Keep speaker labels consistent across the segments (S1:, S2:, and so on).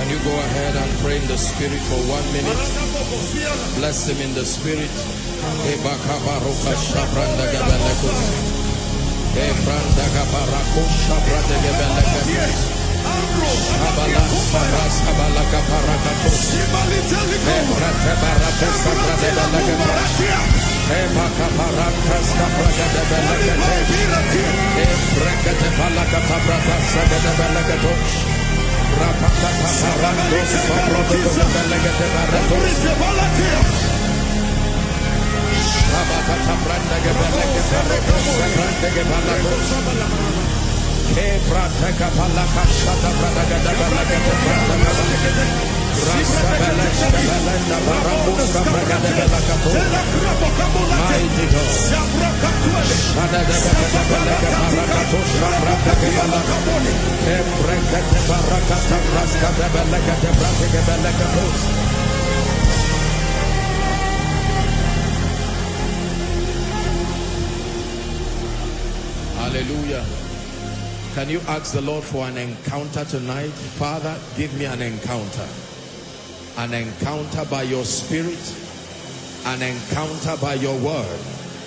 S1: you go ahead and pray in the spirit for 1 minute? Bless him in the spirit. Hallelujah. Can you ask the Lord for an encounter tonight? Father, give me an encounter. An encounter by your spirit. An encounter by your word.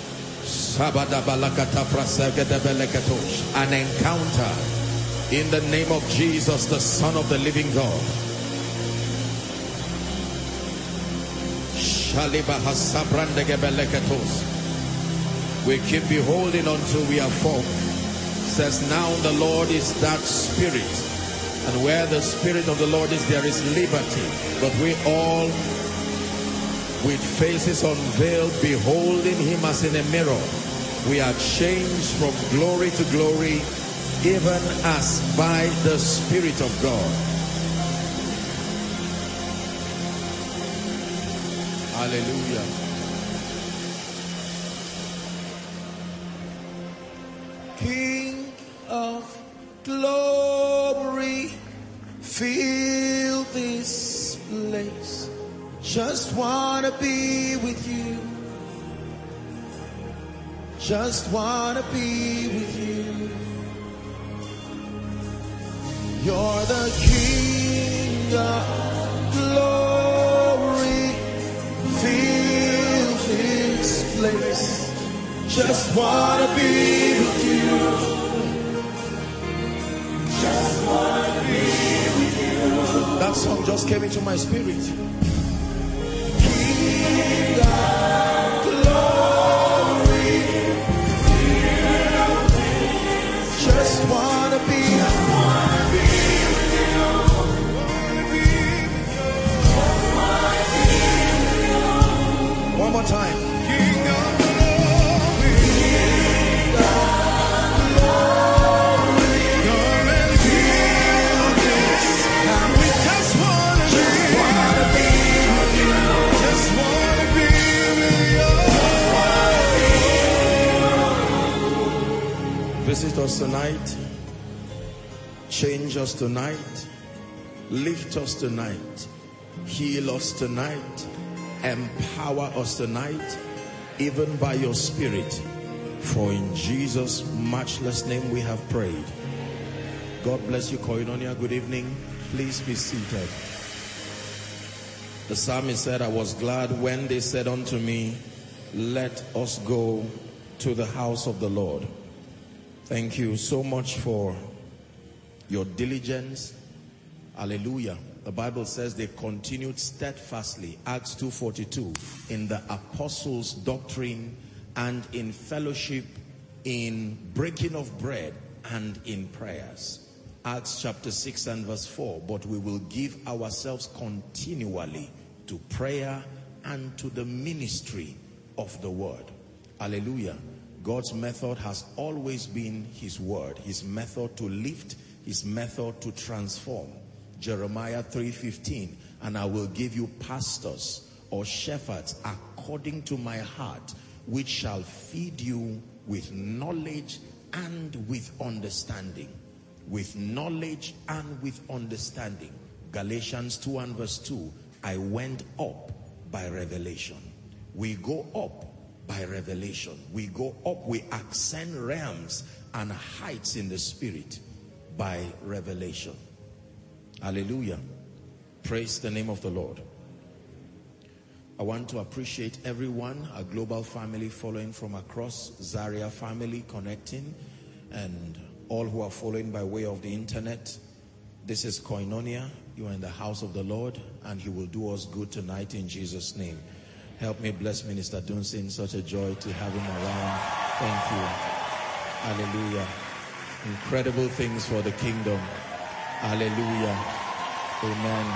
S1: An encounter in the name of Jesus, the Son of the living God. We keep beholding until we are formed. Says, now the Lord is that spirit, and where the spirit of the Lord is, there is liberty. But we all, with faces unveiled, beholding him as in a mirror, we are changed from glory to glory, even as by the Spirit of God. Hallelujah.
S2: King of glory, fill this place. Just wanna be with you. Just wanna be with you. You're the King of glory, fill this place. Just wanna be with you. Just wanna be with you.
S1: That song just came into my spirit.
S2: King of glory, fill this. Just wanna be with you.
S1: One more time.
S2: King of glory, King of glory, come and fill this. And we just wanna be with you. Just wanna be with you.
S1: Visit us tonight. Change us tonight. Lift us tonight. Heal us tonight. Empower us tonight, even by your spirit. For in Jesus' matchless name we have prayed. God bless you, Koinonia. Good evening. Please be seated. The psalmist said, I was glad when they said unto me, let us go to the house of the Lord. Thank you so much for your diligence. Hallelujah. The Bible says they continued steadfastly, Acts 2:42, in the apostles' doctrine and in fellowship, in breaking of bread and in prayers. Acts chapter 6 and verse 4, but we will give ourselves continually to prayer and to the ministry of the word. Hallelujah. God's method has always been his word, his method to lift, his method to transform. Jeremiah 3:15, and I will give you pastors or shepherds according to my heart, which shall feed you with knowledge and with understanding. With knowledge and with understanding. Galatians 2 and verse 2, I went up by revelation. We go up by revelation. We go up, we ascend realms and heights in the spirit by revelation. Hallelujah. Praise the name of the Lord. I want to appreciate everyone, our global family following from across, Zaria family connecting, and all who are following by way of the internet. This is Koinonia. You are in the house of the Lord, and he will do us good tonight in Jesus' name. Help me bless Minister Dunsin. Such a joy to have him around. Thank you. Hallelujah. Incredible things for the kingdom. Hallelujah. Amen.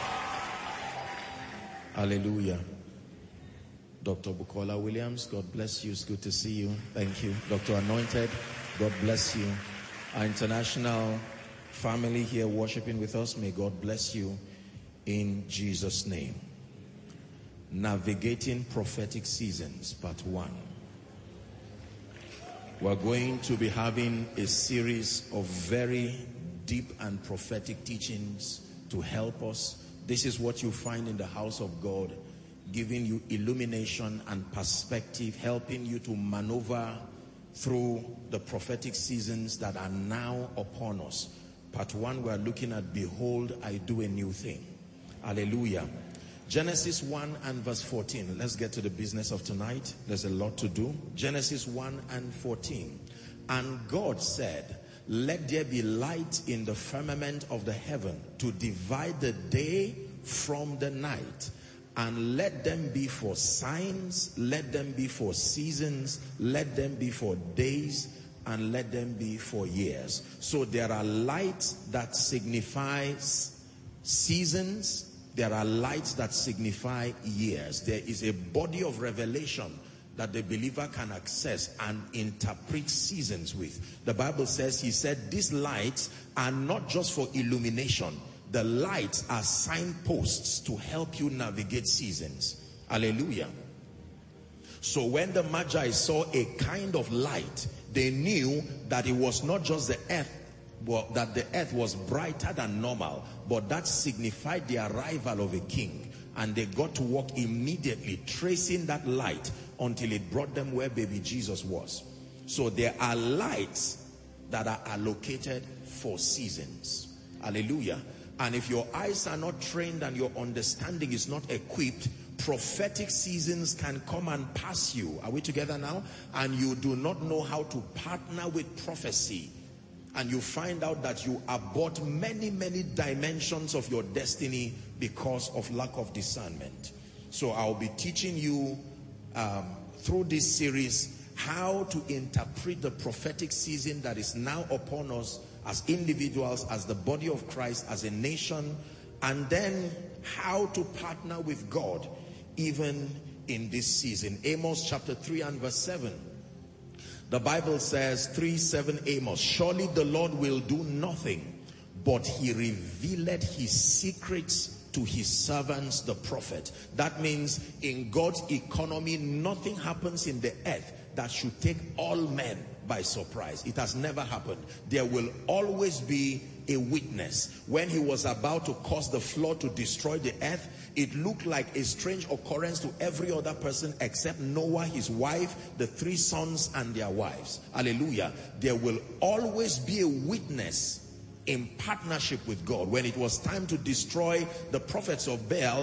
S1: Hallelujah. Dr. Bukola Williams, God bless you. It's good to see you. Thank you. Dr. Anointed, God bless you. Our international family here worshiping with us, may God bless you in Jesus' name. Navigating prophetic seasons, part 1. We're going to be having a series of very deep and prophetic teachings to help us. This is what you find in the house of God, giving you illumination and perspective, helping you to maneuver through the prophetic seasons that are now upon us. Part 1, we are looking at, behold, I do a new thing. Hallelujah. Genesis 1 and verse 14. Let's get to the business of tonight. There's a lot to do. Genesis 1 and 14. And God said, let there be light in the firmament of the heaven to divide the day from the night. And let them be for signs, let them be for seasons, let them be for days, and let them be for years. So there are lights that signifies seasons. There are lights that signify years. There is a body of revelation that the believer can access and interpret seasons with. The Bible says, he said, these lights are not just for illumination. The lights are signposts to help you navigate seasons. Hallelujah. So when the Magi saw a kind of light, they knew that it was not just the earth, but that the earth was brighter than normal, but that signified the arrival of a king. And they got to work immediately, tracing that light until it brought them where baby Jesus was. So there are lights that are allocated for seasons. Hallelujah. And if your eyes are not trained and your understanding is not equipped, prophetic seasons can come and pass you. Are we together now? And you do not know how to partner with prophecy. And you find out that you abort many, many dimensions of your destiny because of lack of discernment. So I'll be teaching you through this series how to interpret the prophetic season that is now upon us as individuals, as the body of Christ, as a nation, and then how to partner with God even in this season. Amos chapter 3 and verse 7. The Bible says, 3:7 Amos, surely the Lord will do nothing, but he revealed his secrets to his servants, the prophet. That means in God's economy, nothing happens in the earth that should take all men by surprise. It has never happened. There will always be a witness. When he was about to cause the flood to destroy the earth, it looked like a strange occurrence to every other person except Noah, his wife, the 3 sons and their wives. Hallelujah. There will always be a witness in partnership with God. When it was time to destroy the prophets of Baal,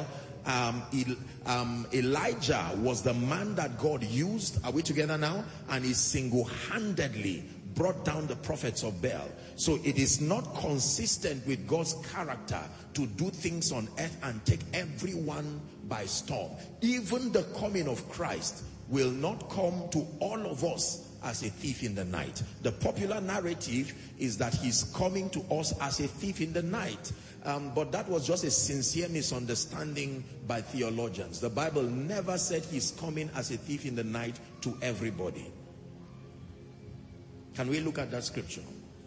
S1: Elijah was the man that God used. Are we together now? And he single-handedly brought down the prophets of Baal. So it is not consistent with God's character to do things on earth and take everyone by storm. Even the coming of Christ will not come to all of us as a thief in the night. The popular narrative is that he's coming to us as a thief in the night. But that was just a sincere misunderstanding by theologians. The Bible never said he's coming as a thief in the night to everybody. Can we look at that scripture?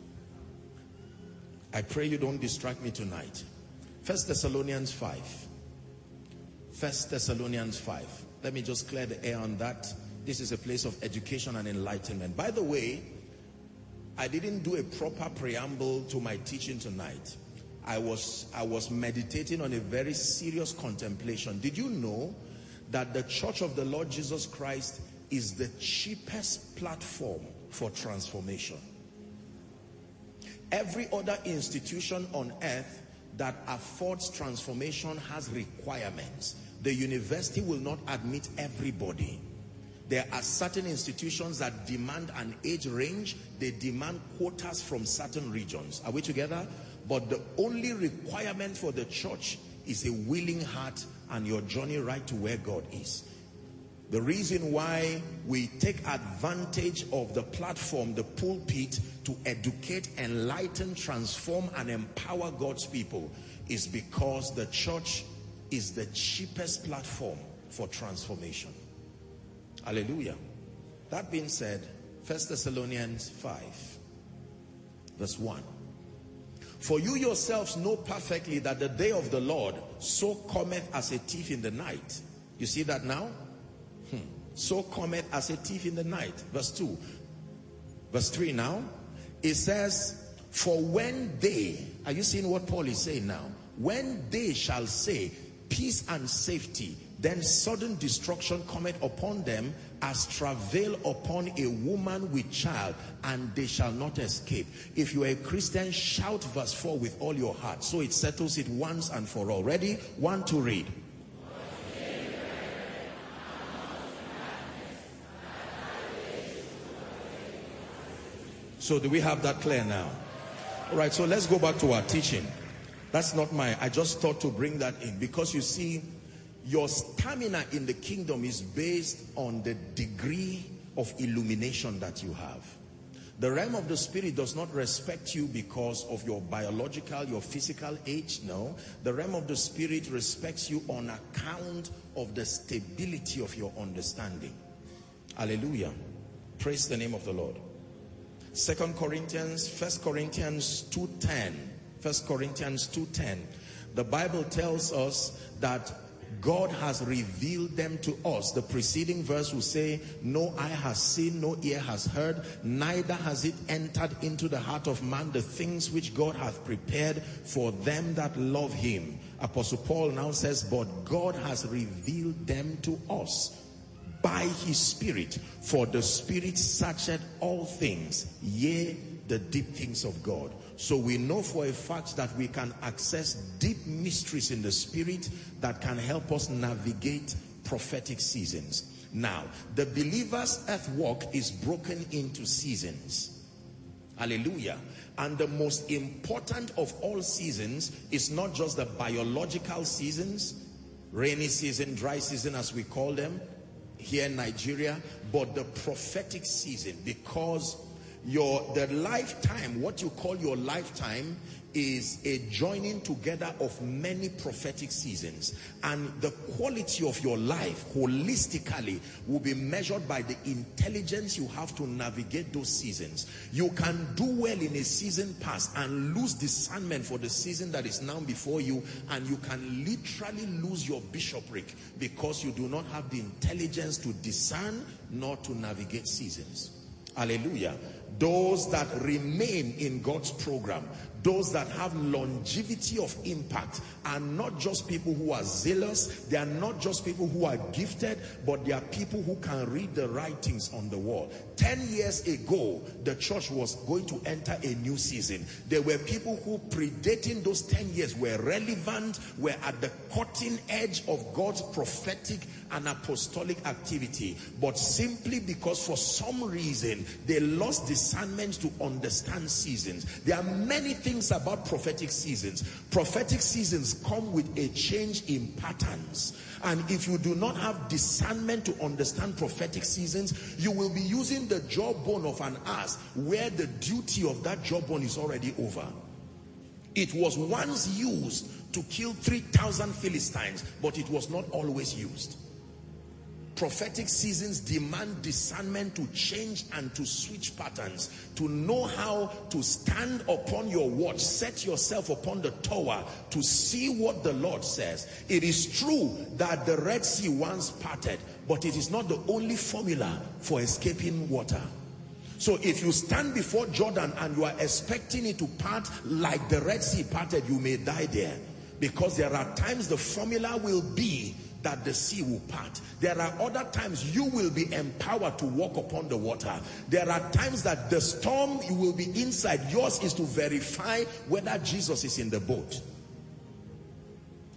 S1: I pray you don't distract me tonight. 1 Thessalonians 5. 1 Thessalonians 5. Let me just clear the air on that. This is a place of education and enlightenment. By the way, I didn't do a proper preamble to my teaching tonight. I was meditating on a very serious contemplation. Did you know that the Church of the Lord Jesus Christ is the cheapest platform for transformation? Every other institution on earth that affords transformation has requirements. The university will not admit everybody. There are certain institutions that demand an age range. They demand quotas from certain regions. Are we together? But the only requirement for the church is a willing heart and your journey right to where God is. The reason why we take advantage of the platform, the pulpit, to educate, enlighten, transform, and empower God's people is because the church is the cheapest platform for transformation. Hallelujah. That being said, 1 Thessalonians 5, verse 1. For you yourselves know perfectly that the day of the Lord so cometh as a thief in the night. You see that now? So cometh as a thief in the night. Verse 2. Verse 3 now. It says, for when they, are you seeing what Paul is saying now? When they shall say peace and safety, then sudden destruction cometh upon them as travail upon a woman with child, and they shall not escape. If you are a Christian, shout verse 4 with all your heart, so it settles it once and for all. Ready? 1, 2, read. So do we have that clear now? All right, so let's go back to our teaching. That's not I just thought to bring that in, because you see, your stamina in the kingdom is based on the degree of illumination that you have. The realm of the spirit does not respect you because of your biological, your physical age. No. The realm of the spirit respects you on account of the stability of your understanding. Hallelujah. Praise the name of the Lord. 1 Corinthians 2:10. 1 Corinthians 2:10. The Bible tells us that God has revealed them to us. The preceding verse will say, no eye has seen, no ear has heard, neither has it entered into the heart of man the things which God hath prepared for them that love him. Apostle Paul now says, but God has revealed them to us by his Spirit, for the Spirit searcheth all things, yea, the deep things of God. So we know for a fact that we can access deep mysteries in the Spirit that can help us navigate prophetic seasons. Now, the believer's earth walk is broken into seasons. Hallelujah. And the most important of all seasons is not just the biological seasons, rainy season, dry season as we call them here in Nigeria, but the prophetic season, because the lifetime, what you call your lifetime, is a joining together of many prophetic seasons, and the quality of your life holistically will be measured by the intelligence you have to navigate those seasons. You can do well in a season past and lose discernment for the season that is now before you, and you can literally lose your bishopric because you do not have the intelligence to discern nor to navigate seasons. Hallelujah. Those that remain in God's program, those that have longevity of impact, are not just people who are zealous, they are not just people who are gifted, but they are people who can read the writings on the wall. 10 years ago, the church was going to enter a new season. There were people who, predating those 10 years, were relevant, were at the cutting edge of God's prophetic and apostolic activity, but simply because for some reason they lost discernment to understand seasons. There are many things about prophetic seasons. Prophetic seasons come with a change in patterns, and if you do not have discernment to understand prophetic seasons, you will be using the jawbone of an ass where the duty of that jawbone is already over. It was once used to kill 3,000 Philistines, but it was not always used. Prophetic seasons demand discernment to change and to switch patterns, to know how to stand upon your watch, set yourself upon the tower to see what the Lord says. It is true that the Red Sea once parted, but it is not the only formula for escaping water. So if you stand before Jordan and you are expecting it to part like the Red Sea parted, you may die there, because there are times the formula will be that the sea will part. There are other times you will be empowered to walk upon the water. There are times that the storm, you will be inside. Yours is to verify whether Jesus is in the boat.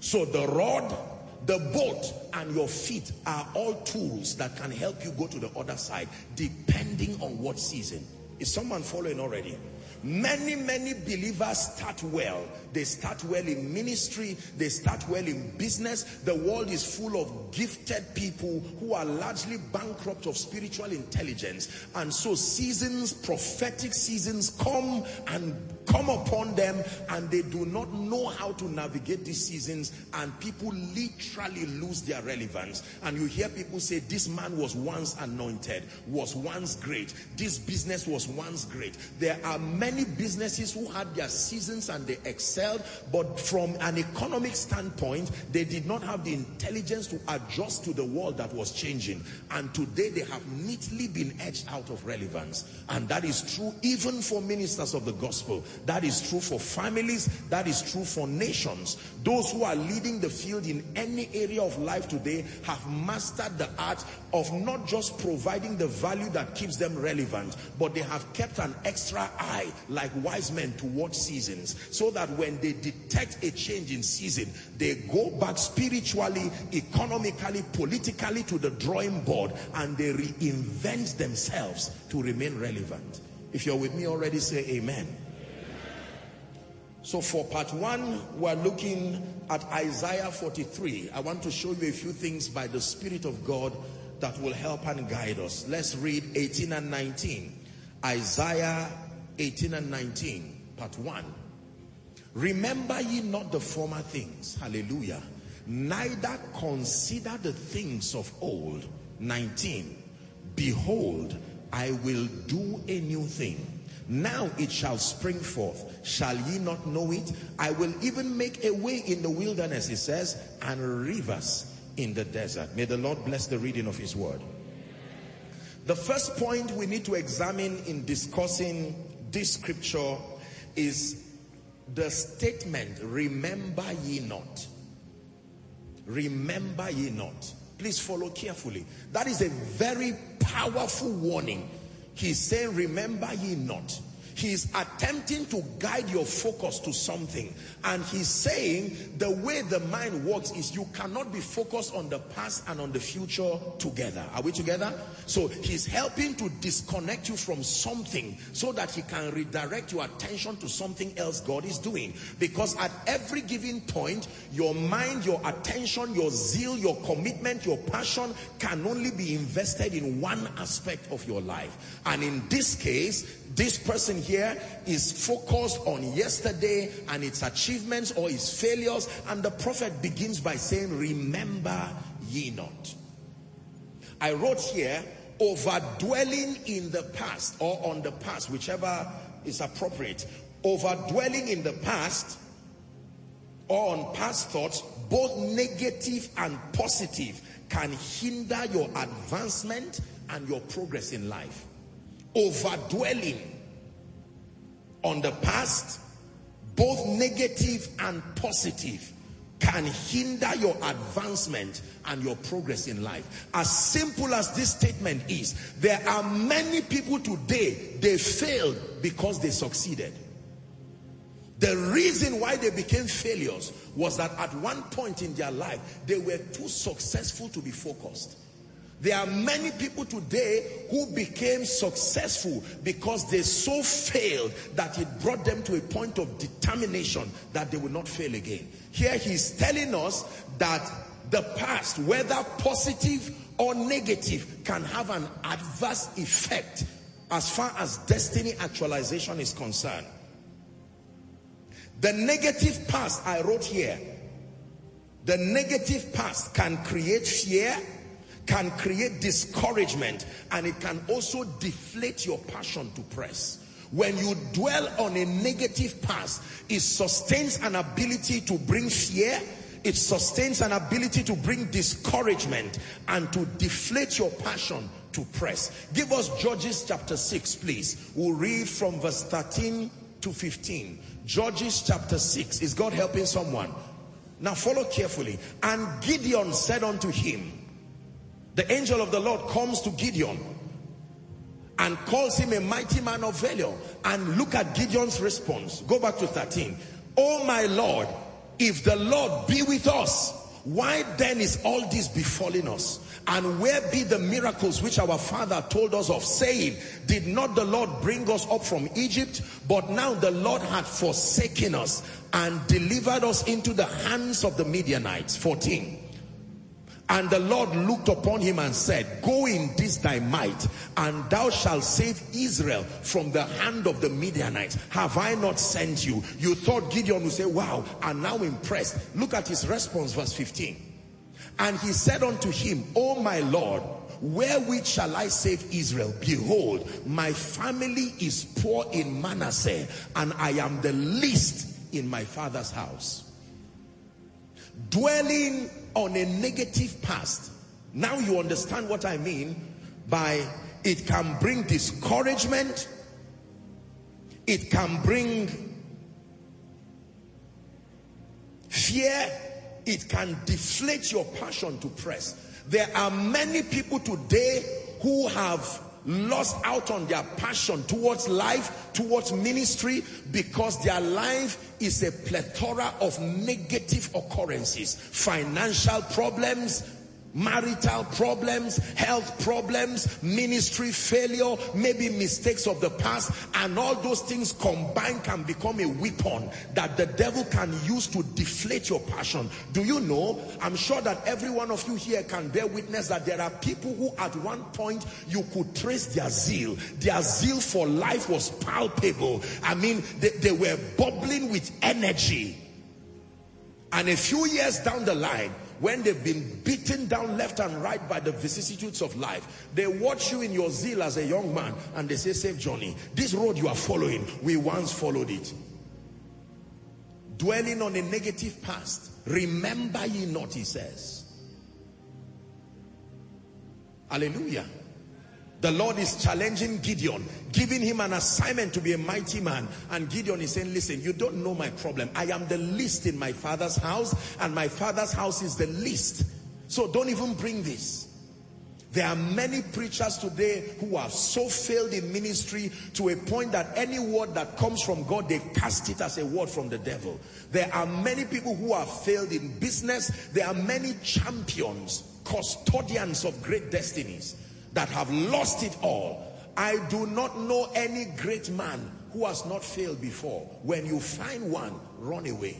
S1: So the rod, the boat, and your feet are all tools that can help you go to the other side, depending on what season. Is someone following already? Many believers start well. They start well in ministry. They start well in business. The world is full of gifted people who are largely bankrupt of spiritual intelligence. And so seasons, prophetic seasons come upon them, and they do not know how to navigate these seasons, and people literally lose their relevance. And you hear people say, this man was once anointed, was once great, this business was once great. There are many businesses who had their seasons and they excelled, but from an economic standpoint, they did not have the intelligence to adjust to the world that was changing. And today they have neatly been edged out of relevance. And that is true even for ministers of the gospel. That is true for families. That is true for nations. Those who are leading the field in any area of life today have mastered the art of not just providing the value that keeps them relevant, but they have kept an extra eye like wise men to watch seasons, so that when they detect a change in season, they go back spiritually, economically, politically to the drawing board, and they reinvent themselves to remain relevant. If you're with me already, say amen. So for part one, we're looking at Isaiah 43. I want to show you a few things by the Spirit of God that will help and guide us. Let's read 18 and 19. Isaiah 18 and 19, part 1. Remember ye not the former things, hallelujah, neither consider the things of old. 19. Behold, I will do a new thing. Now it shall spring forth. Shall ye not know it? I will even make a way in the wilderness, it says, and rivers in the desert. May the Lord bless the reading of his word. The first point we need to examine in discussing this scripture is the statement, remember ye not. Remember ye not. Please follow carefully. That is a very powerful warning. He's saying, remember ye not. He's attempting to guide your focus to something. And he's saying the way the mind works is you cannot be focused on the past and on the future together. Are we together? So he's helping to disconnect you from something so that he can redirect your attention to something else God is doing. Because at every given point, your mind, your attention, your zeal, your commitment, your passion can only be invested in one aspect of your life. And in this case, this person here is focused on yesterday and its achievements or its failures, and the prophet begins by saying, remember ye not. I wrote here, overdwelling in the past or on the past, whichever is appropriate. Overdwelling in the past or on past thoughts, both negative and positive, can hinder your advancement and your progress in life. Overdwelling on the past, both negative and positive, can hinder your advancement and your progress in life. As simple as this statement is, there are many people today, they failed because they succeeded. The reason why they became failures was that at one point in their life, they were too successful to be focused. There are many people today who became successful because they so failed that it brought them to a point of determination that they will not fail again. Here he's telling us that the past, whether positive or negative, can have an adverse effect as far as destiny actualization is concerned. The negative past, I wrote here, the negative past can create fear, can create discouragement, and it can also deflate your passion to press. When you dwell on a negative past, it sustains an ability to bring fear, it sustains an ability to bring discouragement and to deflate your passion to press. Give us Judges chapter 6, please. We'll read from verse 13 to 15. Judges chapter 6. Is God helping someone? Now follow carefully. And Gideon said unto him, the angel of the Lord comes to Gideon and calls him a mighty man of valor. And look at Gideon's response. Go back to 13. Oh my Lord, if the Lord be with us, why then is all this befalling us? And where be the miracles which our father told us of, saying, did not the Lord bring us up from Egypt? But now the Lord had forsaken us and delivered us into the hands of the Midianites. 14. And the Lord looked upon him and said, go in this thy might, and thou shalt save Israel from the hand of the Midianites. Have I not sent you? You thought Gideon would say, wow, I'm now impressed. Look at his response, verse 15. And he said unto him, O my Lord, wherewith shall I save Israel? Behold, my family is poor in Manasseh, and I am the least in my father's house. Dwelling on a negative past. Now you understand what I mean by it can bring discouragement. It can bring fear. It can deflate your passion to press. There are many people today who have lost out on their passion towards life, towards ministry, because their life is a plethora of negative occurrences. Financial problems, marital problems, health problems, ministry failure, maybe mistakes of the past, and all those things combined can become a weapon that the devil can use to deflate your passion. Do you know, I'm sure that every one of you here can bear witness that there are people who at one point you could trace their zeal. Their zeal for life was palpable. I mean, they were bubbling with energy. And a few years down the line, when they've been beaten down left and right by the vicissitudes of life, they watch you in your zeal as a young man and they say, Safe Johnny, this road you are following, we once followed it. Dwelling on a negative past. Remember ye not, he says. Hallelujah. The Lord is challenging Gideon, giving him an assignment to be a mighty man. And Gideon is saying, listen, you don't know my problem. I am the least in my father's house, and my father's house is the least. So don't even bring this. There are many preachers today who have so failed in ministry to a point that any word that comes from God, they cast it as a word from the devil. There are many people who have failed in business. There are many champions, custodians of great destinies, that have lost it all. I do not know any great man who has not failed before. When you find one, run away.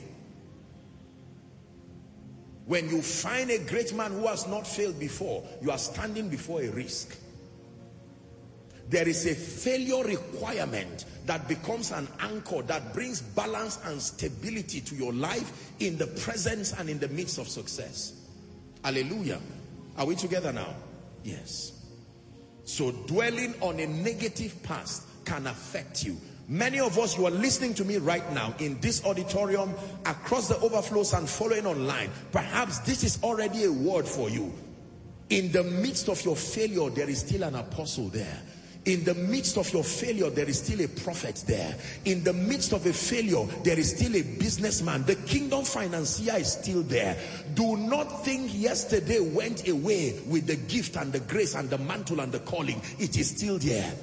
S1: When you find a great man who has not failed before, you are standing before a risk. There is a failure requirement that becomes an anchor that brings balance and stability to your life in the presence and in the midst of success. Hallelujah. Are we together now? Yes. So dwelling on a negative past can affect you. Many of us, you are listening to me right now in this auditorium, across the overflows and following online. Perhaps this is already a word for you. In the midst of your failure, there is still an apostle there. In the midst of your failure, there is still a prophet there. In the midst of a failure, there is still a businessman. The kingdom financier is still there. Do not think yesterday went away with the gift and the grace and the mantle and the calling. It is still there.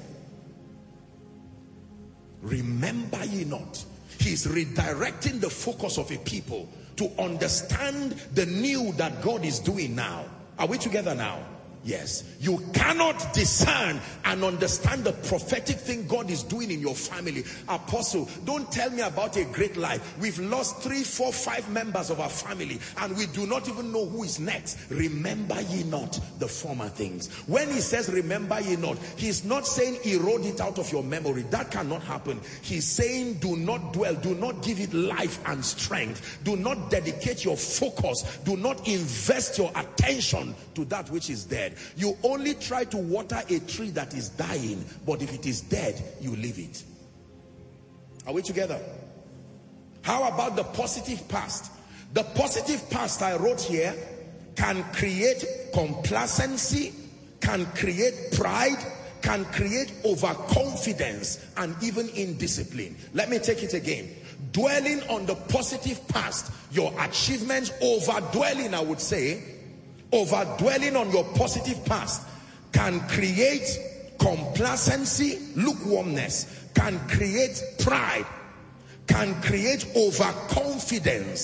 S1: Remember ye not. He's redirecting the focus of a people to understand the new that God is doing now. Are we together now? Yes. You cannot discern and understand the prophetic thing God is doing in your family. Apostle, don't tell me about a great life. We've lost 3, 4, 5 members of our family and we do not even know who is next. Remember ye not the former things. When he says remember ye not, he's not saying erode it out of your memory. That cannot happen. He's saying do not dwell, do not give it life and strength. Do not dedicate your focus. Do not invest your attention to that which is dead. You only try to water a tree that is dying, but if it is dead, you leave it. Are we together? How about the positive past? The positive past I wrote here can create complacency, can create pride, can create overconfidence, and even indiscipline. Let me take it again. Dwelling on the positive past, your achievements, overdwelling, I would say, overdwelling on your positive past can create complacency, lukewarmness, can create pride, can create overconfidence,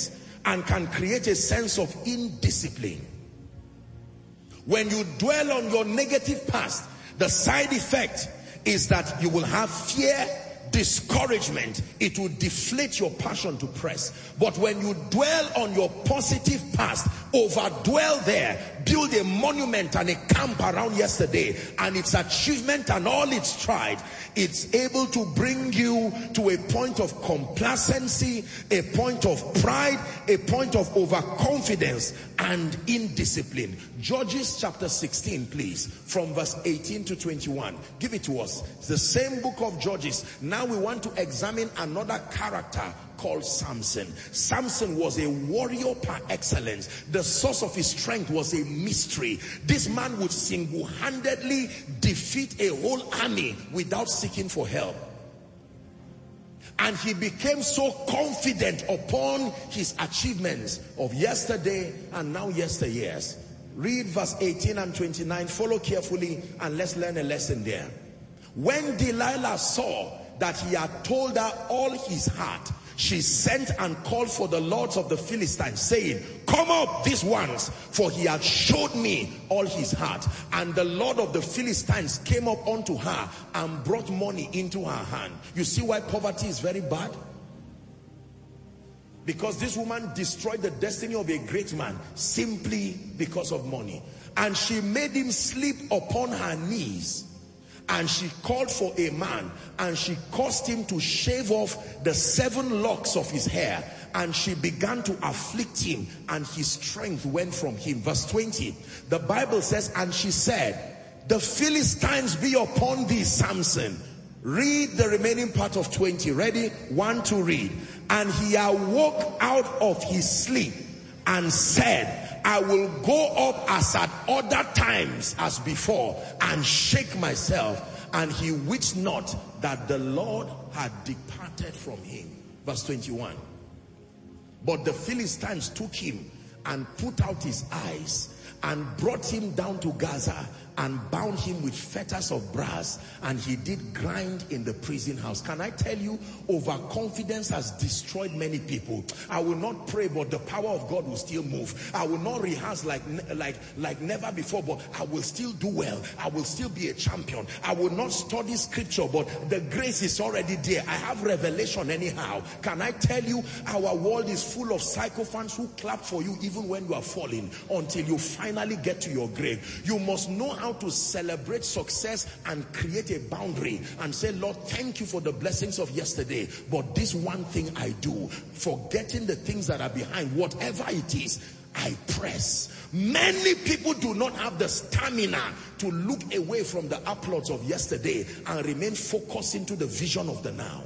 S1: and can create a sense of indiscipline. When you dwell on your negative past, the side effect is that you will have fear, discouragement. It will deflate your passion to press. But when you dwell on your positive past, overdwell there, build a monument and a camp around yesterday and its achievement and all its tried, it's able to bring you to a point of complacency, a point of pride, a point of overconfidence and indiscipline. Judges chapter 16, please, from verse 18 to 21. Give it to us. It's the same book of Judges. Now we want to examine another character called Samson. Samson was a warrior par excellence. The source of his strength was a mystery. This man would single-handedly defeat a whole army without seeking for help. And he became so confident upon his achievements of yesterday and now yesteryears. Read verse 18 and 29. Follow carefully and let's learn a lesson there. When Delilah saw that he had told her all his heart, she sent and called for the lords of the Philistines, saying, come up these ones, for he had showed me all his heart. And the Lord of the Philistines came up unto her and brought money into her hand. You see why poverty is very bad? Because this woman destroyed the destiny of a great man simply because of money. And she made him sleep upon her knees. And she called for a man and she caused him to shave off the 7 locks of his hair. And she began to afflict him and his strength went from him. Verse 20, the Bible says, and she said, the Philistines be upon thee, Samson. Read the remaining part of 20. Ready? 1 to read. And he awoke out of his sleep and said, I will go up as at other times as before and shake myself. And he wist not that the Lord had departed from him. Verse 21. But the Philistines took him and put out his eyes and brought him down to Gaza and bound him with fetters of brass, and he did grind in the prison house. Can I tell you, overconfidence has destroyed many people. I will not pray, but the power of God will still move. I will not rehearse like never before, but I will still do well. I will still be a champion. I will not study scripture, but the grace is already there. I have revelation anyhow. Can I tell you, our world is full of sycophants who clap for you even when you are falling, until you finally get to your grave. You must know how to celebrate success and create a boundary and say, Lord, thank you for the blessings of yesterday, but this one thing I do, forgetting the things that are behind, whatever it is, I press. Many people do not have the stamina to look away from the applause of yesterday and remain focused into the vision of the now.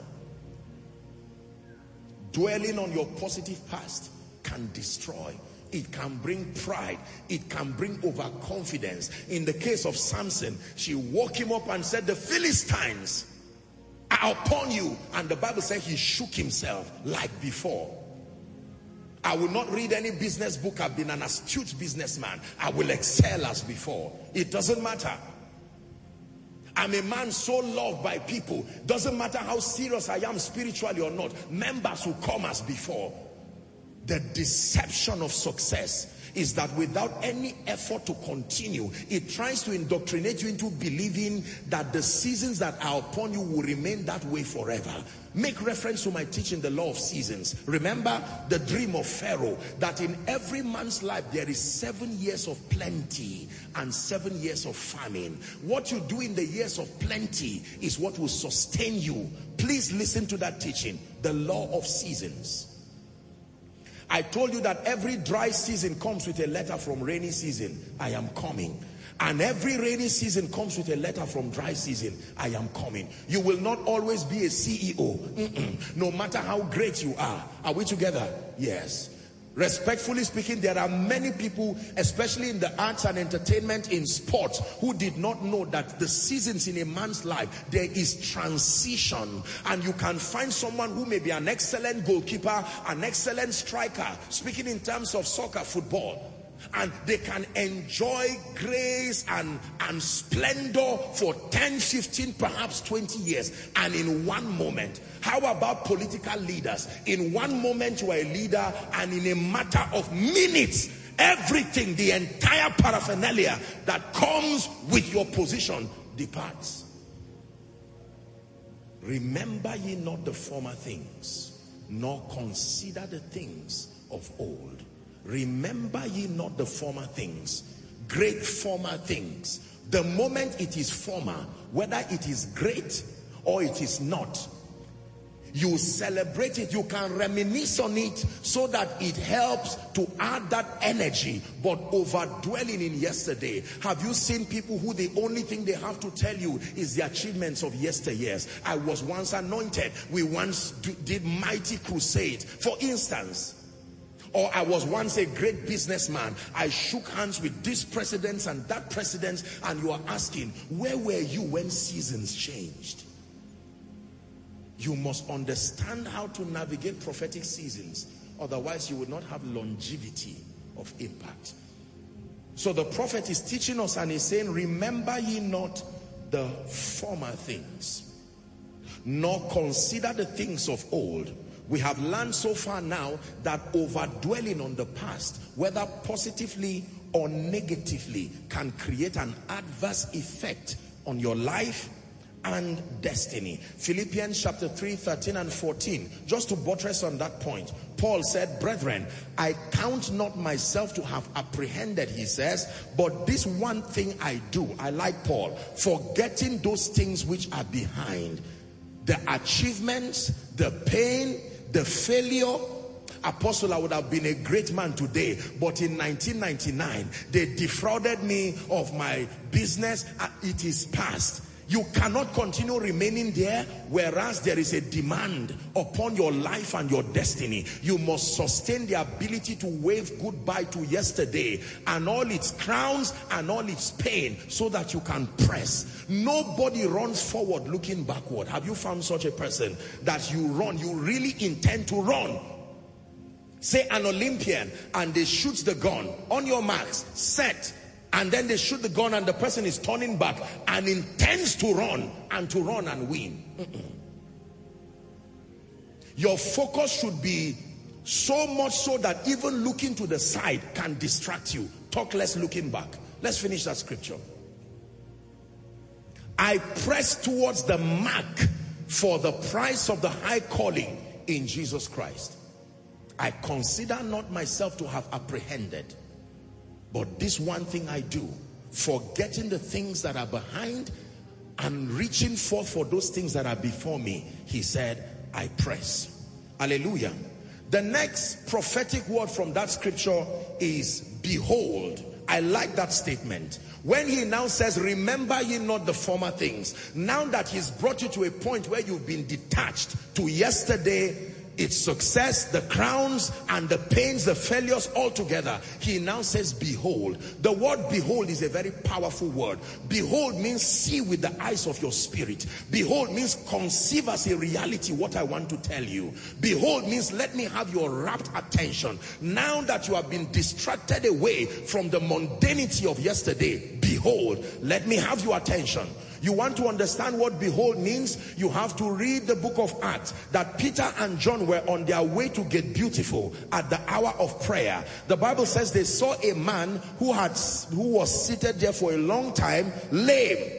S1: Dwelling on your positive past can destroy. It can bring pride. It can bring overconfidence. In the case of Samson, she woke him up and said, the Philistines are upon you. And the Bible said he shook himself like before. I will not read any business book. I've been an astute businessman. I will excel as before. It doesn't matter. I'm a man so loved by people. Doesn't matter how serious I am spiritually or not. Members will come as before. The deception of success is that without any effort to continue, it tries to indoctrinate you into believing that the seasons that are upon you will remain that way forever. Make reference to my teaching, the law of seasons. Remember the dream of Pharaoh, that in every man's life there is 7 years of plenty and 7 years of famine. What you do in the years of plenty is what will sustain you. Please listen to that teaching, the law of seasons. I told you that every dry season comes with a letter from rainy season. I am coming. And every rainy season comes with a letter from dry season. I am coming. You will not always be a CEO. No matter how great you are. Are we together? Yes. Respectfully speaking, there are many people, especially in the arts and entertainment, in sports, who did not know that the seasons in a man's life, there is transition. And you can find someone who may be an excellent goalkeeper, an excellent striker, speaking in terms of soccer, football. And they can enjoy grace and splendor for 10, 15, perhaps 20 years. And in one moment, how about political leaders? In one moment you are a leader, and in a matter of minutes, everything, the entire paraphernalia that comes with your position departs. Remember ye not the former things, nor consider the things of old. Remember ye not the former things, great former things. The moment it is former, whether it is great or it is not, you celebrate it, you can reminisce on it so that it helps to add that energy. But overdwelling in yesterday, have you seen people who the only thing they have to tell you is the achievements of yesteryears? I was once anointed, we once did mighty crusades, for instance. Or I was once a great businessman, I shook hands with this president and that president. And you are asking, where were you when seasons changed? You must understand how to navigate prophetic seasons, otherwise you will not have longevity of impact. So the prophet is teaching us, and he's saying, remember ye not the former things, nor consider the things of old. We have learned so far now that overdwelling on the past, whether positively or negatively, can create an adverse effect on your life and destiny. Philippians chapter 3, 13 and 14. Just to buttress on that point, Paul said, brethren, I count not myself to have apprehended, he says, but this one thing I do. I like Paul, forgetting those things which are behind, the achievements, the pain, the failure. Apostle, I would have been a great man today, but in 1999 they defrauded me of my business. It is past. You cannot continue remaining there, whereas there is a demand upon your life and your destiny. You must sustain the ability to wave goodbye to yesterday and all its crowns and all its pain, so that you can press. Nobody runs forward looking backward. Have you found such a person that you run, you really intend to run? Say an Olympian, and they shoot the gun. On your marks, set. And then they shoot the gun, and the person is turning back and intends to run and win. Your focus should be so much so that even looking to the side can distract you. Talk less looking back. Let's finish that scripture. I press towards the mark for the prize of the high calling in Jesus Christ. I consider not myself to have apprehended, but this one thing I do, forgetting the things that are behind and reaching forth for those things that are before me, he said, I press. Hallelujah. The next prophetic word from that scripture is behold. I like that statement. When he now says, remember ye not the former things. Now that he's brought you to a point where you've been detached to yesterday, its success, the crowns and the pains, the failures all together, he now says behold. The word behold is a very powerful word. Behold means see with the eyes of your spirit. Behold means conceive as a reality what I want to tell you. Behold means let me have your rapt attention. Now that you have been distracted away from the mundanity of yesterday, behold, let me have your attention. You want to understand what behold means? You have to read the book of Acts, that Peter and John were on their way to Get Beautiful at the hour of prayer. The Bible says they saw a man who was seated there for a long time, lame.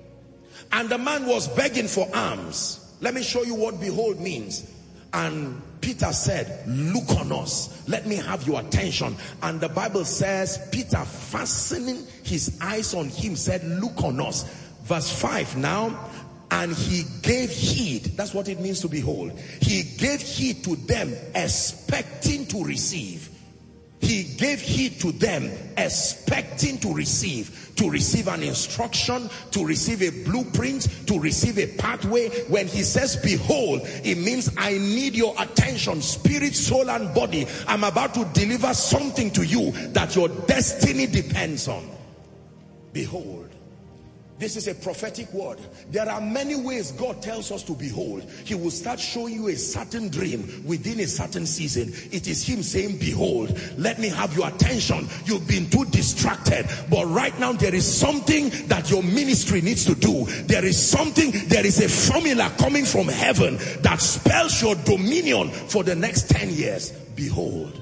S1: And the man was begging for alms. Let me show you what behold means. And Peter said, look on us. Let me have your attention. And the Bible says, Peter, fastening his eyes on him, said, look on us. Verse 5 now, and he gave heed. That's what it means to behold. He gave heed to them, expecting to receive. He gave heed to them, expecting to receive an instruction, to receive a blueprint, to receive a pathway. When he says behold, it means I need your attention, spirit, soul and body. I'm about to deliver something to you that your destiny depends on. Behold. This is a prophetic word. There are many ways God tells us to behold. He will start showing you a certain dream within a certain season. It is him saying, behold, let me have your attention. You've been too distracted. But right now there is something that your ministry needs to do. There is a formula coming from heaven that spells your dominion for the next 10 years. Behold.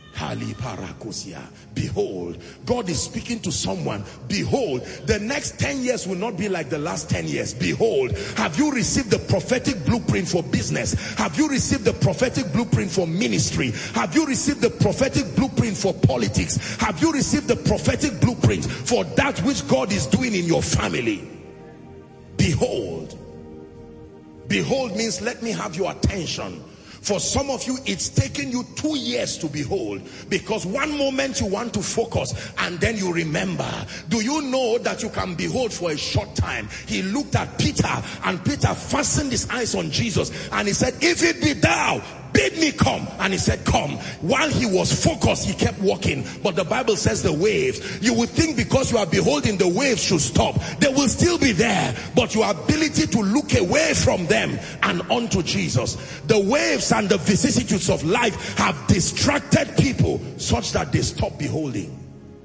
S1: Behold, God is speaking to someone. Behold, the next 10 years will not be like the last 10 years. Behold, have you received the prophetic blueprint for business? Have you received the prophetic blueprint for ministry? Have you received the prophetic blueprint for politics? Have you received the prophetic blueprint for that which God is doing in your family? Behold. Behold means let me have your attention. For some of you, it's taken you 2 years to behold, because one moment you want to focus and then you remember. Do you know that you can behold for a short time? He looked at Peter, and Peter fastened his eyes on Jesus, and he said, if it be thou, bid me come. And he said, come. While he was focused, he kept walking. But the Bible says the waves, you would think because you are beholding, the waves should stop. They will still be there, but your ability to look away from them and onto Jesus. The waves and the vicissitudes of life have distracted people such that they stop beholding.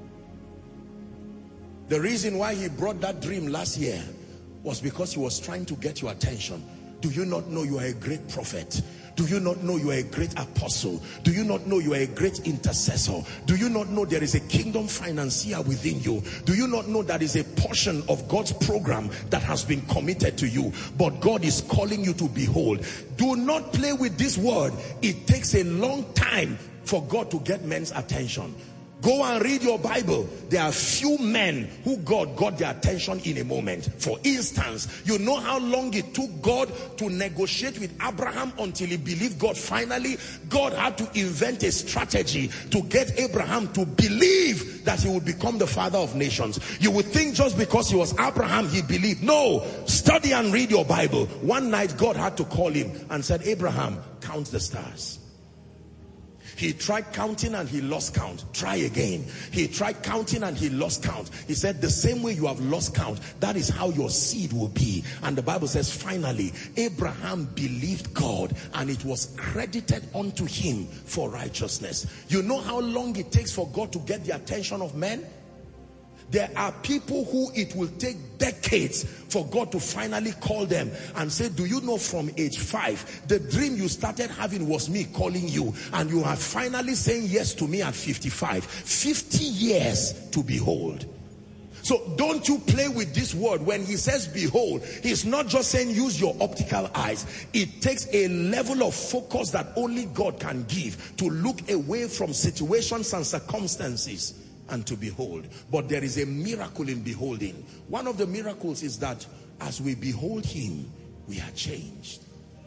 S1: The reason why he brought that dream last year was because he was trying to get your attention. Do you not know you are a great prophet? Do you not know you are a great apostle? Do you not know you are a great intercessor? Do you not know there is a kingdom financier within you? Do you not know that is a portion of God's program that has been committed to you? But God is calling you to behold. Do not play with this word. It takes a long time for God to get men's attention. Go and read your Bible. There are few men who God got their attention in a moment. For instance, you know how long it took God to negotiate with Abraham until he believed God finally? God had to invent a strategy to get Abraham to believe that he would become the father of nations. You would think just because he was Abraham, he believed. No, study and read your Bible. One night God had to call him and said, Abraham, count the stars. He tried counting and he lost count. Try again. He tried counting and he lost count. He said, the same way you have lost count, that is how your seed will be. And the Bible says, finally, Abraham believed God, and it was credited unto him for righteousness. You know how long it takes for God to get the attention of men? There are people who it will take decades for God to finally call them and say, do you know from age 5, the dream you started having was me calling you, and you are finally saying yes to me at 55. 50 years to behold. So don't you play with this word. When he says behold, he's not just saying use your optical eyes. It takes a level of focus that only God can give to look away from situations and circumstances and to behold. But there is a miracle in beholding. One of the miracles is that as we behold him, we are changed.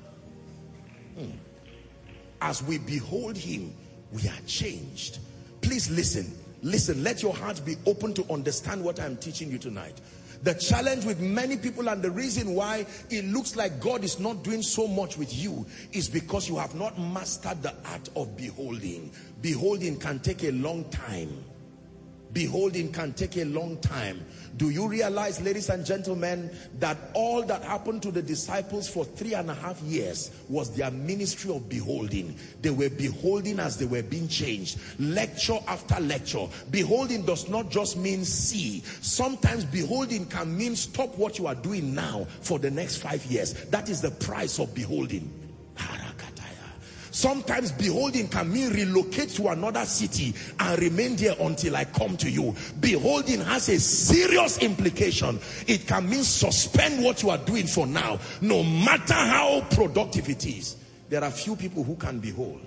S1: As we behold him, we are changed. Please listen. Listen, let your heart be open to understand what I'm teaching you tonight. The challenge with many people, and the reason why it looks like God is not doing so much with you, is because you have not mastered the art of beholding. Beholding can take a long time. Beholding can take a long time. Do you realize, ladies and gentlemen, that all that happened to the disciples for 3.5 years was their ministry of beholding? They were beholding as they were being changed. Lecture after lecture. Beholding does not just mean see. Sometimes beholding can mean stop what you are doing now for the next 5 years. That is the price of beholding. Sometimes beholding can mean relocate to another city and remain there until I come to you. Beholding has a serious implication. It can mean suspend what you are doing for now, no matter how productive it is. There are few people who can behold.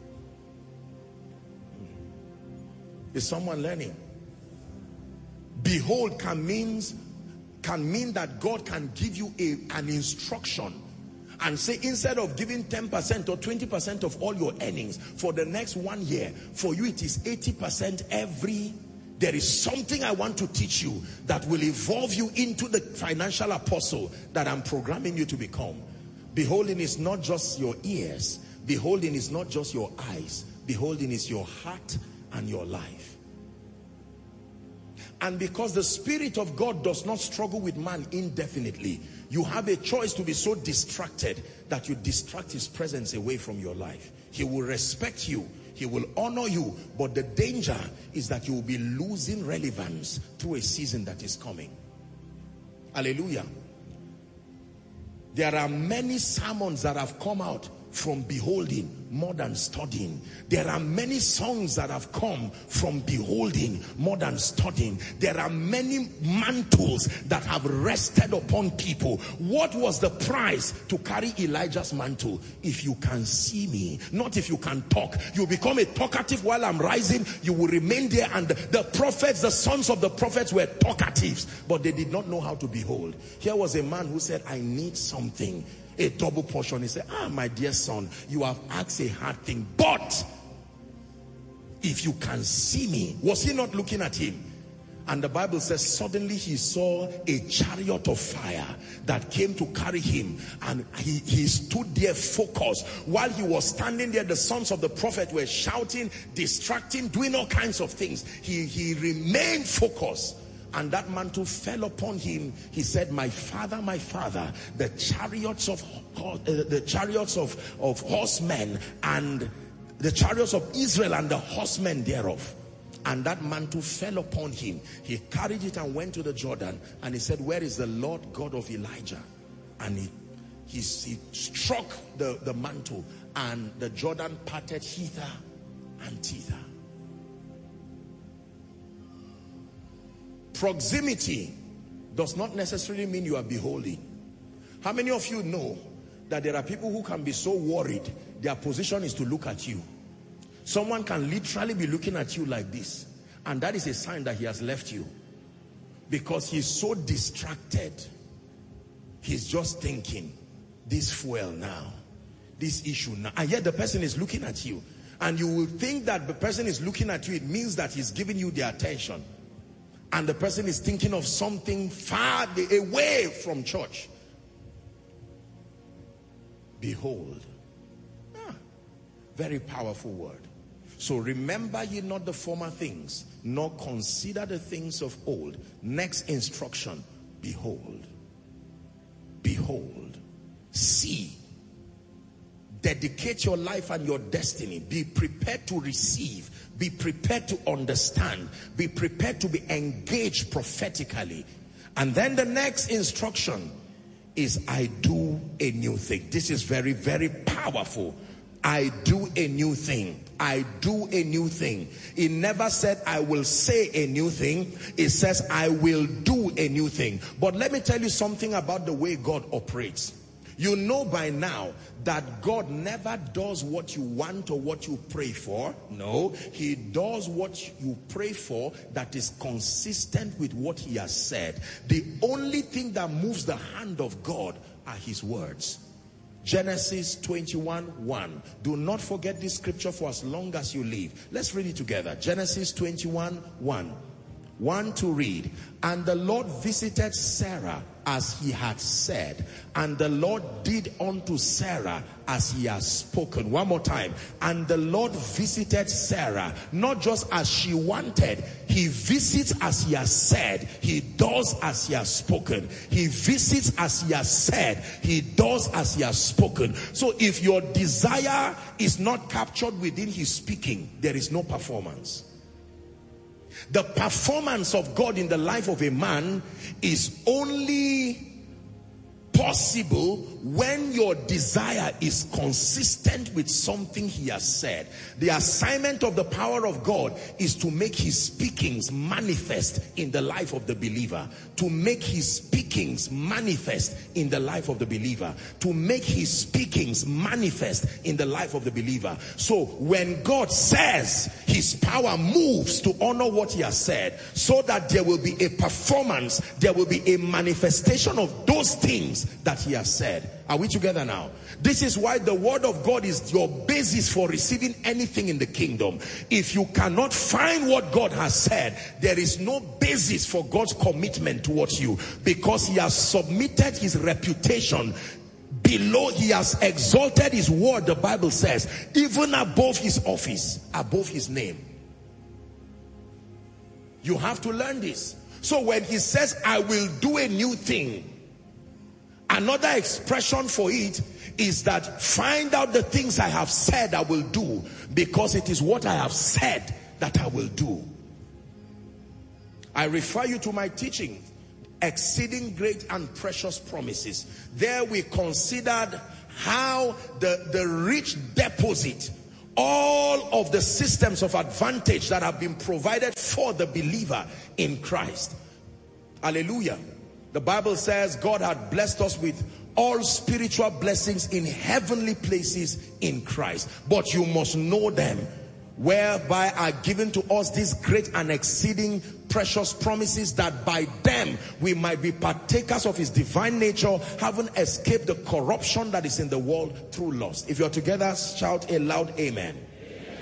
S1: Is someone learning? Behold can mean that God can give you an instruction and say, instead of giving 10% or 20% of all your earnings for the next 1 year, for you it is 80% there is something I want to teach you that will evolve you into the financial apostle that I'm programming you to become. Beholding is not just your ears. Beholding is not just your eyes. Beholding is your heart and your life. And because the Spirit of God does not struggle with man indefinitely, you have a choice to be so distracted that you distract his presence away from your life. He will respect you, he will honor you, but the danger is that you will be losing relevance through a season that is coming. Hallelujah. There are many sermons that have come out from beholding more than studying. There are many songs that have come from beholding more than studying. There are many mantles that have rested upon people. What was the price to carry Elijah's mantle? If you can see me, not if you can talk. You become a talkative while I'm rising, you will remain there. And the prophets, the sons of the prophets were talkatives, but they did not know how to behold. Here was a man who said, I need something. A double portion. He said, my dear son, you have asked a hard thing, but if you can see me. Was he not looking at him? And the Bible says suddenly he saw a chariot of fire that came to carry him, and he stood there focused. While he was standing there, the sons of the prophet were shouting, distracting, doing all kinds of things. He remained focused. And that mantle fell upon him. He said, my father, the chariots of horsemen and the chariots of Israel and the horsemen thereof. And that mantle fell upon him. He carried it and went to the Jordan. And he said, where is the Lord God of Elijah? And he struck the mantle, and the Jordan parted hither and thither. Proximity does not necessarily mean you are beholding. How many of you know that there are people who can be so worried, their position is to look at you? Someone can literally be looking at you like this, and that is a sign that he has left you, because he's so distracted. He's just thinking, this fuel now, this issue now, and yet the person is looking at you, and you will think that the person is looking at you, it means that he's giving you the attention. And the person is thinking of something far away from church. Behold. Very powerful word. So remember ye not the former things, nor consider the things of old. Next instruction. Behold. Behold. See. Dedicate your life and your destiny. Be prepared to receive. Be prepared to understand. Be prepared to be engaged prophetically. And then the next instruction is, I do a new thing. This is very, very powerful. I do a new thing. I do a new thing. It never said I will say a new thing. It says I will do a new thing. But let me tell you something about the way God operates. You know by now that God never does what you want or what you pray for. No, he does what you pray for that is consistent with what he has said. The only thing that moves the hand of God are his words. Genesis 21:1. Do not forget this scripture for as long as you live. Let's read it together. Genesis 21:1. 1 to read. And the Lord visited Sarah as he had said, and the Lord did unto Sarah as he has spoken. One more time. And the Lord visited Sarah, not just as she wanted. He visits as he has said. He does as he has spoken. He visits as he has said. He does as he has spoken. So if your desire is not captured within his speaking, there is no performance. The performance of God in the life of a man is only possible when your desire is consistent with something he has said. The assignment of the power of God is to make his speakings manifest in the life of the believer. To make his speakings manifest in the life of the believer. To make his speakings manifest in the life of the believer. So when God says, his power moves to honor what he has said, so that there will be a performance, there will be a manifestation of those things that he has said. Are we together now? This is why the word of God is your basis for receiving anything in the kingdom. If you cannot find what God has said, there is no basis for God's commitment towards you, because he has submitted his reputation below. He has exalted his word, the Bible says, even above his office, above his name. You have to learn this. So when he says, I will do a new thing, another expression for it is that find out the things I have said I will do, because it is what I have said that I will do. I refer you to my teaching, Exceeding Great and Precious Promises. There we considered how the rich deposit, all of the systems of advantage that have been provided for the believer in Christ. Hallelujah. The Bible says God had blessed us with all spiritual blessings in heavenly places in Christ. But you must know them, whereby are given to us these great and exceeding precious promises, that by them we might be partakers of his divine nature, having escaped the corruption that is in the world through lust. If you're together, shout a loud amen. Amen.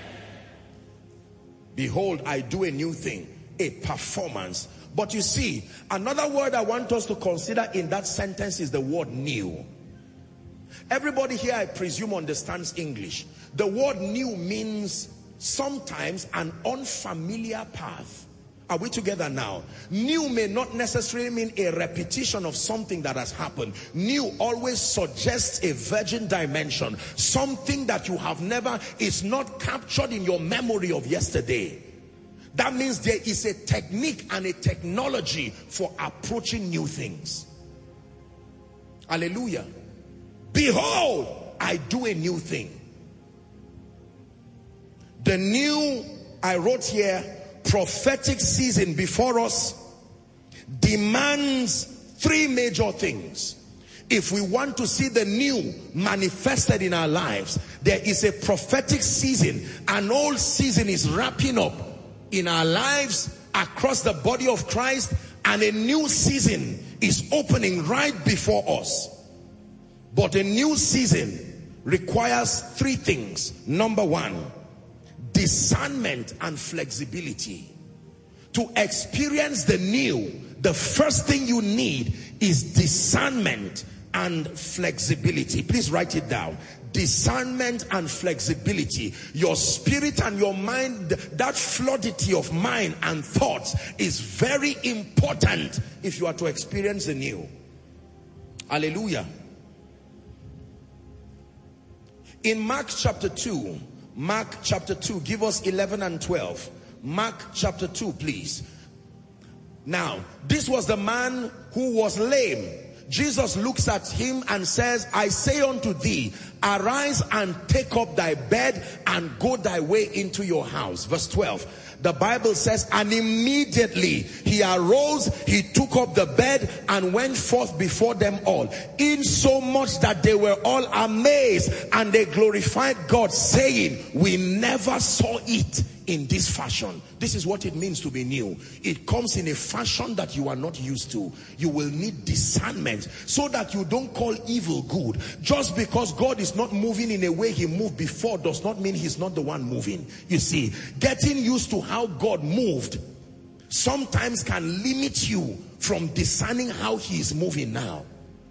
S1: Behold, I do a new thing, a performance. But you see, another word I want us to consider in that sentence is the word new. Everybody here, I presume, understands English. The word new means sometimes an unfamiliar path. Are we together now? New may not necessarily mean a repetition of something that has happened. New always suggests a virgin dimension. Something that you have never, is not captured in your memory of yesterday. That means there is a technique and a technology for approaching new things. Hallelujah. Behold, I do a new thing. The new, I wrote here, prophetic season before us demands three major things. If we want to see the new manifested in our lives, there is a prophetic season. An old season is wrapping up in our lives across the body of Christ, and a new season is opening right before us. But a new season requires three things. Number one, discernment and flexibility. To experience the new, the first thing you need is discernment and flexibility. Please write it down. Discernment and flexibility. Your spirit and your mind, that fluidity of mind and thoughts is very important if you are to experience the new. Hallelujah. In Mark chapter 2, give us 11 and 12. Mark chapter 2, please. Now, this was the man who was lame. Jesus looks at him and says, I say unto thee, arise and take up thy bed and go thy way into your house. Verse 12. The Bible says, and immediately he arose, he took up the bed and went forth before them all, insomuch that they were all amazed, and they glorified God, saying, we never saw it in this fashion. This is what it means to be new. It comes in a fashion that you are not used to. You will need discernment so that you don't call evil good. Just because God is not moving in a way he moved before does not mean he's not the one moving. You see, getting used to how God moved sometimes can limit you from discerning how he is moving now.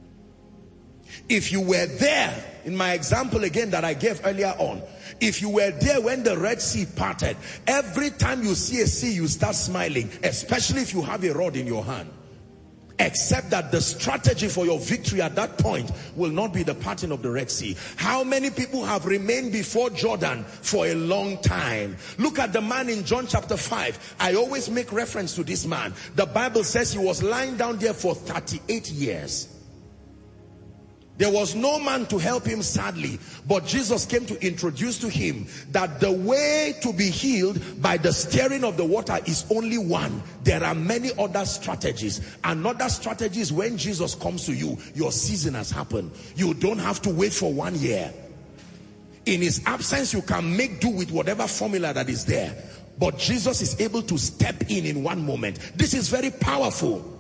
S1: If you were there, in my example again that I gave earlier on, if you were there when the Red Sea parted, every time you see a sea, you start smiling, especially if you have a rod in your hand. Except that the strategy for your victory at that point will not be the parting of the Red Sea. How many people have remained before Jordan for a long time? Look at the man in John chapter 5. I always make reference to this man. The Bible says he was lying down there for 38 years. There was no man to help him, sadly, but Jesus came to introduce to him that the way to be healed by the stirring of the water is only one. There are many other strategies. Another strategy is when Jesus comes to you, your season has happened. You don't have to wait for 1 year. In his absence, you can make do with whatever formula that is there. But Jesus is able to step in one moment. This is very powerful.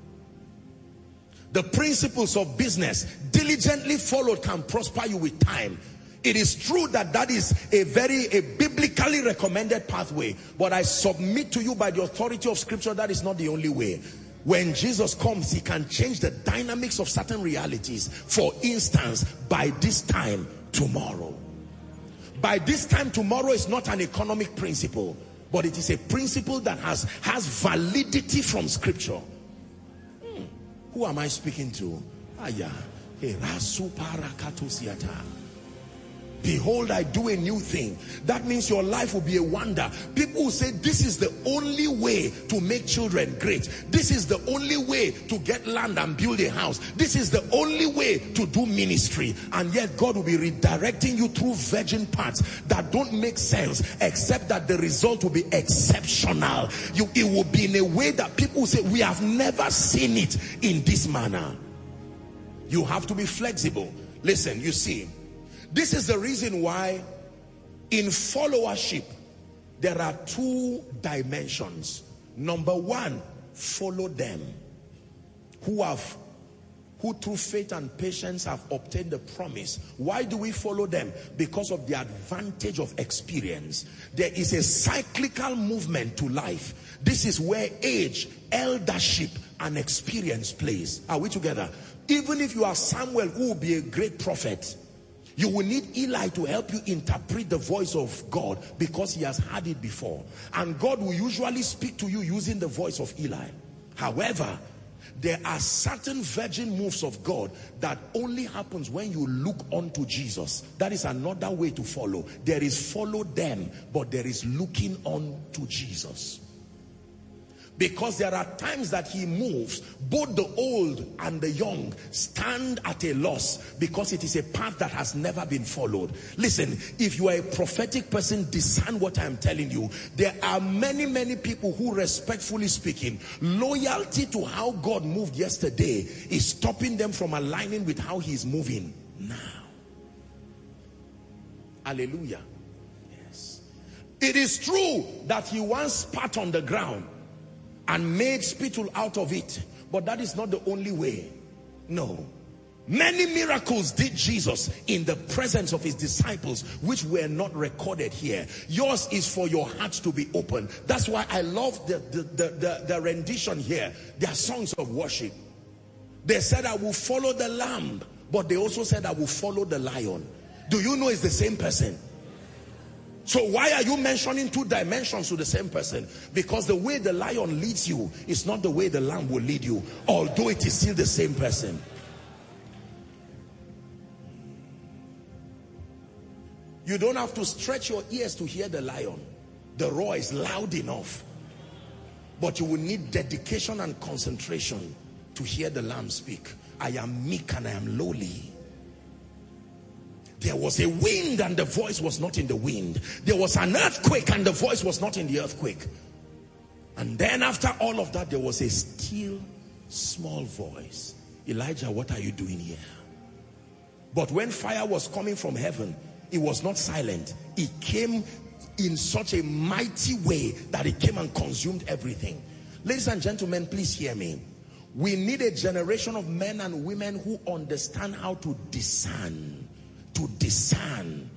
S1: The principles of business diligently followed can prosper you with time. It is true that that is a biblically recommended pathway, but I submit to you by the authority of scripture that is not the only way. When Jesus comes, he can change the dynamics of certain realities. For instance, by this time tomorrow. By this time tomorrow is not an economic principle. but it is a principle that has validity from scripture. Who am I speaking to? Behold, I do a new thing. That means your life will be a wonder. People will say, this is the only way to make children great. This is the only way to get land and build a house. This is the only way to do ministry. And yet God will be redirecting you through virgin paths that don't make sense, except that the result will be exceptional. It will be in a way that people will say, we have never seen it in this manner. You have to be flexible. Listen, you see, this is the reason why in followership there are two dimensions. Number one, follow them who through faith and patience have obtained the promise. Why do we follow them? Because of the advantage of experience. There is a cyclical movement to life. This is where age, eldership, and experience plays. Are we together? Even if you are Samuel, who will be a great prophet, you will need Eli to help you interpret the voice of God, because he has heard it before. And God will usually speak to you using the voice of Eli. However, there are certain virgin moves of God that only happens when you look onto Jesus. That is another way to follow. There is follow them, but there is looking on to Jesus. Because there are times that he moves, both the old and the young stand at a loss, because it is a path that has never been followed. Listen, if you are a prophetic person, discern what I am telling you. There are many people who, respectfully speaking, loyalty to how God moved yesterday is stopping them from aligning with how he is moving now. Hallelujah. Yes. It is true that he once spat on the ground and made spittle out of it, but that is not the only way. No. Many miracles did Jesus in the presence of his disciples, which were not recorded here. Yours is for your heart to be open. That's why I love the rendition here. They are songs of worship. They said, I will follow the lamb, but they also said, I will follow the lion. Do you know it's the same person? So why are you mentioning two dimensions to the same person? Because the way the lion leads you is not the way the lamb will lead you, although it is still the same person. You don't have to stretch your ears to hear the lion. The roar is loud enough. But you will need dedication and concentration to hear the lamb speak. I am meek and I am lowly. There was a wind and the voice was not in the wind. There was an earthquake and the voice was not in the earthquake. And then after all of that, there was a still small voice. Elijah, what are you doing here? But when fire was coming from heaven, it was not silent. It came in such a mighty way that it came and consumed everything. Ladies and gentlemen, please hear me. We need a generation of men and women who understand how to discern. To discern.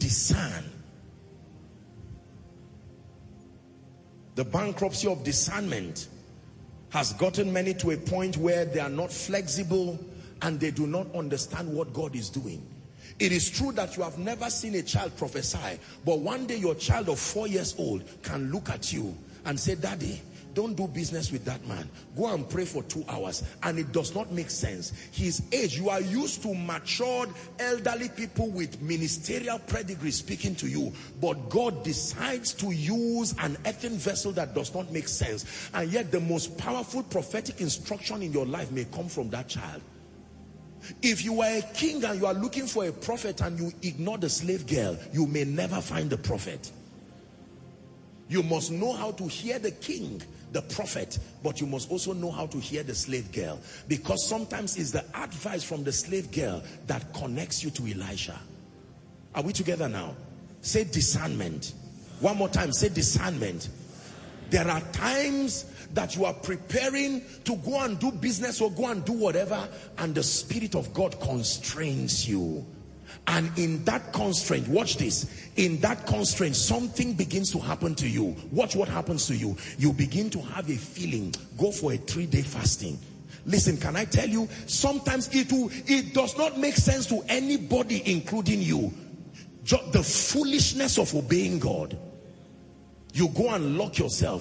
S1: The bankruptcy of discernment has gotten many to a point where they are not flexible and they do not understand what God is doing. It is true that you have never seen a child prophesy, but one day your child of 4 years old can look at you and say, Daddy, don't do business with that man. Go and pray for 2 hours. And it does not make sense. His age, you are used to matured elderly people with ministerial pedigree speaking to you. But God decides to use an earthen vessel that does not make sense. And yet the most powerful prophetic instruction in your life may come from that child. If you are a king and you are looking for a prophet and you ignore the slave girl, you may never find the prophet. You must know how to hear the king, the prophet, but you must also know how to hear the slave girl, because sometimes it's the advice from the slave girl that connects you to Elisha. Are we together now? Say discernment. One more time, say discernment. There are times that you are preparing to go and do business or go and do whatever, and the Spirit of God constrains you. And in that constraint, watch this, in that constraint, something begins to happen to you. Watch what happens to you. You begin to have a feeling, go for a 3-day fasting. Listen, can I tell you, sometimes it does not make sense to anybody, including you. The foolishness of obeying God. You go and lock yourself.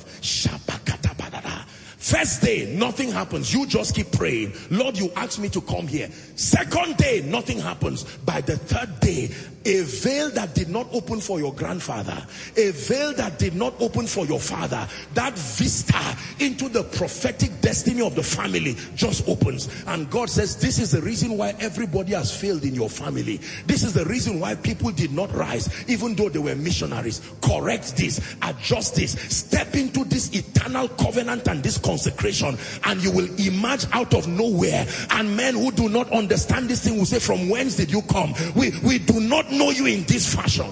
S1: First day, nothing happens. You just keep praying. Lord, you asked me to come here. Second day, nothing happens. By the third day, a veil that did not open for your grandfather, a veil that did not open for your father, that vista into the prophetic destiny of the family just opens. And God says, this is the reason why everybody has failed in your family. This is the reason why people did not rise, even though they were missionaries. Correct this, adjust this, step into this eternal covenant and this consecration, and you will emerge out of nowhere. And men who do not understand this thing will say, from whence did you come? We do not know you in this fashion.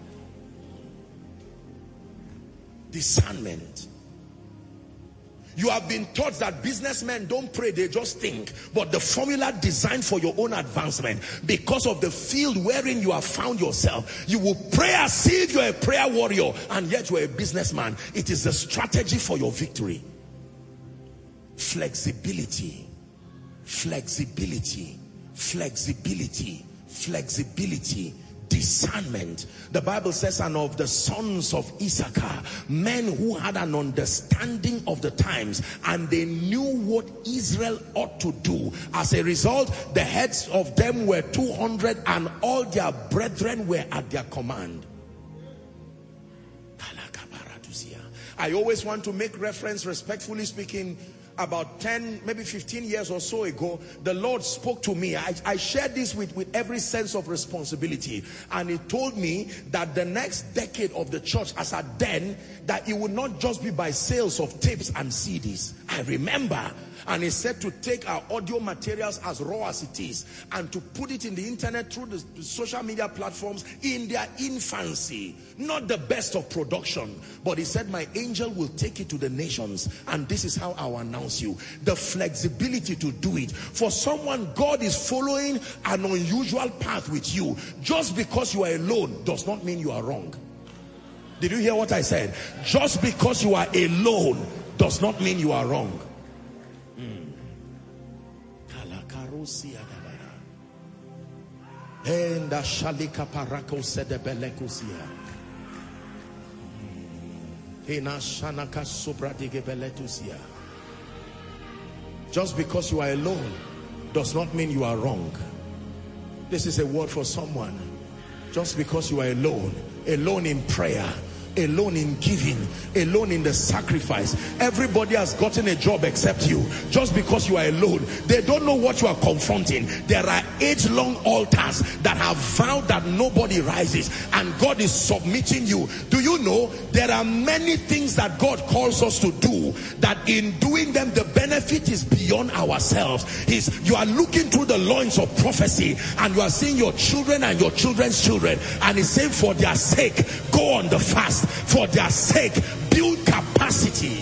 S1: Discernment. You have been taught that businessmen don't pray, they just think. But the formula designed for your own advancement, because of the field wherein you have found yourself, you will pray as if you're a prayer warrior, and yet you're a businessman. It is the strategy for your victory. Flexibility, flexibility, flexibility, flexibility, discernment. The Bible says, and of the sons of Issachar, men who had an understanding of the times, and they knew what Israel ought to do. As a result, the heads of them were 200, and all their brethren were at their command. I always want to make reference, respectfully speaking, about 10, maybe 15 years or so ago, the Lord spoke to me. I shared this with every sense of responsibility. And he told me that the next decade of the church, as at then, that it would not just be by sales of tapes and CDs. I remember. And he said to take our audio materials as raw as it is, and to put it in the internet through the social media platforms in their infancy. Not the best of production. But he said, my angel will take it to the nations, and this is how I'll announce you. The flexibility to do it. For someone, God is following an unusual path with you. Just because you are alone does not mean you are wrong. Did you hear what I said? Just because you are alone does not mean you are wrong. Just because you are alone does not mean you are wrong. This is a word for someone. Just because you are alone, alone in prayer, alone in giving, alone in the sacrifice. Everybody has gotten a job except you. Just because you are alone, they don't know what you are confronting. There are age-long altars that have vowed that nobody rises, and God is submitting you. Do you know there are many things that God calls us to do, that in doing them the benefit is beyond ourselves? You are looking through the loins of prophecy, and you are seeing your children and your children's children, and he's saying, for their sake, go on the fast. For their sake, build capacity.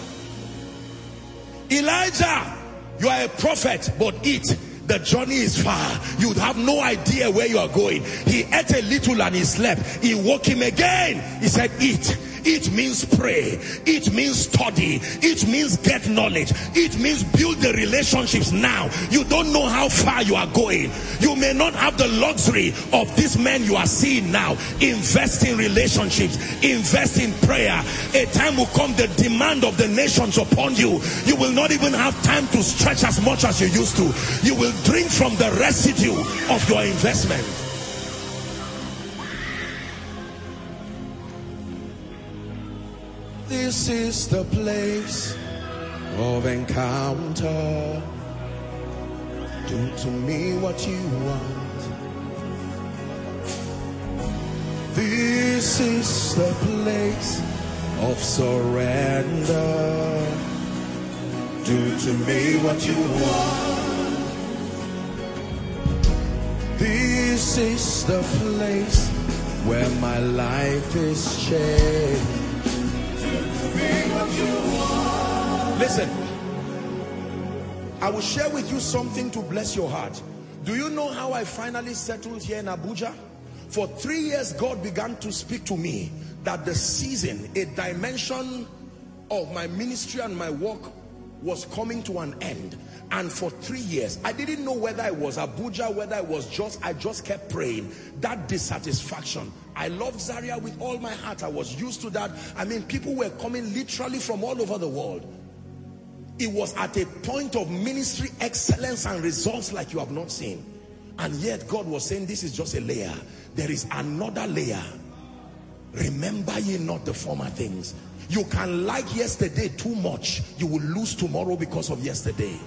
S1: Elijah, you are a prophet, but eat. The journey is far. You would have no idea where you are going. He ate a little and he slept. He woke him again. He said, eat. It means pray. It means study. It means get knowledge. It means build the relationships now. You don't know how far you are going. You may not have the luxury of these men you are seeing now. Invest in relationships. Invest in prayer. A time will come, the demand of the nations upon you. You will not even have time to stretch as much as you used to. You will drink from the residue of your investment. This is the place of encounter. Do to me what you want. This is the place of surrender. Do to me what you want. This is the place where my life is changed. Listen, I will share with you something to bless your heart. Do you know how I finally settled here in Abuja? For 3 years, God began to speak to me that the season, a dimension of my ministry and my work was coming to an end. And for 3 years, I didn't know whether it was Abuja, whether it was just, I just kept praying. That dissatisfaction. I loved Zaria with all my heart. I was used to that. I mean, people were coming literally from all over the world. It was at a point of ministry excellence and results like you have not seen. And yet God was saying, this is just a layer. There is another layer. Remember ye not the former things. You can like yesterday too much. You will lose tomorrow because of yesterday.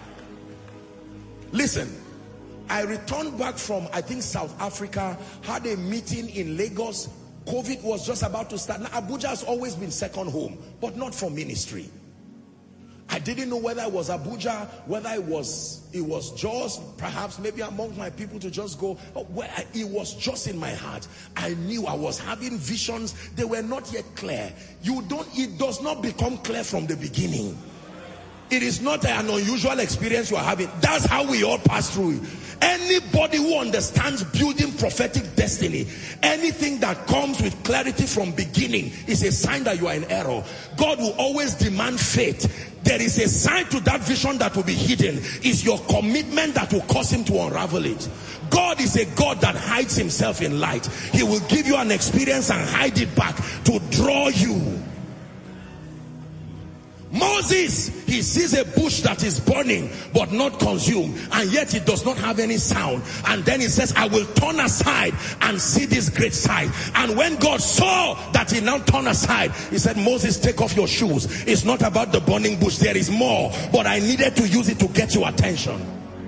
S1: Listen, I returned back from, I think, South Africa, had a meeting in Lagos. COVID was just about to start. Now, Abuja has always been second home, but not for ministry. I didn't know whether it was Abuja, whether it was just perhaps maybe among my people to just go. It was just in my heart. I knew I was having visions. They were not yet clear. It does not become clear from the beginning. It is not an unusual experience you are having. That's how we all pass through it. Anybody who understands building prophetic destiny, anything that comes with clarity from beginning is a sign that you are in error. God will always demand faith. There is a sign to that vision that will be hidden. It's your commitment that will cause him to unravel it. God is a God that hides himself in light. He will give you an experience and hide it back to draw you. Moses, he sees a bush that is burning but not consumed, and yet it does not have any sound. And then he says, I will turn aside and see this great sight. And when God saw that he now turned aside, he said, Moses, take off your shoes. It's not about the burning bush. There is more, but I needed to use it to get your attention.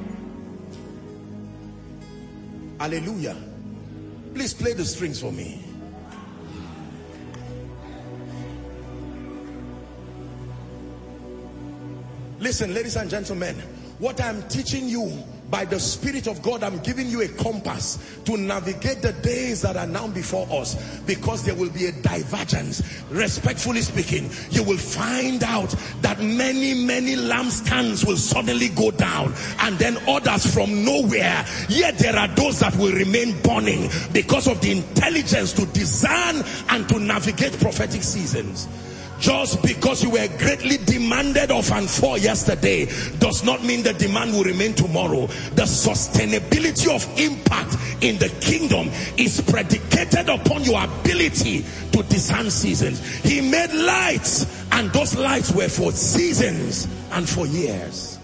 S1: Hallelujah. Please play the strings for me. Listen, ladies and gentlemen, what I'm teaching you by the Spirit of God, I'm giving you a compass to navigate the days that are now before us, because there will be a divergence. Respectfully speaking, you will find out that many lampstands will suddenly go down, and then others from nowhere. Yet there are those that will remain burning because of the intelligence to discern and to navigate prophetic seasons. Just because you were greatly demanded of and for yesterday does not mean the demand will remain tomorrow. The sustainability of impact in the kingdom is predicated upon your ability to discern seasons. He made lights, and those lights were for seasons and for years.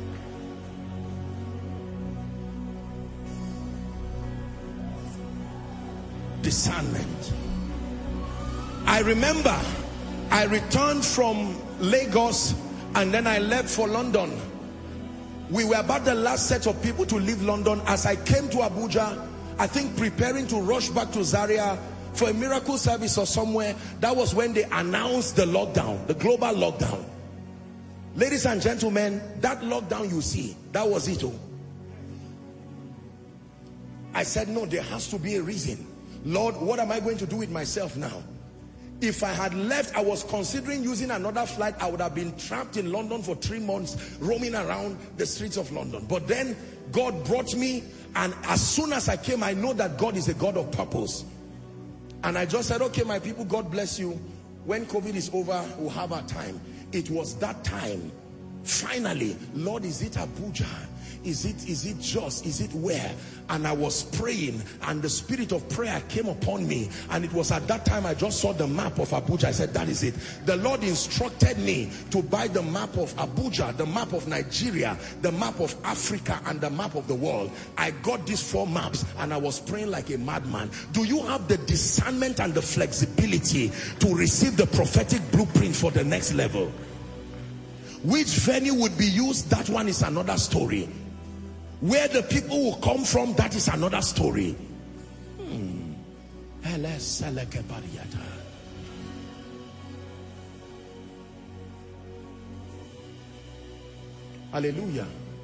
S1: Discernment. I remember I returned from Lagos and then I left for London. We were about the last set of people to leave London. As I came to Abuja, I think preparing to rush back to Zaria for a miracle service or somewhere, that was when they announced the lockdown, the global lockdown. Ladies and gentlemen, that lockdown you see, that was it. I said, no, there has to be a reason. Lord, what am I going to do with myself now? If I had left, I was considering using another flight. I would have been trapped in London for 3 months, roaming around the streets of London. But then God brought me, and as soon as I came, I know that God is a God of purpose. And I just said, okay, my people, God bless you. When COVID is over, we'll have our time. It was that time. Finally, Lord, is it Abuja? Is it just? Is it where? And I was praying, and the spirit of prayer came upon me, and it was at that time I just saw the map of Abuja. I said, that is it. The Lord instructed me to buy the map of Abuja, the map of Nigeria, the map of Africa, and the map of the world. I got these 4 maps, and I was praying like a madman. Do you have the discernment and the flexibility to receive the prophetic blueprint for the next level? Which venue would be used? That one is another story. Where the people will come from, that is another story. Hallelujah.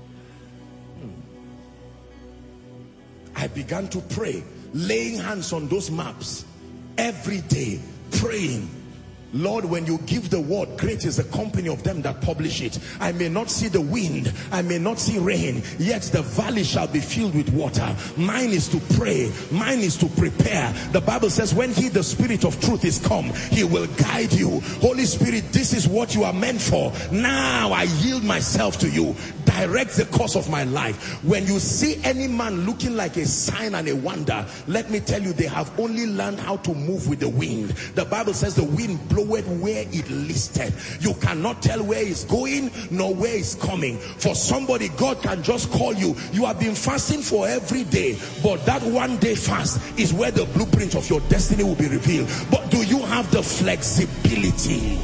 S1: I began to pray, laying hands on those maps every day, praying. Lord, when you give the word, great is the company of them that publish it. I may not see the wind, I may not see rain, yet the valley shall be filled with water. Mine is to pray, mine is to prepare. The Bible says when he, the Spirit of truth, is come, he will guide you. Holy Spirit, this is what you are meant for. Now I yield myself to you. directs the course of my life. When you see any man looking like a sign and a wonder, let me tell you, they have only learned how to move with the wind. The Bible says the wind bloweth where it listeth. You cannot tell where it's going nor where it's coming. For somebody, God can just call you. You have been fasting for every day, but that one day fast is where the blueprint of your destiny will be revealed. But do you have the flexibility?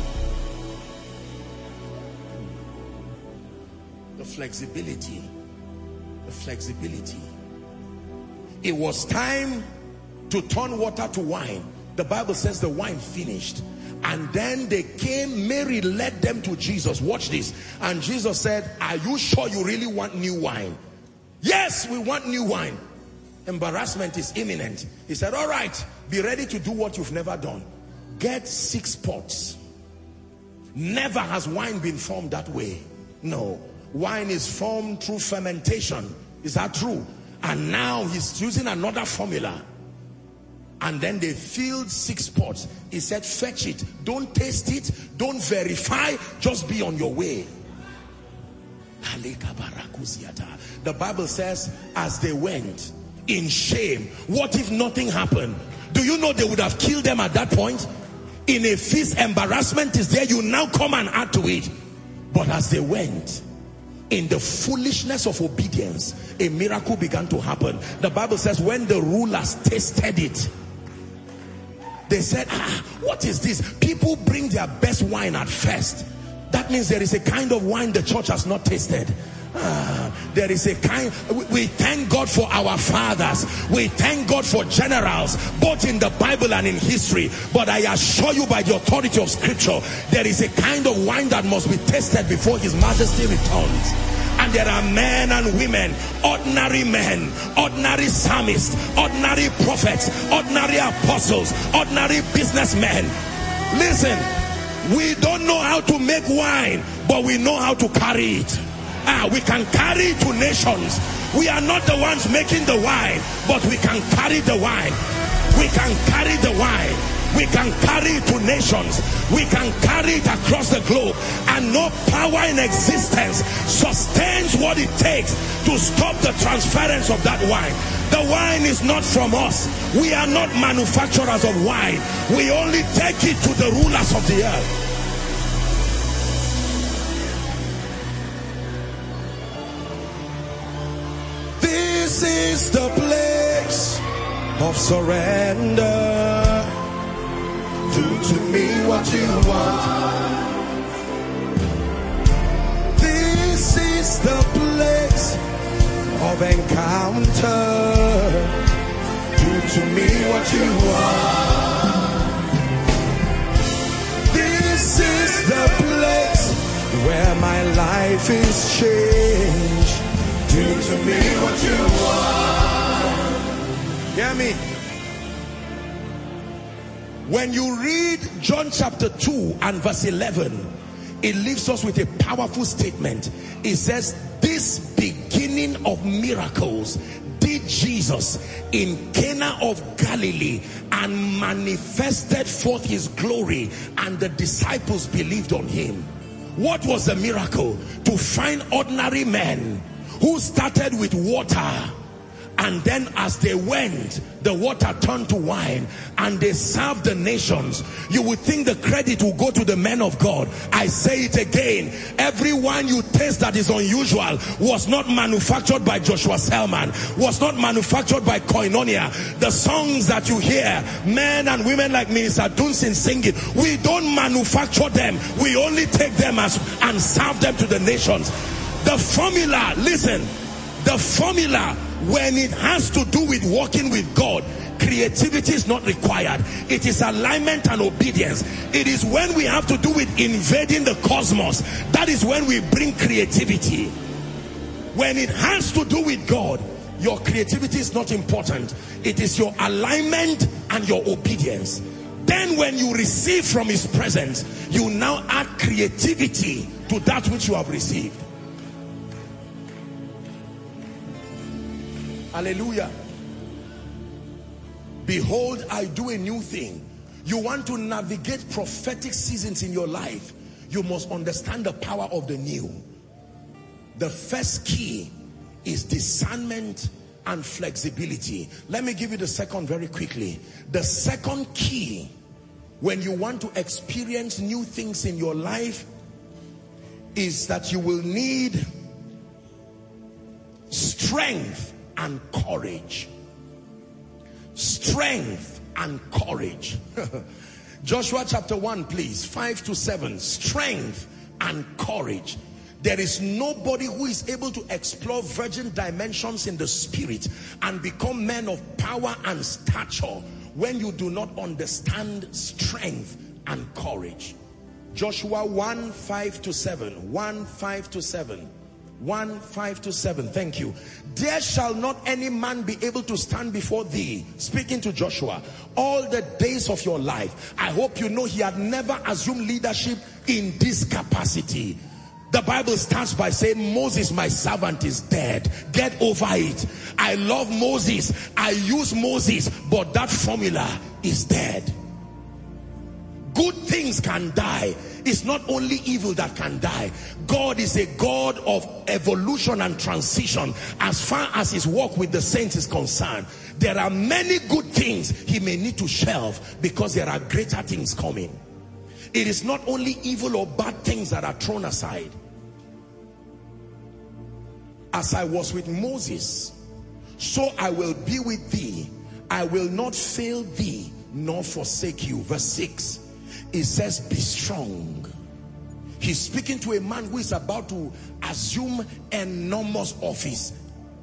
S1: The flexibility. The flexibility. It was time to turn water to wine. The Bible says the wine finished. And then they came, Mary led them to Jesus. Watch this. And Jesus said, are you sure you really want new wine? Yes, we want new wine. Embarrassment is imminent. He said, all right, be ready to do what you've never done. Get 6 pots. Never has wine been formed that way. No. Wine is formed through fermentation. Is that true? And now he's using another formula. And then they filled 6 pots. He said, fetch it. Don't taste it. Don't verify. Just be on your way. The Bible says, as they went in shame, what if nothing happened? Do you know they would have killed them at that point? In a feast, embarrassment is there. You now come and add to it. But as they went, in the foolishness of obedience, a miracle began to happen. The Bible says when the rulers tasted it, they said, what is this? People bring their best wine at first. That means there is a kind of wine the church has not tasted. There is a kind. We thank God for our fathers. We thank God for generals, both in the Bible and in history. But I assure you by the authority of scripture, there is a kind of wine that must be tasted before his majesty returns. And there are men and women, ordinary men, ordinary psalmists, ordinary prophets, ordinary apostles, ordinary businessmen. Listen, we don't know how to make wine, but we know how to carry it. We can carry it to nations. We are not the ones making the wine, but we can carry the wine. We can carry the wine. We can carry it to nations. We can carry it across the globe. And no power in existence sustains what it takes to stop the transference of that wine. The wine is not from us. We are not manufacturers of wine. We only take it to the rulers of the earth. This is the place of surrender. Do to me what you want. This is the place of encounter. Do to me what you want. This is the place where my life is changed. Do to me what you want. Hear me. When you read John chapter 2 and verse 11, it leaves us with a powerful statement. It says, this beginning of miracles did Jesus in Cana of Galilee and manifested forth his glory, and the disciples believed on him. What was the miracle? To find ordinary men who started with water, and then as they went, the water turned to wine, and they served the nations. You would think the credit will go to the men of God. I say it again. Every wine you taste that is unusual was not manufactured by Joshua Selman, was not manufactured by Koinonia. The songs that you hear, men and women like Minister Dunsin singing, we don't manufacture them. We only take them and serve them to the nations. The formula, listen, the formula, when it has to do with walking with God, creativity is not required. It is alignment and obedience. It is when we have to do with invading the cosmos, that is when we bring creativity. When it has to do with God, your creativity is not important. It is your alignment and your obedience. Then when you receive from his presence, you now add creativity to that which you have received. Hallelujah. Behold, I do a new thing. You want to navigate prophetic seasons in your life, you must understand the power of the new. The first key is discernment and flexibility. Let me give you the second very quickly. The second key, when you want to experience new things in your life, is that you will need strength and courage. Strength and courage. Joshua chapter 1, please, 5 to 7. Strength and courage. There is nobody who is able to explore virgin dimensions in the spirit and become men of power and stature when you do not understand strength and courage. Joshua 1, 5 to 7. 1, 5 to 7. 1, 5 to 7. Thank you. There shall not any man be able to stand before thee, speaking to Joshua, all the days of your life. I hope you know he had never assumed leadership in this capacity. The Bible starts by saying, Moses, my servant, is dead. Get over it. I love Moses. I use Moses, but that formula is dead. Good things can die. It's not only evil that can die. God is a God of evolution and transition as far as his work with the saints is concerned. There are many good things he may need to shelve because there are greater things coming. It is not only evil or bad things that are thrown aside. As I was with Moses, so I will be with thee. I will not fail thee nor forsake you. Verse 6. It says, be strong. He's speaking to a man who is about to assume enormous office.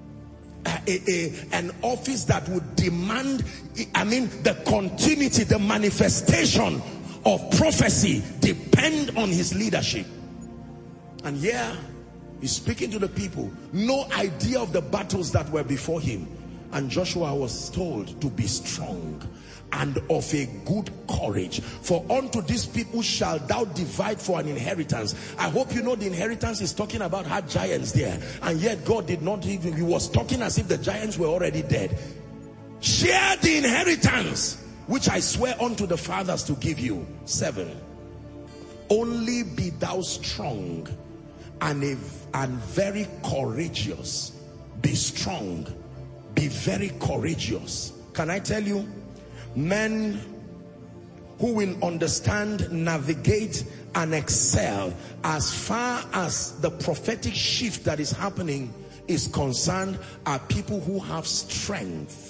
S1: An office that would demand, the continuity, the manifestation of prophecy depend on his leadership. And yeah, he's speaking to the people. No idea of the battles that were before him. And Joshua was told to be strong and of a good courage. For unto these people shall thou divide for an inheritance. I hope you know the inheritance is talking about had giants there. And yet God did not even, he was talking as if the giants were already dead. Share the inheritance which I swear unto the fathers to give you. 7. Only be thou strong and very courageous. Be strong. Be very courageous. Can I tell you, men who will understand, navigate, and excel as far as the prophetic shift that is happening is concerned are people who have strength.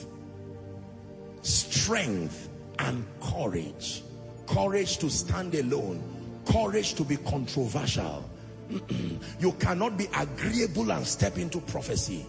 S1: Strength and courage. Courage to stand alone. Courage to be controversial. You cannot be agreeable and step into prophecy.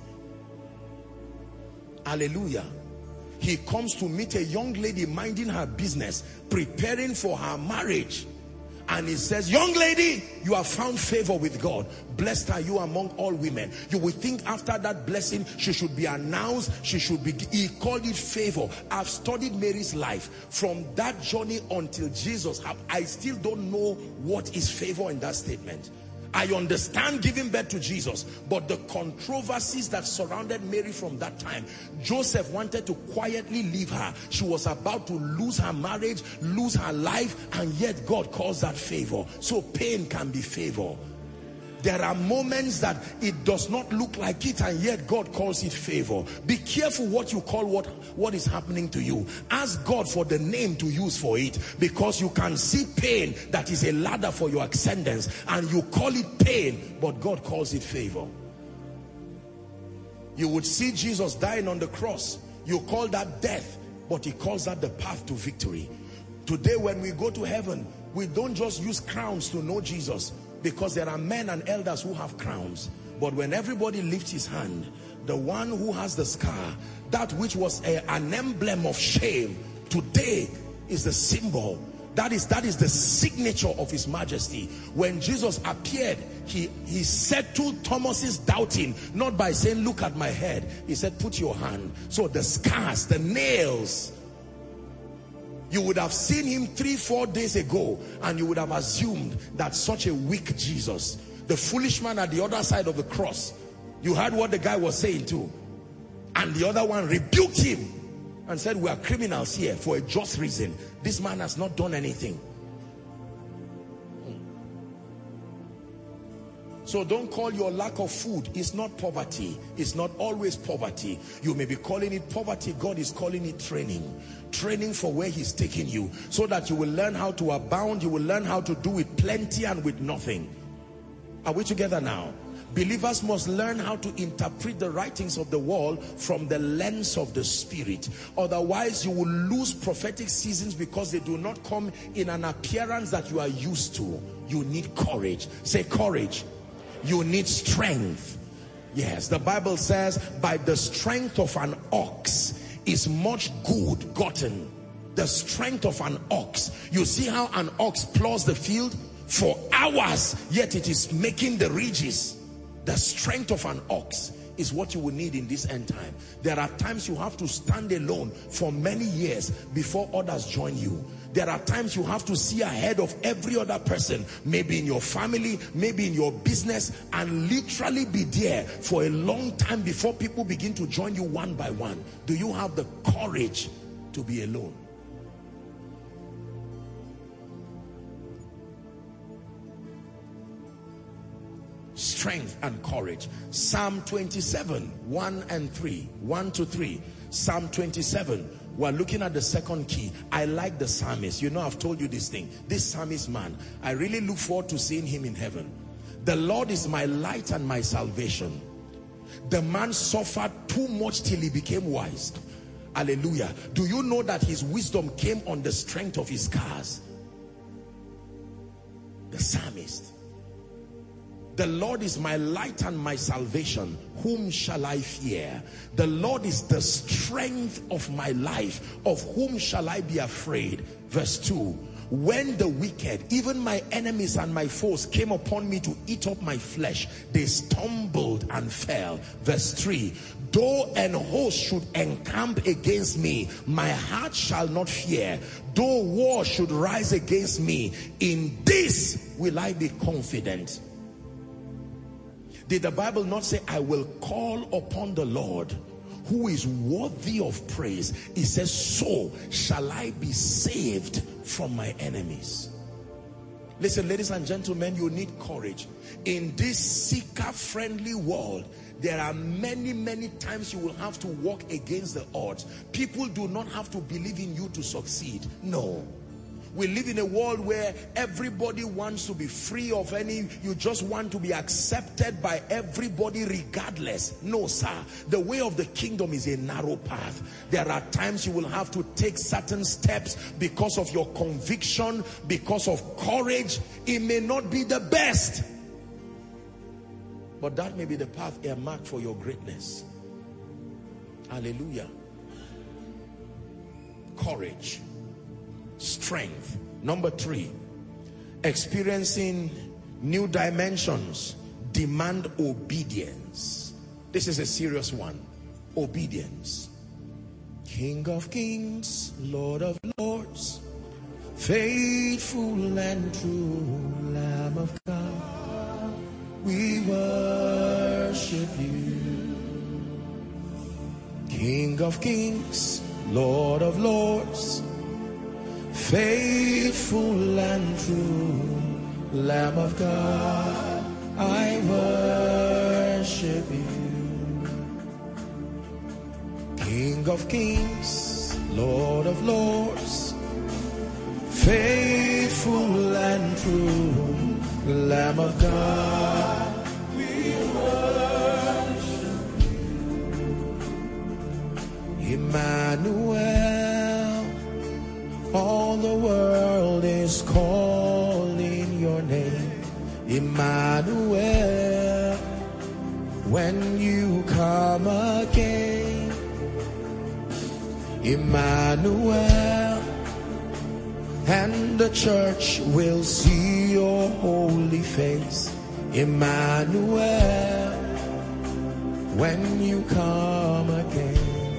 S1: Hallelujah. He comes to meet a young lady minding her business, preparing for her marriage. And he says, young lady, you have found favor with God. Blessed are you among all women. You will think after that blessing, she should be announced. He called it favor. I've studied Mary's life. From that journey until Jesus, I still don't know what is favor in that statement. I understand giving birth to Jesus, but the controversies that surrounded Mary from that time. Joseph wanted to quietly leave her. She was about to lose her marriage, lose her life, and yet God calls that favor. So pain can be favor. There are moments that it does not look like it, and yet God calls it favor. Be careful what you call what is happening to you. Ask God for the name to use for it, because you can see pain that is a ladder for your ascendance, and you call it pain, but God calls it favor. You would see Jesus dying on the cross. You call that death, but he calls that the path to victory. Today when we go to heaven, we don't just use crowns to know Jesus, because there are men and elders who have crowns. But when everybody lifts his hand, the one who has the scar, that which was an emblem of shame, today is the symbol. That is the signature of his majesty. When Jesus appeared, he settled Thomas's doubting, not by saying, look at my head. He said, put your hand. So the scars, the nails, you would have seen him 3-4 days ago, and you would have assumed that such a weak Jesus, the foolish man at the other side of the cross, you heard what the guy was saying too, and the other one rebuked him and said, we are criminals here for a just reason. This man has not done anything. So don't call your lack of food. It's not poverty. It's not always poverty. You may be calling it poverty. God is calling it training. Training for where he's taking you, so that you will learn how to abound. You will learn how to do with plenty and with nothing. Are we together now? Believers must learn how to interpret the writings of the wall from the lens of the Spirit. Otherwise, you will lose prophetic seasons because they do not come in an appearance that you are used to. You need courage. Say courage. You need strength. Yes, the Bible says, by the strength of an ox is much good gotten. The strength of an ox. You see how an ox plows the field for hours, yet it is making the ridges. The strength of an ox is what you will need in this end time. There are times you have to stand alone for many years before others join you. There are times you have to see ahead of every other person, maybe in your family, maybe in your business, and literally be there for a long time before people begin to join you one by one. Do you have the courage to be alone? Strength and courage. Psalm 27, 1 and 3, 1 to 3. Psalm 27. We're looking at the second key. I like the psalmist. You know, I've told you this thing. This psalmist man, I really look forward to seeing him in heaven. The Lord is my light and my salvation. The man suffered too much till he became wise. Hallelujah. Do you know that his wisdom came on the strength of his scars? The psalmist. The Lord is my light and my salvation. Whom shall I fear? The Lord is the strength of my life. Of whom shall I be afraid? Verse 2. When the wicked, even my enemies and my foes, came upon me to eat up my flesh, they stumbled and fell. Verse 3. Though an host should encamp against me, my heart shall not fear. Though war should rise against me, in this will I be confident. Did the Bible not say, I will call upon the Lord who is worthy of praise? It says, so shall I be saved from my enemies. Listen, ladies and gentlemen, you need courage. In this seeker-friendly world, there are many times you will have to walk against the odds. People do not have to believe in you to succeed. No. We live in a world where everybody wants to be free of any, you just want to be accepted by everybody regardless. No, sir. The way of the kingdom is a narrow path. There are times you will have to take certain steps because of your conviction, because of courage. It may not be the best, but that may be the path earmarked for your greatness. Hallelujah. Courage. Strength. Number 3, experiencing new dimensions demand obedience. This is a serious one. Obedience. King of kings, Lord of lords, faithful and true Lamb of God, we worship you. King of kings, Lord of lords, faithful and true Lamb of God, I worship you. King of kings, Lord of lords, faithful and true Lamb of God, we worship you. Emmanuel, all the world is calling your name. Emmanuel, when you come again. Emmanuel, and the church will see your holy face. Emmanuel, when you come again.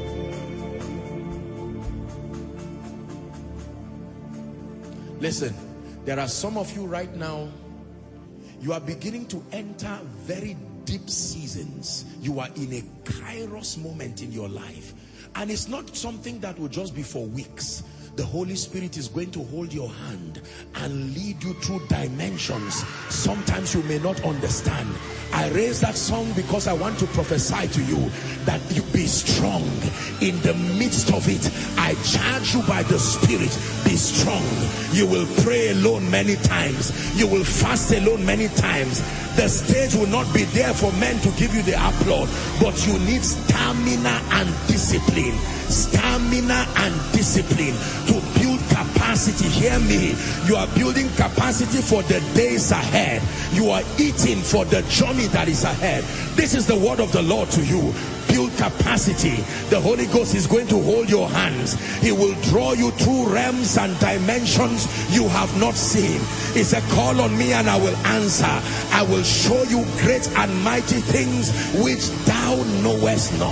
S1: Listen, there are some of you right now, you are beginning to enter very deep seasons. You are in a kairos moment in your life. And it's not something that will just be for weeks. the Holy Spirit is going to hold your hand and lead you through dimensions sometimes you may not understand. I raise that song because I want to prophesy to you that you be strong in the midst of it. I charge you by the Spirit, be strong. You will pray alone many times. You will fast alone many times. The stage will not be there for men to give you the applaud, but you need stamina and discipline. Stamina and discipline to build capacity. Hear me. You are building capacity for the days ahead. You are eating for the journey that is ahead. This is the word of the Lord to you. Build capacity. The Holy Ghost is going to hold your hands. He will draw you through realms and dimensions you have not seen. It's a call on me and I will answer. I will show you great and mighty things which thou knowest not.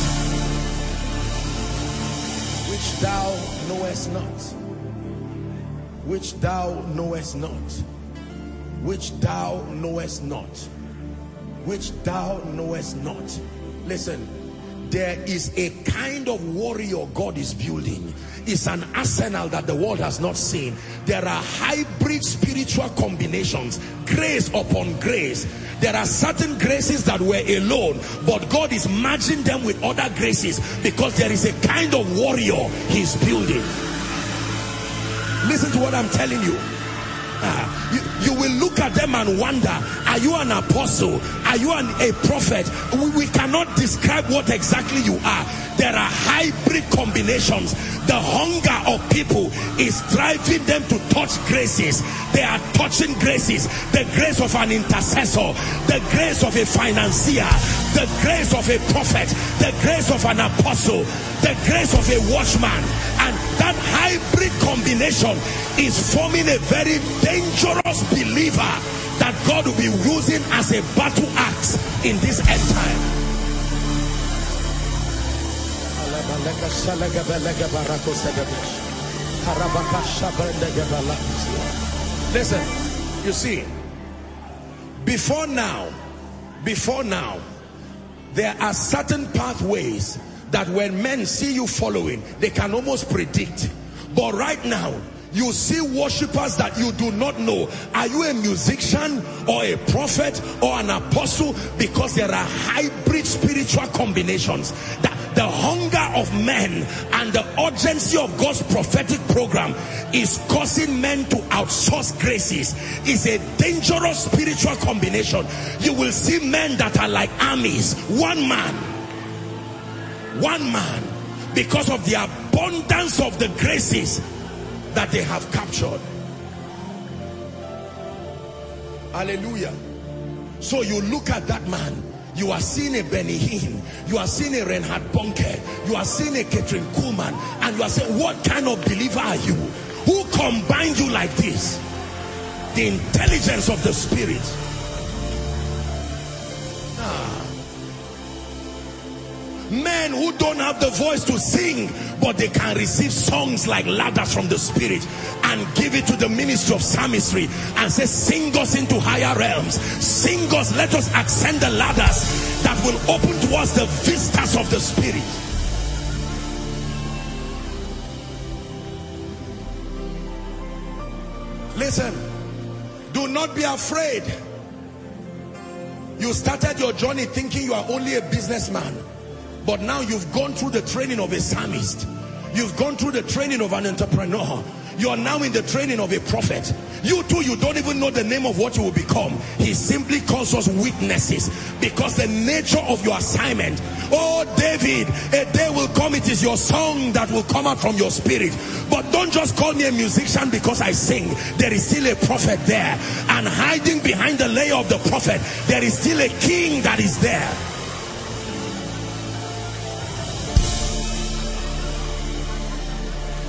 S1: Which thou knowest not. Which thou knowest not. Which thou knowest not. Which thou knowest not. Listen, there is a kind of warrior God is building. It's an arsenal that the world has not seen. There are hybrid spiritual combinations, grace upon grace. There are certain graces that were alone, but God is merging them with other graces because there is a kind of warrior He's building. Listen to what I'm telling you. You will look at them and wonder, are you an apostle? Are you a prophet? We cannot describe what exactly you are. There are hybrid combinations. The hunger of people is driving them to touch graces. They are touching graces. The grace of an intercessor, the grace of a financier, the grace of a prophet, the grace of an apostle, the grace of a watchman. And that hybrid combination is forming a very dangerous believer that God will be using as a battle axe in this end time. Listen, you see, before now, there are certain pathways that when men see you following, they can almost predict. But right now, you see worshippers that you do not know. Are you a musician or a prophet or an apostle? Because there are hybrid spiritual combinations. That the hunger of men and the urgency of God's prophetic program is causing men to outsource graces. It's a dangerous spiritual combination. You will see men that are like armies. One man, because of the abundance of the graces that they have captured. Hallelujah. So you look at that man, you are seeing a Benny Hinn, you are seeing a Reinhard Bonnke, you are seeing a Catherine Kuhlman, and you are saying, what kind of believer are you? Who combined you like this? The intelligence of the Spirit. Men who don't have the voice to sing, but they can receive songs like ladders from the Spirit and give it to the ministry of psalmistry and say, sing us into higher realms. Sing us, let us ascend the ladders that will open to us the vistas of the Spirit. Listen, do not be afraid. You started your journey thinking you are only a businessman. But now you've gone through the training of a psalmist. You've gone through the training of an entrepreneur. You are now in the training of a prophet. You too, you don't even know the name of what you will become. He simply calls us witnesses because the nature of your assignment. Oh David, a day will come, it is your song that will come out from your spirit. But don't just call me a musician because I sing. There is still a prophet there. And hiding behind the layer of the prophet, there is still a king that is there.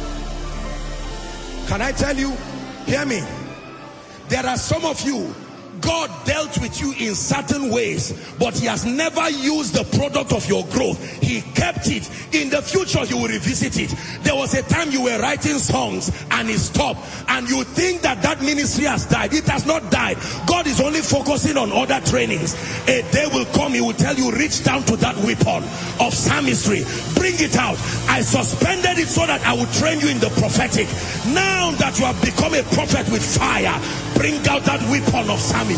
S1: Can I tell you, hear me, there are some of you, God dealt with you in certain ways, but he has never used the product of your growth. He kept it. In the future, he will revisit it. There was a time you were writing songs and it stopped, and you think that that ministry has died. It has not died. God is only focusing on other trainings. A day will come, he will tell you, reach down to that weapon of psalmistry, bring it out. I suspended it so that I would train you in the prophetic. Now that you have become a prophet with fire, bring out that weapon of psalmistry.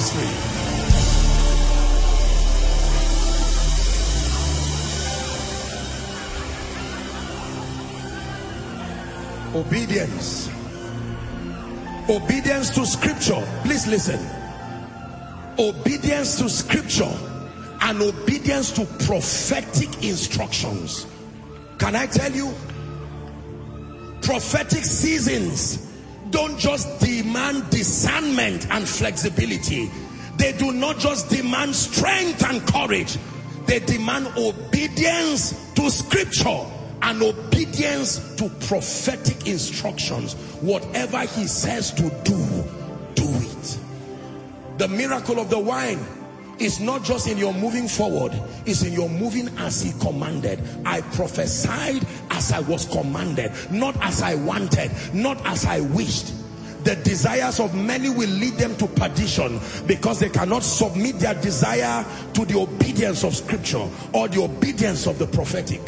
S1: Obedience. Obedience to scripture. Please listen. Obedience to scripture and obedience to prophetic instructions. Can I tell you, prophetic seasons don't just demand discernment and flexibility. They do not just demand strength and courage. They demand obedience to scripture and obedience to prophetic instructions. Whatever he says to do, do it. The miracle of the wine is not just in your moving forward, it's in your moving as he commanded. I prophesied as I was commanded, not as I wanted, not as I wished. The desires of many will lead them to perdition because they cannot submit their desire to the obedience of scripture or the obedience of the prophetic.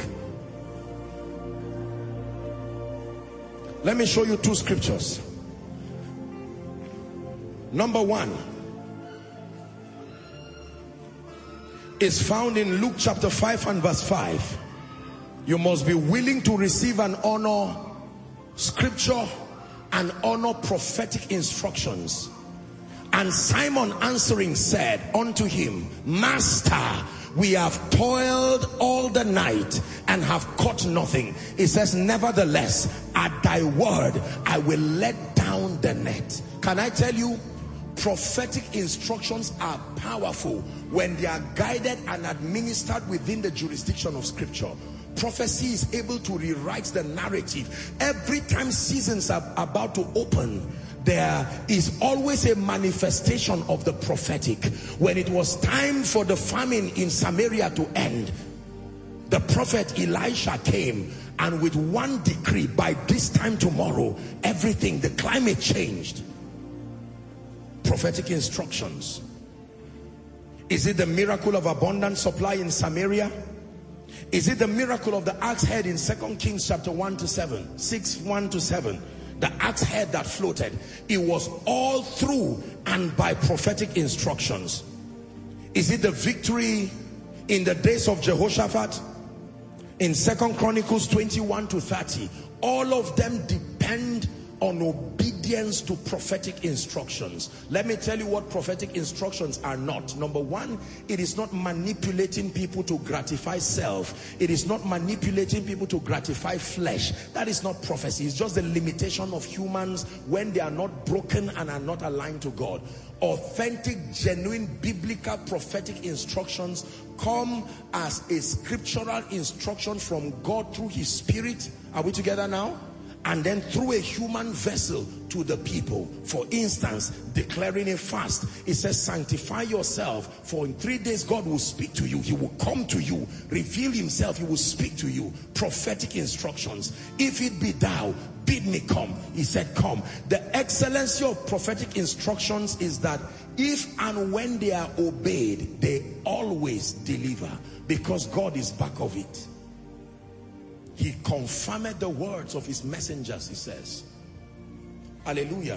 S1: Let me show you two scriptures. Number one is found in Luke chapter 5 and verse 5. You must be willing to receive and honor scripture and honor prophetic instructions. And Simon answering said unto him, Master, we have toiled all the night and have caught nothing. It says, nevertheless, at thy word, I will let down the net. Can I tell you, prophetic instructions are powerful when they are guided and administered within the jurisdiction of scripture. Prophecy is able to rewrite the narrative. Every time seasons are about to open, there is always a manifestation of the prophetic. When it was time for the famine in Samaria to end, the prophet Elisha came, and with one decree, by this time tomorrow, everything, the climate changed. Prophetic instructions. Is it the miracle of abundant supply in Samaria? Is it the miracle of the axe head in 2 Kings chapter 1-7? The axe head that floated. It was all through and by prophetic instructions. Is it the victory in the days of Jehoshaphat in 2 Chronicles 21-30? All of them depend on obedience to prophetic instructions. Let me tell you what prophetic instructions are not. Number one, it is not manipulating people to gratify self. It is not manipulating people to gratify flesh. That is not prophecy. It's just the limitation of humans when they are not broken and are not aligned to God. Authentic, genuine, biblical prophetic instructions come as a scriptural instruction from God through his spirit. Are we together now? And then through a human vessel to the people. For instance, declaring a fast. It says, sanctify yourself, for in 3 days God will speak to you. He will come to you, reveal himself, he will speak to you. Prophetic instructions. If it be thou, bid me come. He said, come. The excellency of prophetic instructions is that if and when they are obeyed, they always deliver, because God is back of it. He confirmed the words of his messengers, he says. Hallelujah.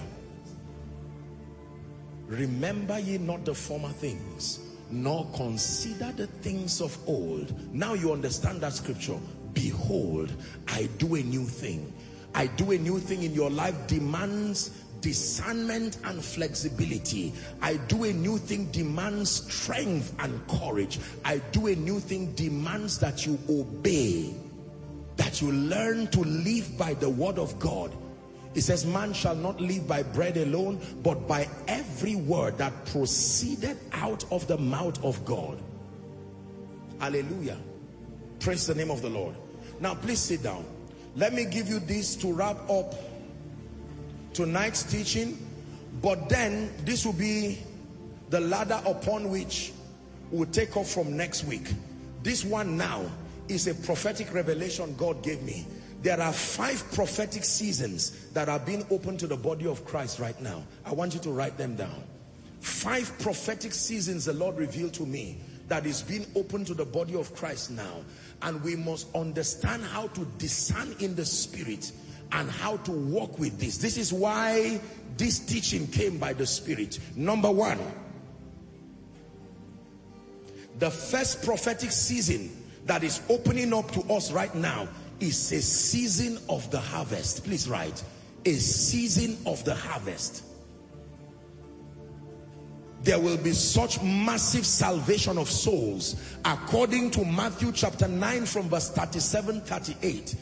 S1: Remember ye not the former things, nor consider the things of old. Now you understand that scripture. Behold, I do a new thing. I do a new thing in your life demands discernment and flexibility. I do a new thing demands strength and courage. I do a new thing demands that you obey, that you learn to live by the word of God. It says, man shall not live by bread alone, but by every word that proceeded out of the mouth of God. Hallelujah. Praise the name of the Lord. Now please sit down. Let me give you this to wrap up tonight's teaching. But then this will be The ladder upon which we'll take off from next week. This one now is a prophetic revelation God gave me. There are 5 prophetic seasons that are being opened to the body of Christ right now. I want you to write them down. 5 prophetic seasons the Lord revealed to me that is being opened to the body of Christ now. And we must understand how to discern in the spirit and how to walk with this. This is why this teaching came by the Spirit. Number 1, the first prophetic season that is opening up to us right now is a season of the harvest. Please write, a season of the harvest. There will be such massive salvation of souls according to Matthew chapter 9 from verse 37-38.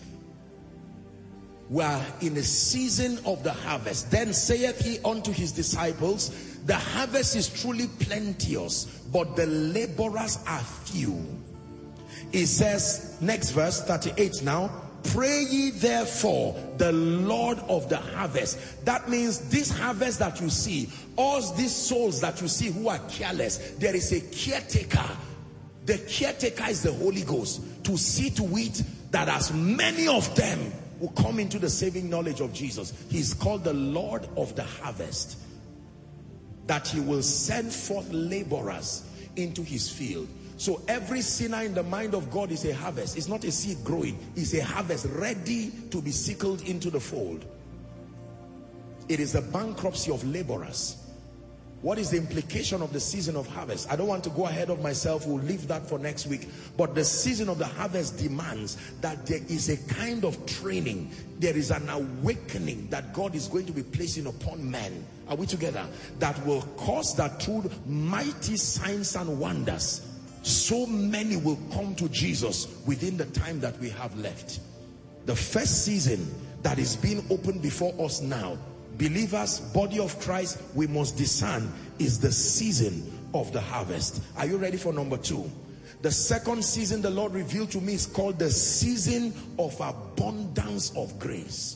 S1: We are in a season of the harvest. Then saith he unto his disciples, the harvest is truly plenteous, but the laborers are few. It says, next verse 38 now, pray ye therefore the Lord of the harvest. That means this harvest that you see, all these souls that you see who are careless, there is a caretaker. The caretaker is the Holy Ghost, to see to it that as many of them will come into the saving knowledge of Jesus. He's called the Lord of the harvest, that he will send forth laborers into his field. So every sinner in the mind of God is a harvest. It's not a seed growing. It's a harvest ready to be sickled into the fold. It is the bankruptcy of laborers. What is the implication of the season of harvest? I don't want to go ahead of myself. We'll leave that for next week. But the season of the harvest demands that there is a kind of training. There is an awakening that God is going to be placing upon men. Are we together? That will cause that through mighty signs and wonders, so many will come to Jesus within the time that we have left. The first season that is being opened before us now, believers, body of Christ, we must discern, is the season of the harvest. Are you ready for number 2? The second season the Lord revealed to me is called the season of abundance of grace.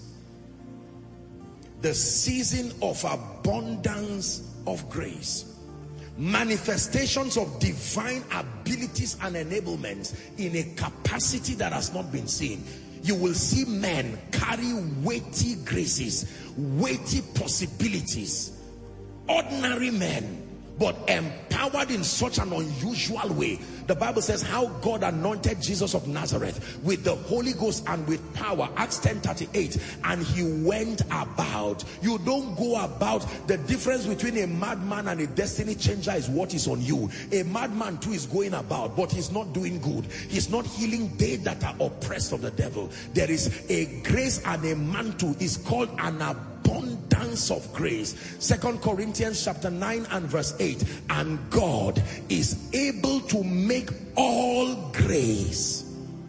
S1: The season of abundance of grace. Manifestations of divine abilities and enablements in a capacity that has not been seen. You will see men carry weighty graces, weighty possibilities, ordinary men, but empowered in such an unusual way. The Bible says how God anointed Jesus of Nazareth with the Holy Ghost and with power. Acts 10:38. And he went about. You don't go about. The difference between a madman and a destiny changer is what is on you. A madman too is going about, but he's not doing good. He's not healing they that are oppressed of the devil. There is a grace and a mantle. Is called an abundance of grace. 2 Corinthians chapter 9 and verse 8. And God is able to make all grace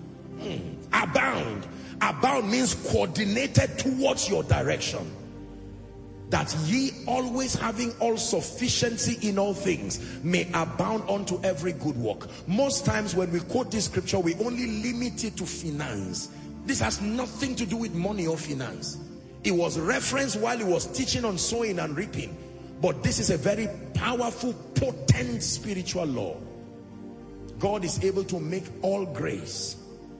S1: abound. Abound means coordinated towards your direction. That ye always having all sufficiency in all things may abound unto every good work. Most times when we quote this scripture, we only limit it to finance. This has nothing to do with money or finance. It was referenced while he was teaching on sowing and reaping. But this is a very powerful, potent spiritual law. God is able to make all grace.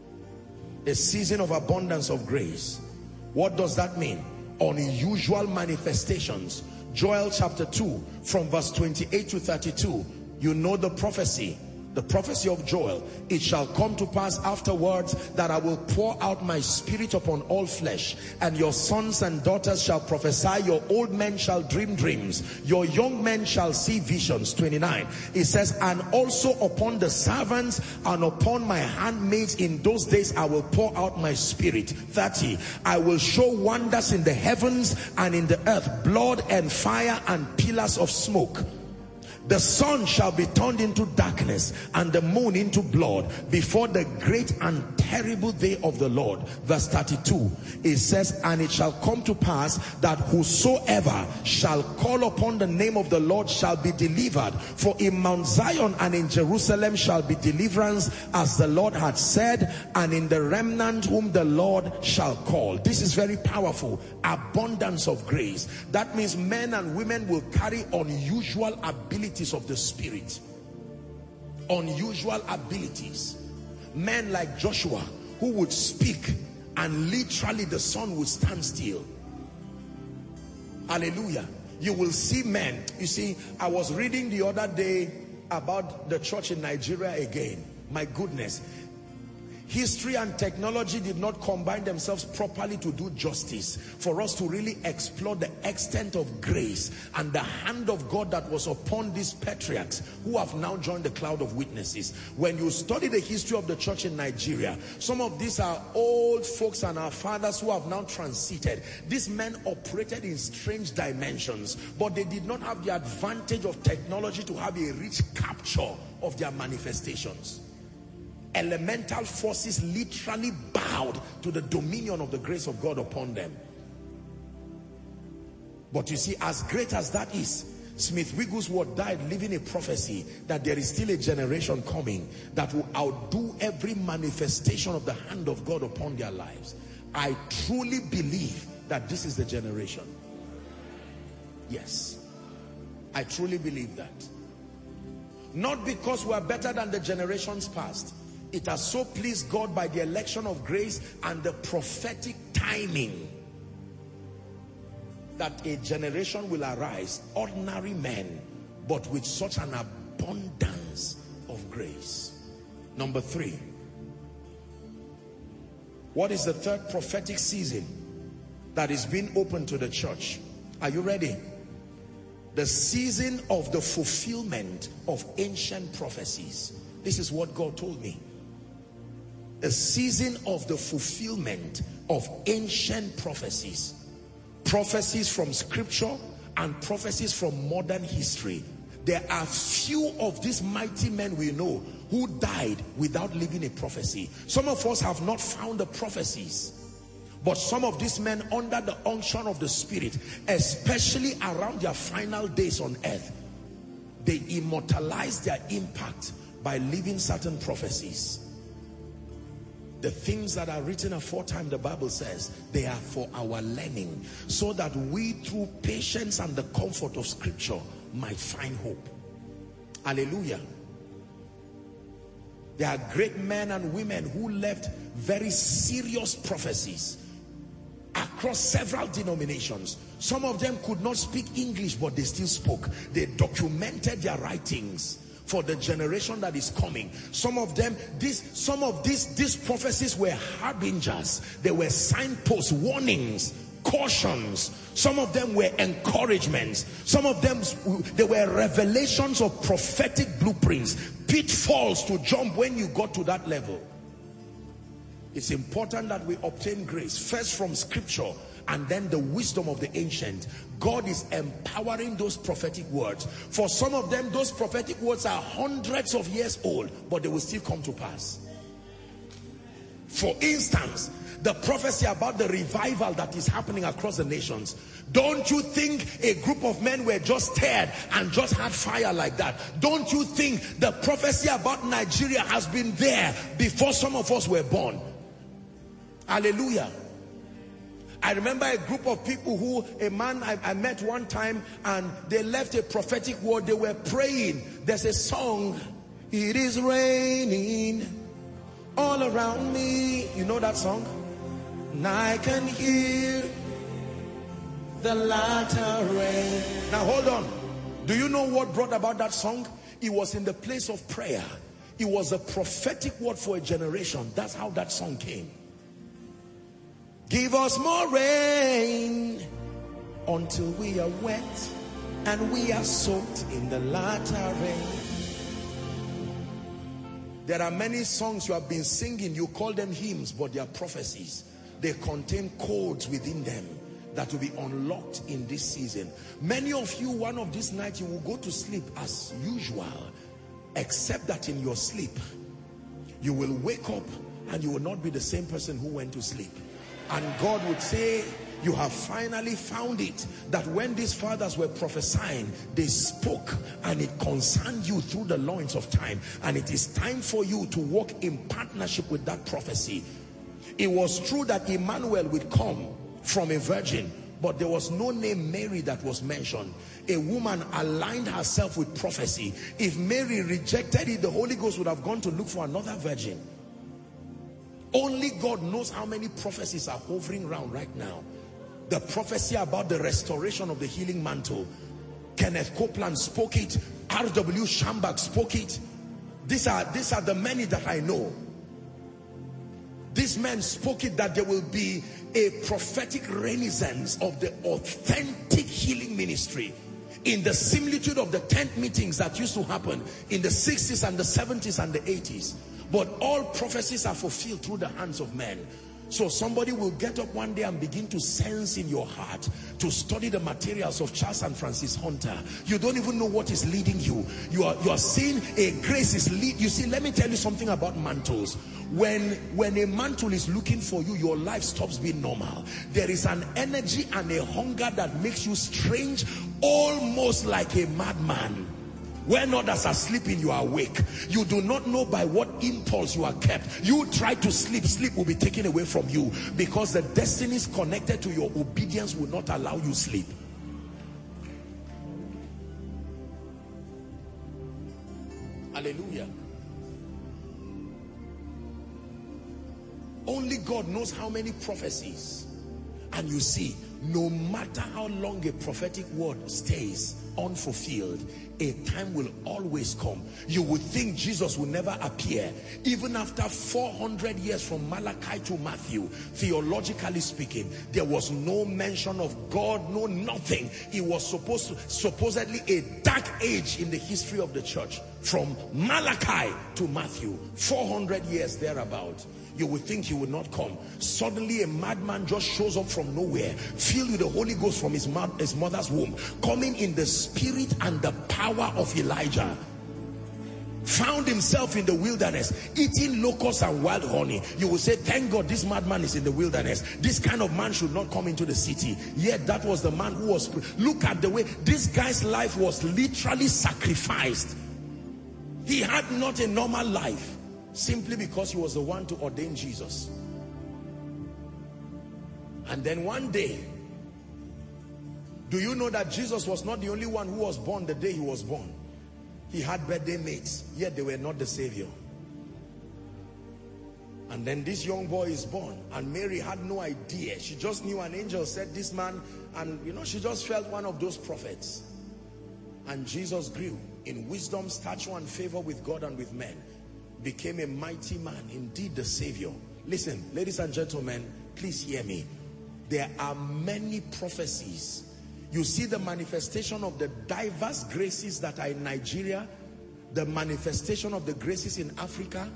S1: A season of abundance of grace. What does that mean? Unusual manifestations. Joel chapter 2 from verse 28 to 32. You know the prophecy. The prophecy of Joel. It shall come to pass afterwards that I will pour out my spirit upon all flesh, and your sons and daughters shall prophesy, your old men shall dream dreams, your young men shall see visions. 29. It says, and also upon the servants and upon my handmaids in those days I will pour out my spirit. 30. I will show wonders in the heavens and in the earth, blood and fire and pillars of smoke. The sun shall be turned into darkness and the moon into blood before the great and terrible day of the Lord. Verse 32, it says, and it shall come to pass that whosoever shall call upon the name of the Lord shall be delivered. For in Mount Zion and in Jerusalem shall be deliverance, as the Lord had said, and in the remnant whom the Lord shall call. This is very powerful. Abundance of grace. That means men and women will carry unusual ability abilities of the Spirit. Unusual abilities. Men like Joshua who would speak and literally the sun would stand still. Hallelujah. You will see men. You see, I was reading the other day about the church in Nigeria again. My goodness. History and technology did not combine themselves properly to do justice for us to really explore the extent of grace and the hand of God that was upon these patriarchs who have now joined the cloud of witnesses. When you study the history of the church in Nigeria, some of these are old folks and our fathers who have now transited. These men operated in strange dimensions, but they did not have the advantage of technology to have a rich capture of their manifestations. Elemental forces literally bowed to the dominion of the grace of God upon them. But you see, as great as that is, Smith Wigglesworth died leaving a prophecy that there is still a generation coming that will outdo every manifestation of the hand of God upon their lives. I truly believe that this is the generation. Yes, I truly believe that. Not because we are better than the generations past. It has so pleased God by the election of grace and the prophetic timing that a generation will arise, ordinary men, but with such an abundance of grace. Number 3. What is the third prophetic season that is being opened to the church? Are you ready? The season of the fulfillment of ancient prophecies. This is what God told me. A season of the fulfillment of ancient prophecies. Prophecies from scripture and prophecies from modern history. There are few of these mighty men we know who died without leaving a prophecy. Some of us have not found the prophecies, but some of these men, under the unction of the Spirit, especially around their final days on earth, they immortalize their impact by leaving certain prophecies. The things that are written aforetime, the Bible says, they are for our learning, so that we through patience and the comfort of scripture might find hope. Hallelujah. There are great men and women who left very serious prophecies across several denominations. Some of them could not speak English, but they still spoke. They documented their writings for the generation that is coming. Some of these prophecies were harbingers. They were signposts, warnings, cautions. Some of them were encouragements. Some of them, they were revelations of prophetic blueprints, pitfalls to jump when you got to that level. It's important that we obtain grace first from scripture and then the wisdom of the ancient. God is empowering those prophetic words. For some of them, those prophetic words are hundreds of years old, but they will still come to pass. For instance, the prophecy about the revival that is happening across the nations. Don't you think a group of men were just stirred and just had fire like that? Don't you think the prophecy about Nigeria has been there before some of us were born? Hallelujah. I remember a group of people who, a man I met one time, and they left a prophetic word. They were praying. There's a song, it is raining all around me. You know that song? And I can hear the latter rain. Now hold on. Do you know what brought about that song? It was in the place of prayer. It was a prophetic word for a generation. That's how that song came. Give us more rain until we are wet and we are soaked in the latter rain. There are many songs you have been singing. You call them hymns, but they are prophecies. They contain codes within them that will be unlocked in this season. Many of you, one of these nights, you will go to sleep as usual, except that in your sleep, you will wake up and you will not be the same person who went to sleep. And God would say, you have finally found it, that when these fathers were prophesying, they spoke and it concerned you through the loins of time. And it is time for you to walk in partnership with that prophecy. It was true that Emmanuel would come from a virgin, but there was no name Mary that was mentioned. A woman aligned herself with prophecy. If Mary rejected it, the Holy Ghost would have gone to look for another virgin. Only God knows how many prophecies are hovering around right now. The prophecy about the restoration of the healing mantle. Kenneth Copeland spoke it. R.W. Schambach spoke it. These are the many that I know. These men spoke it, that there will be a prophetic renaissance of the authentic healing ministry in the similitude of the tent meetings that used to happen in the 60s and the 70s and the 80s. But all prophecies are fulfilled through the hands of men. So somebody will get up one day and begin to sense in your heart to study the materials of Charles and Francis Hunter. You don't even know what is leading you. You are seeing a grace is lead. You see, let me tell you something about mantles. When a mantle is looking for you, your life stops being normal. There is an energy and a hunger that makes you strange, almost like a madman. When others are sleeping, you are awake. You do not know by what impulse you are kept. You try to sleep, sleep will be taken away from you, because the destinies connected to your obedience will not allow you sleep. Hallelujah. Only God knows how many prophecies. And you see, no matter how long a prophetic word stays unfulfilled, a time will always come. You would think Jesus will never appear. Even after 400 years from Malachi to Matthew, theologically speaking, there was no mention of God, no nothing. It was supposedly a dark age in the history of the church. From Malachi to Matthew, 400 years thereabout. You would think he would not come. Suddenly a madman just shows up from nowhere, filled with the Holy Ghost from his mother's womb, coming in the spirit and the power of Elijah. Found himself in the wilderness, eating locusts and wild honey. You will say, thank God this madman is in the wilderness. This kind of man should not come into the city. Yet that was the man who was... Look at the way this guy's life was literally sacrificed. He had not a normal life, simply because he was the one to ordain Jesus. And then one day, do you know that Jesus was not the only one who was born the day he was born? He had birthday mates, yet they were not the Savior. And then this young boy is born, and Mary had no idea. She just knew an angel said this man, and you know, she just felt one of those prophets. And Jesus grew in wisdom, stature, and favor with God and with men. Became a mighty man, indeed the Savior. Listen, ladies and gentlemen, please hear me. There are many prophecies. You see the manifestation of the diverse graces that are in Nigeria, the manifestation of the graces in Africa.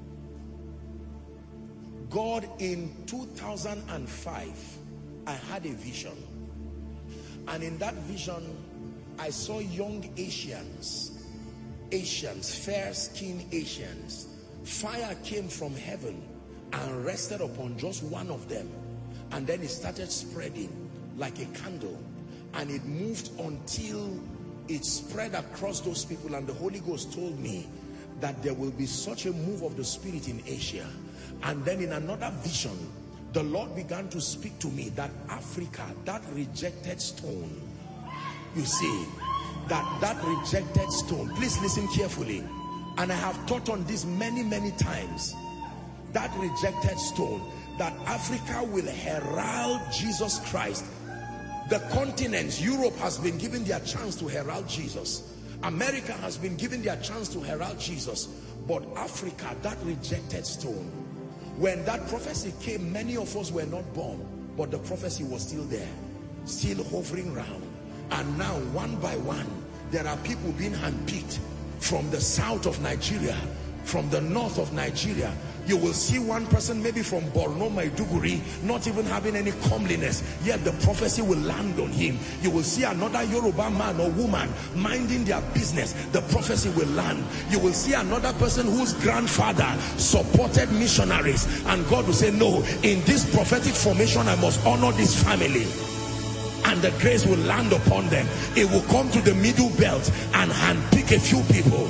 S1: God, in 2005, I had a vision. And in that vision, I saw young Asians, fair-skinned Asians. Fire came from heaven and rested upon just one of them, and then it started spreading like a candle, and it moved until it spread across those people. And the Holy Ghost told me that there will be such a move of the Spirit in Asia. And then in another vision, the Lord began to speak to me that Africa, that rejected stone, you see, that rejected stone, please listen carefully, and I have taught on this many times, that rejected stone, that Africa will herald Jesus Christ. The continents, Europe has been given their chance to herald Jesus, America has been given their chance to herald Jesus, but Africa, that rejected stone, when that prophecy came, many of us were not born, but the prophecy was still there, still hovering around. And now, one by one, there are people being handpicked from the south of Nigeria, from the north of Nigeria. You will see one person maybe from Borno, Maiduguri, not even having any comeliness, yet the prophecy will land on him. You will see another Yoruba man or woman minding their business, the prophecy will land. You will see another person whose grandfather supported missionaries, and God will say, no, in this prophetic formation I must honor this family. And the grace will land upon them. It will come to the middle belt and handpick a few people.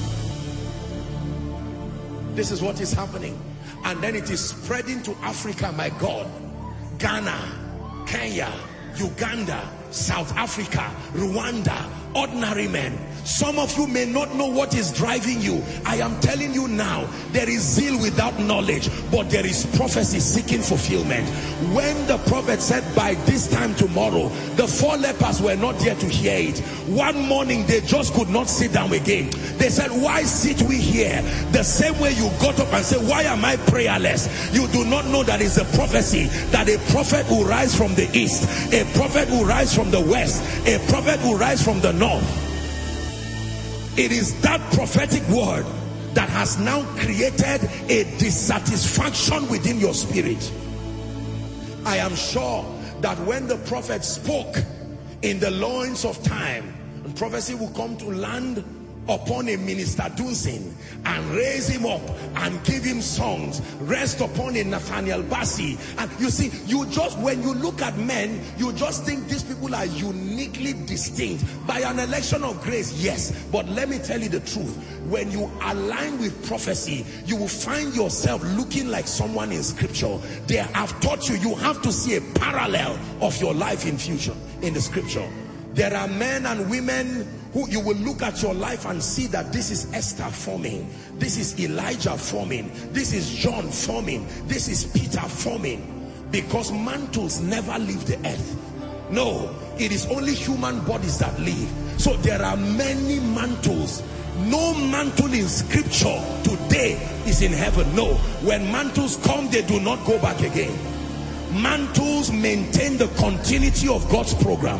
S1: This is what is happening. And then it is spreading to Africa, my God. Ghana, Kenya, Uganda, South Africa, Rwanda, ordinary men. Some of you may not know what is driving you. I am telling you now, there is zeal without knowledge, but there is prophecy seeking fulfillment. When the prophet said by this time tomorrow, the 4 lepers were not there to hear it. One morning they just could not sit down again. They said, why sit we here? The same way you got up and said, why am I prayerless? You do not know that it's a prophecy, that a prophet will rise from the east, a prophet will rise from the west, a prophet will rise from the north. It is that prophetic word that has now created a dissatisfaction within your spirit. I am sure that when the prophet spoke in the loins of time, and prophecy will come to land upon a minister Dunsin and raise him up and give him songs, rest upon a Nathaniel Bassey. And you see, you just, when you look at men, you just think these people are uniquely distinct by an election of grace. Yes, but let me tell you the truth, when you align with prophecy, you will find yourself looking like someone in scripture. They have taught you, you have to see a parallel of your life in future in the scripture. There are men and women who you will look at your life and see that this is Esther forming, this is Elijah forming, this is John forming, this is Peter forming, because mantles never leave the earth. No, it is only human bodies that live. So there are many mantles. No mantle in scripture today is in heaven. No, when mantles come, they do not go back again. Mantles maintain the continuity of God's program.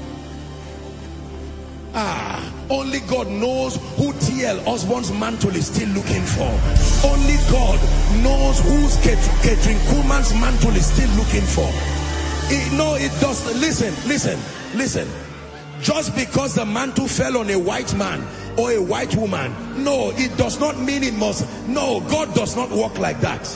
S1: Only God knows who T.L. Osborne's mantle is still looking for. Only God knows whose Catherine Kuhlman's mantle is still looking for. It does. Listen. Just because the mantle fell on a white man or a white woman, no, it does not mean it must. No, God does not work like that.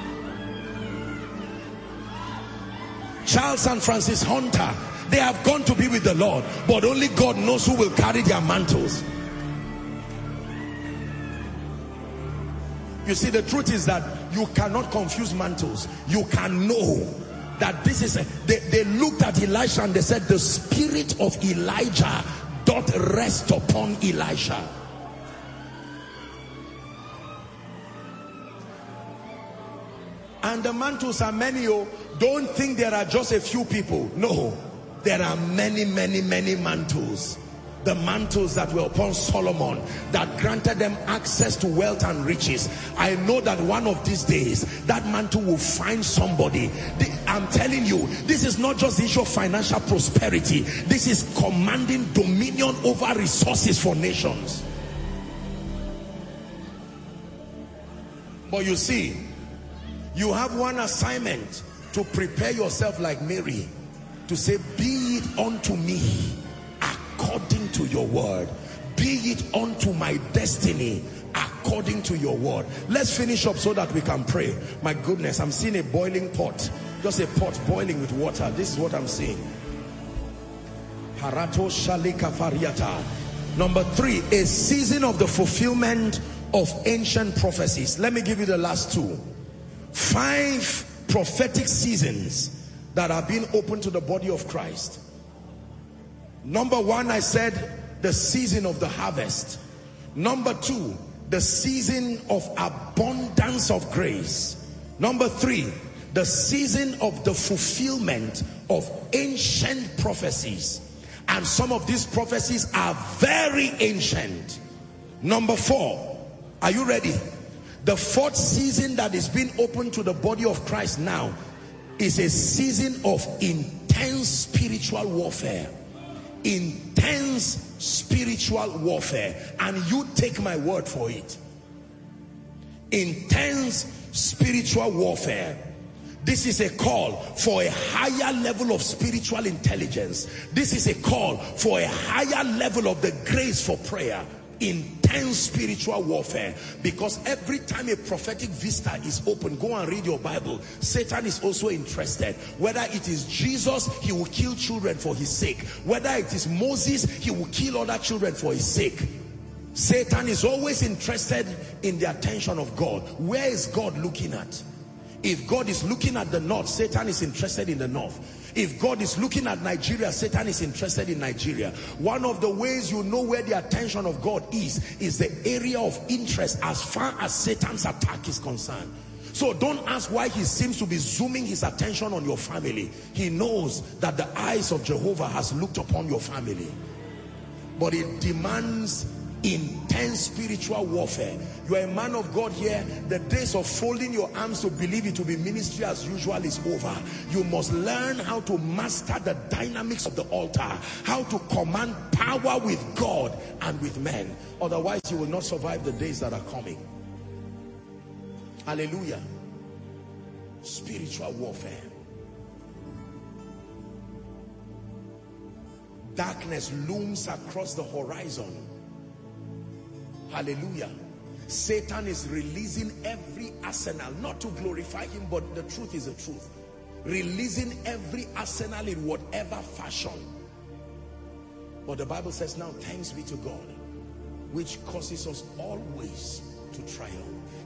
S1: Charles and Francis Hunter, they have gone to be with the Lord, but only God knows who will carry their mantles. You see, the truth is that you cannot confuse mantles. You can know that this is they looked at Elisha and they said, the spirit of Elijah doth rest upon Elisha. And the mantles are many. Don't think there are just a few people. No, there are many mantles. The mantles that were upon Solomon, that granted them access to wealth and riches. I know that one of these days that mantle will find somebody. I'm telling you, this is not just the issue of financial prosperity. This is commanding dominion over resources for nations. But you see, you have one assignment: to prepare yourself like Mary, to say, be it unto me according to your word. Be it unto my destiny according to your word. Let's finish up so that we can pray. My goodness, I'm seeing a boiling pot. Just a pot boiling with water. This is what I'm seeing. Harato shalika fariata. Number 3, a season of the fulfillment of ancient prophecies. Let me give you the last 2. 5 prophetic seasons that are being opened to the body of Christ. Number 1, I said the season of the harvest. Number 2, the season of abundance of grace. Number 3, the season of the fulfillment of ancient prophecies. And some of these prophecies are very ancient. Number 4, are you ready? The 4th season that is being opened to the body of Christ now is a season of intense spiritual warfare. Intense spiritual warfare. And you take my word for it. Intense spiritual warfare. This is a call for a higher level of spiritual intelligence. This is a call for a higher level of the grace for prayer. Intense spiritual warfare. Because every time a prophetic vista is open, go and read your Bible, Satan is also interested. Whether it is Jesus, he will kill children for his sake. Whether it is Moses, he will kill other children for his sake. Satan is always interested in the attention of God. Where is God looking at? If God is looking at the north, Satan is interested in the north. If God is looking at Nigeria, Satan is interested in Nigeria. One of the ways you know where the attention of God is the area of interest as far as Satan's attack is concerned. So don't ask why he seems to be zooming his attention on your family. He knows that the eyes of Jehovah has looked upon your family. But it demands intense spiritual warfare. You are a man of God here. The days of folding your arms to believe it to be ministry as usual is over. You must learn how to master the dynamics of the altar, how to command power with God and with men. Otherwise you will not survive the days that are coming. Hallelujah. Spiritual warfare. Darkness looms across the horizon. Hallelujah. Satan is releasing every arsenal, not to glorify him, but the truth is the truth. Releasing every arsenal in whatever fashion. But the Bible says now, thanks be to God, which causes us always to triumph.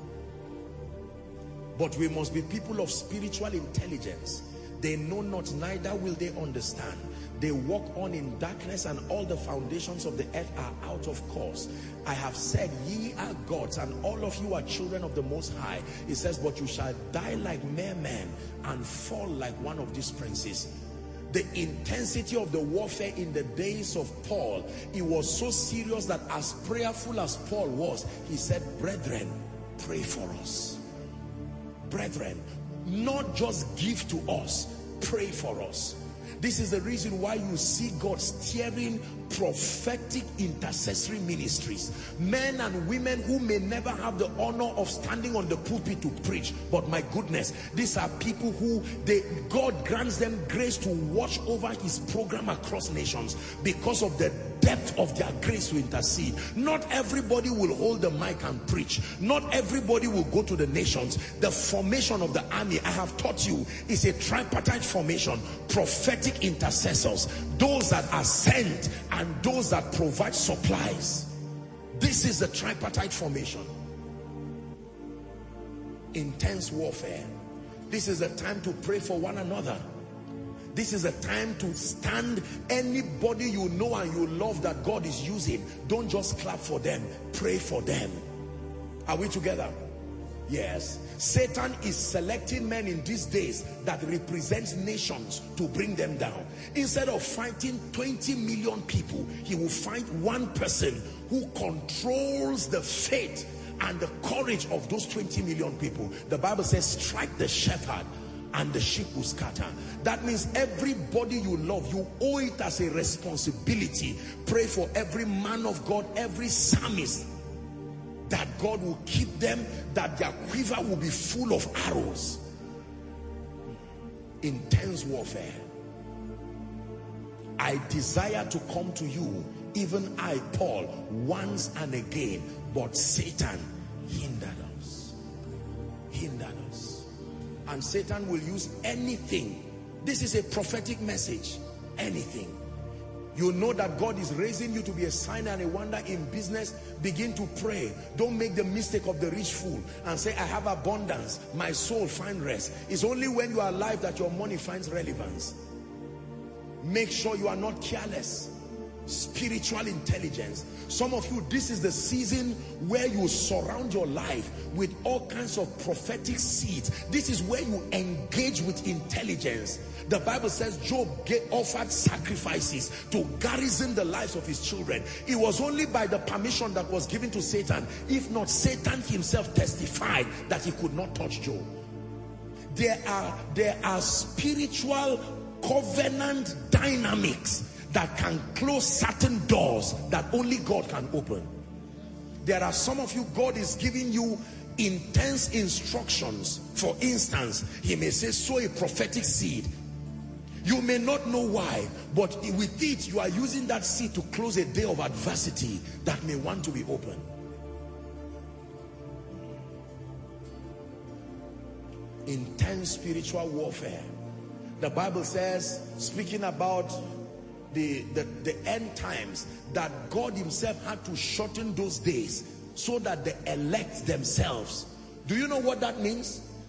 S1: But we must be people of spiritual intelligence. They know not, neither will they understand. They walk on in darkness, and all the foundations of the earth are out of course. I have said, ye are gods, and all of you are children of the Most High. It says, but you shall die like mere men and fall like one of these princes. The intensity of the warfare in the days of Paul, it was so serious that as prayerful as Paul was, he said, brethren, pray for us. Brethren, not just give to us, pray for us. This is the reason why you see God steering prophetic intercessory ministries. Men and women who may never have the honor of standing on the pulpit to preach. But my goodness, these are people who God grants them grace to watch over his program across nations because of the depth of their grace to intercede. Not everybody will hold the mic and preach. Not everybody will go to the nations. The formation of the army, I have taught you, is a tripartite formation. Prophetic intercessors, those that are sent and those that provide supplies. This is the tripartite formation. Intense warfare. This is a time to pray for one another. This is a time to stand. Anybody you know and you love that God is using, don't just clap for them, pray for them. Are we together? Yes. Satan is selecting men in these days that represents nations to bring them down. Instead of fighting 20 million people, he will find one person who controls the fate and the courage of those 20 million people. The Bible says, strike the shepherd and the sheep will scatter. That means everybody you love, you owe it as a responsibility. Pray for every man of God, every psalmist, that God will keep them, that their quiver will be full of arrows. Intense warfare. I desire to come to you, even I, Paul, once and again, but Satan hindered us. Hindered us. And Satan will use anything. This is a prophetic message. Anything. You know that God is raising you to be a sign and a wonder in business. Begin to pray. Don't make the mistake of the rich fool and say, I have abundance, my soul find rest. It's only when you are alive that your money finds relevance. Make sure you are not careless. Spiritual intelligence. Some of you, this is the season where you surround your life with all kinds of prophetic seeds. This is where you engage with intelligence. The Bible says Job offered sacrifices to garrison the lives of his children. It was only by the permission that was given to Satan. If not, Satan himself testified that he could not touch Job. There are spiritual covenant dynamics that can close certain doors that only God can open. There are some of you, God is giving you intense instructions. For instance, he may say, sow a prophetic seed. You may not know why, but with it, you are using that seed to close a day of adversity that may want to be open. Intense spiritual warfare. The Bible says, speaking about the end times, that God himself had to shorten those days so that the elect themselves. Do you know what that means?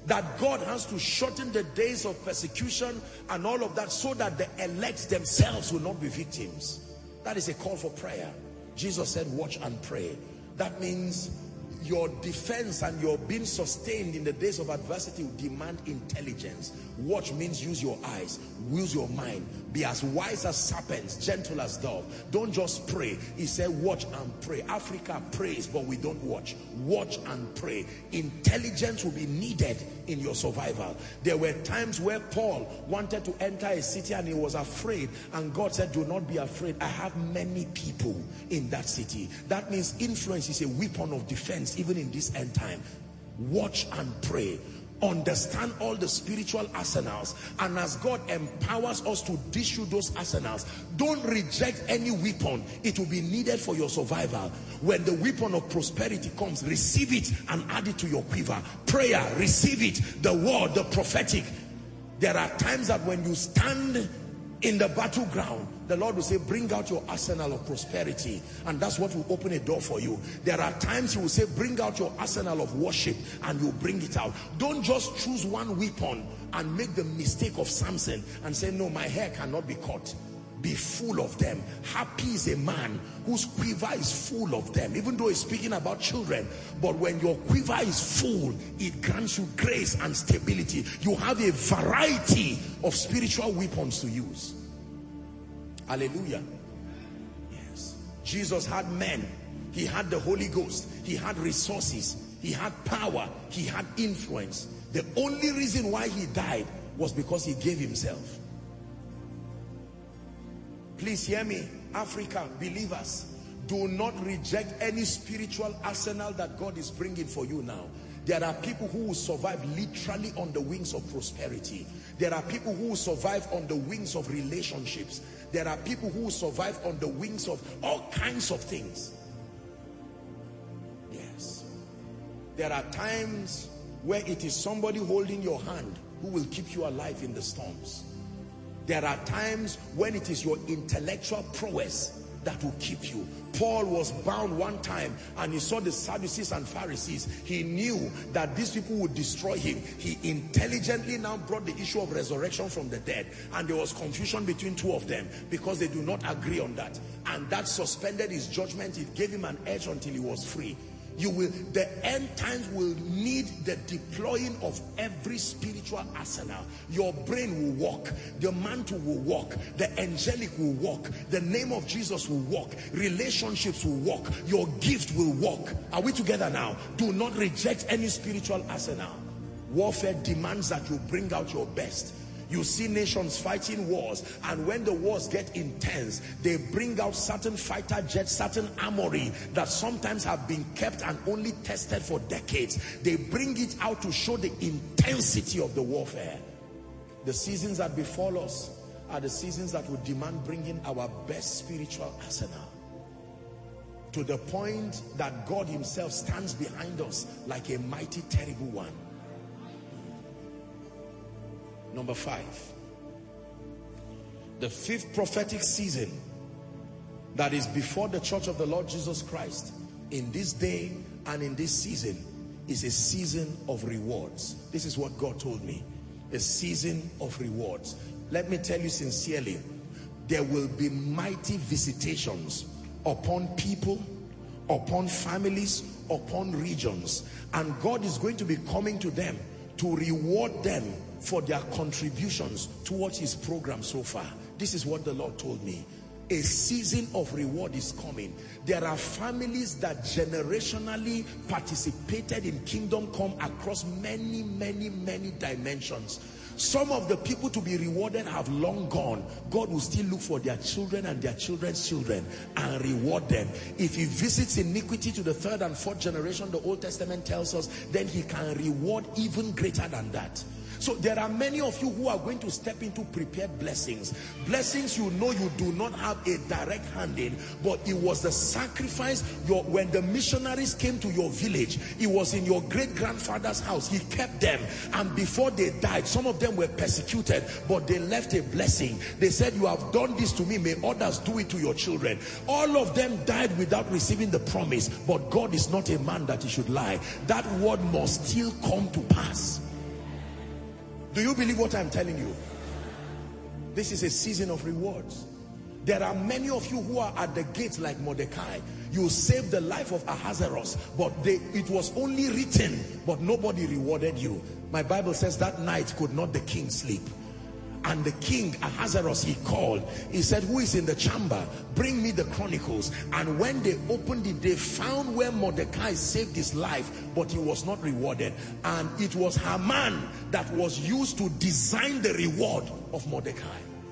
S1: that God has to shorten the days of persecution and all of that so that the elect themselves will not be victims. That is a call for prayer. Jesus said, watch and pray. That means your defense and your being sustained in the days of adversity will demand intelligence. Watch means use your eyes, use your mind. Be as wise as serpents, gentle as dove. Don't just pray. He said watch and pray. Africa prays, but we don't watch. Watch and pray. Intelligence will be needed in your survival. There were times where Paul wanted to enter a city and he was afraid, and God said, do not be afraid. I have many people in that city. That means influence is a weapon of defense even in this end time. Watch and pray. Understand all the spiritual arsenals, and as God empowers us to dish through those arsenals, don't reject any weapon. It will be needed for your survival. When the weapon of prosperity comes, receive it and add it to your quiver. Prayer, receive it. The word, the prophetic. There are times that when you stand in the battleground, the Lord will say, bring out your arsenal of prosperity, and that's what will open a door for you. There are times He will say, bring out your arsenal of worship, and you'll bring it out. Don't just choose one weapon and make the mistake of Samson and say, no, my hair cannot be cut. Be full of them. Happy is a man whose quiver is full of them, even though he's speaking about children. But when your quiver is full, it grants you grace and stability. You have a variety of spiritual weapons to use. Hallelujah. Yes. Jesus had men. He had the Holy Ghost. He had resources. He had power. He had influence. The only reason why he died was because he gave himself. Please hear me, Africa, believers. Do not reject any spiritual arsenal that God is bringing for you now. There are people who will survive literally on the wings of prosperity. There are people who will survive on the wings of relationships. There are people who will survive on the wings of all kinds of things. Yes. There are times where it is somebody holding your hand who will keep you alive in the storms. There are times when it is your intellectual prowess that will keep you. Paul was bound one time and he saw the Sadducees and Pharisees. He knew that these people would destroy him. He intelligently now brought the issue of resurrection from the dead, and there was confusion between two of them because they do not agree on that, and that suspended his judgment. It gave him an edge until he was free. The end times will need the deploying of every spiritual arsenal. Your brain will walk, the mantle will walk, the angelic will walk, the name of Jesus will walk, relationships will walk, your gift will walk. Are we together now? Do not reject any spiritual arsenal. Warfare demands that you bring out your best. You see nations fighting wars, and when the wars get intense, they bring out certain fighter jets, certain armory that sometimes have been kept and only tested for decades. They bring it out to show the intensity of the warfare. The seasons that befall us are the seasons that will demand bringing our best spiritual arsenal, to the point that God himself stands behind us like a mighty, terrible one. Number 5, the 5th prophetic season that is before the church of the Lord Jesus Christ in this day and in this season is a season of rewards. This is what God told me, a season of rewards. Let me tell you sincerely, there will be mighty visitations upon people, upon families, upon regions, and God is going to be coming to them to reward them for their contributions towards his program so far. This is what the Lord told me. A season of reward is coming. There are families that generationally participated in Kingdom Come across many, many, many dimensions. Some of the people to be rewarded have long gone. God will still look for their children and their children's children and reward them. If he visits iniquity to the 3rd and 4th generation, the Old Testament tells us, then he can reward even greater than that. So there are many of you who are going to step into prepared blessings. Blessings you know you do not have a direct hand in, but it was the sacrifice. When the missionaries came to your village, it was in your great-grandfather's house. He kept them, and before they died, some of them were persecuted, but they left a blessing. They said, you have done this to me, may others do it to your children. All of them died without receiving the promise, but God is not a man that he should lie. That word must still come to pass. Do you believe what I'm telling you? This is a season of rewards. There are many of you who are at the gates like Mordecai. You saved the life of Ahasuerus, but it was only written, but nobody rewarded you. My Bible says that night could not the king sleep. And the king, Ahasuerus, he called. He said, who is in the chamber? Bring me the chronicles. And when they opened it, they found where Mordecai saved his life, but he was not rewarded. And it was Haman that was used to design the reward of Mordecai.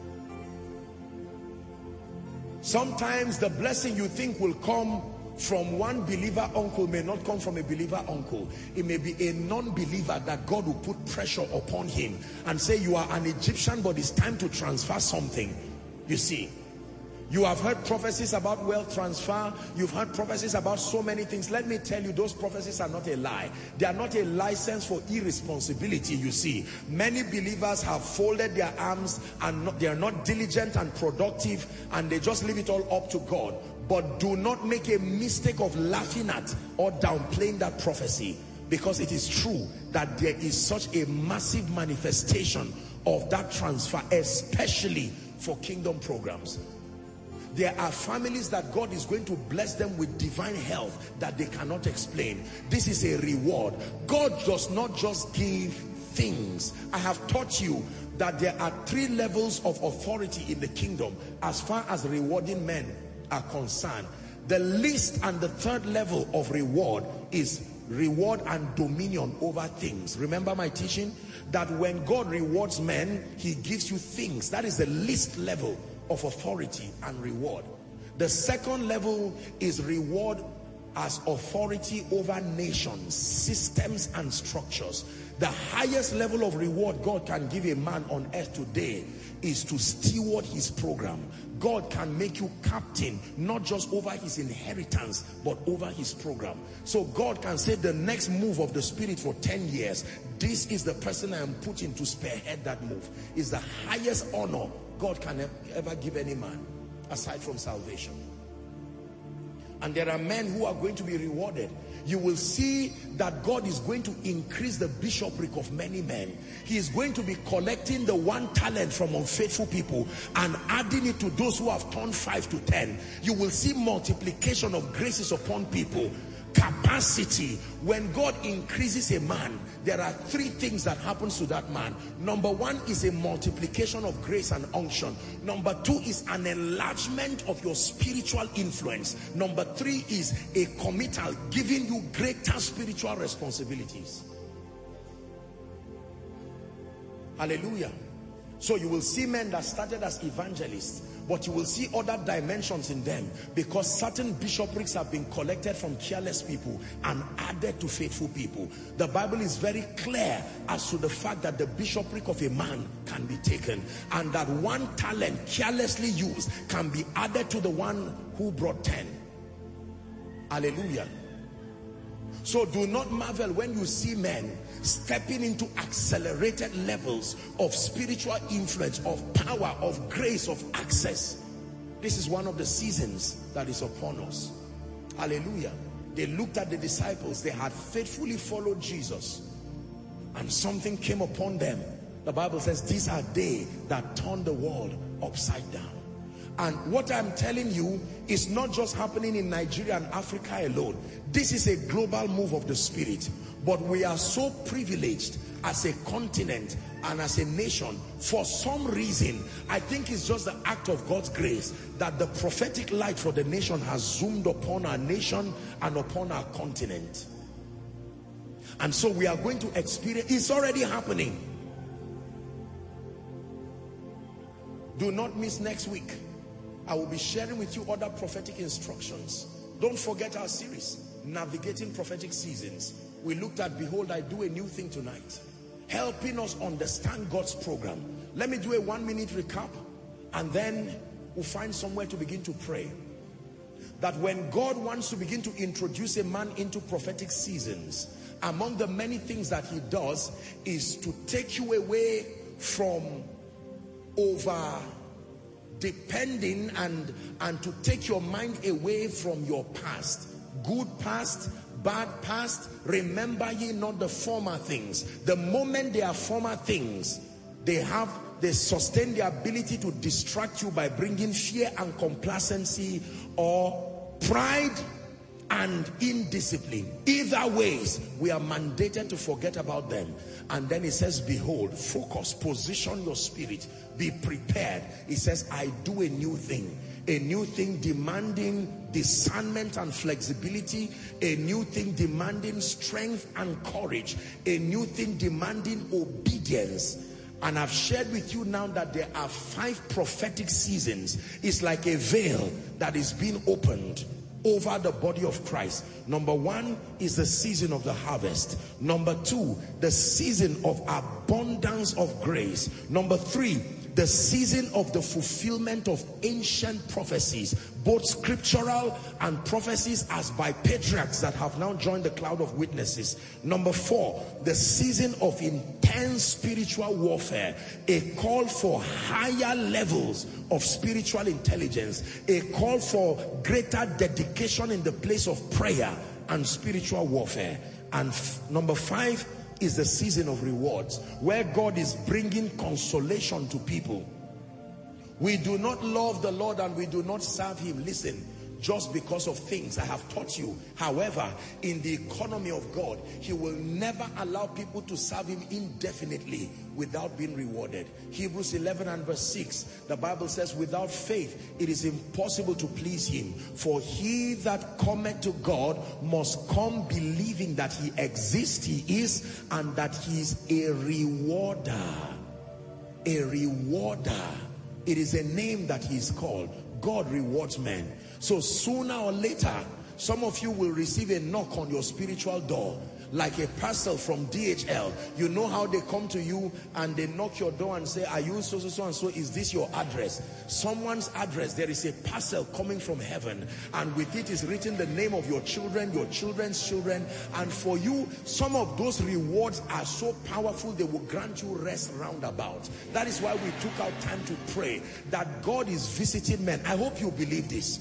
S1: Sometimes the blessing you think will come from one believer uncle may not come from a believer uncle. It may be a non-believer that God will put pressure upon him and say, you are an Egyptian, but it's time to transfer something. You see, you have heard prophecies about wealth transfer. You've heard prophecies about so many things. Let me tell you, those prophecies are not a lie. They are not a license for irresponsibility. You see, many believers have folded their arms and they are not diligent and productive, and they just leave it all up to God. But do not make a mistake of laughing at or downplaying that prophecy, because it is true that there is such a massive manifestation of that transfer, especially for kingdom programs. There are families that God is going to bless them with divine health that they cannot explain. This is a reward. God does not just give things. I have taught you that there are 3 levels of authority in the kingdom as far as rewarding men are concerned. The least and the 3rd level of reward is reward and dominion over things. Remember my teaching that when God rewards men, he gives you things. That is the least level of authority and reward. The 2nd level is reward as authority over nations, systems and structures. The highest level of reward God can give a man on earth today is to steward his program. God can make you captain, not just over his inheritance, but over his program. So God can say the next move of the Spirit for 10 years, this is the person I am putting to spearhead that move. Is the highest honor God can ever give any man, aside from salvation. And there are men who are going to be rewarded. You will see that God is going to increase the bishopric of many men. He is going to be collecting the 1 talent from unfaithful people and adding it to those who have turned 5 to 10. You will see multiplication of graces upon people. Capacity. When God increases a man, there are 3 things that happens to that man. Number 1 is a multiplication of grace and unction. Number 2 is an enlargement of your spiritual influence. Number 3 is a committal, giving you greater spiritual responsibilities. Hallelujah. So you will see men that started as evangelists, but you will see other dimensions in them because certain bishoprics have been collected from careless people and added to faithful people. The Bible is very clear as to the fact that the bishopric of a man can be taken, and that 1 talent carelessly used can be added to the one who brought 10. Hallelujah. So do not marvel when you see men stepping into accelerated levels of spiritual influence, of power, of grace, of access. This is one of the seasons that is upon us. Hallelujah. They looked at the disciples. They had faithfully followed Jesus, and something came upon them. The Bible says these are they that turned the world upside down. And what I'm telling you is not just happening in Nigeria and Africa alone. This is a global move of the Spirit. But we are so privileged as a continent and as a nation. For some reason, I think it's just the act of God's grace that the prophetic light for the nation has zoomed upon our nation and upon our continent. And so we are going to experience, it's already happening. Do not miss next week. I will be sharing with you other prophetic instructions. Don't forget our series, Navigating Prophetic Seasons. We looked at, behold, I do a new thing tonight, helping us understand God's program. Let me do a 1-minute recap, and then we'll find somewhere to begin to pray. That when God wants to begin to introduce a man into prophetic seasons, among the many things that he does is to take you away from over depending and to take your mind away from your past, good past, bad past, remember ye not the former things. The moment they are former things, they sustain the ability to distract you by bringing fear and complacency or pride and indiscipline. Either ways, we are mandated to forget about them. And then it says, behold, focus, position your spirit, be prepared. It says, I do a new thing demanding discernment and flexibility, a new thing demanding strength and courage, a new thing demanding obedience. And I've shared with you now that there are 5 prophetic seasons. It's like a veil that is being opened over the body of Christ. Number 1 is the season of the harvest. Number 2, the season of abundance of grace. Number 3, the season of the fulfillment of ancient prophecies, both scriptural and prophecies as by patriarchs that have now joined the cloud of witnesses. Number 4, the season of intense spiritual warfare, a call for higher levels of spiritual intelligence, a call for greater dedication in the place of prayer and spiritual warfare. And number 5 is the season of rewards, where God is bringing consolation to people. We do not love the Lord and we do not serve him, listen, just because of things I have taught you. However, in the economy of God, he will never allow people to serve him indefinitely without being rewarded. Hebrews 11 and verse 6, the Bible says, without faith it is impossible to please him. For he that cometh to God must come believing that he exists, he is, and that he is a rewarder. A rewarder. It is a name that he is called. God rewards men. So sooner or later, some of you will receive a knock on your spiritual door, like a parcel from DHL. You know how they come to you and they knock your door and say, are you so and so, is this your address? Someone's address. There is a parcel coming from heaven, and with it is written the name of your children, your children's children. And for you, some of those rewards are so powerful, they will grant you rest roundabout. That is why we took our time to pray that God is visiting men. I hope you believe this.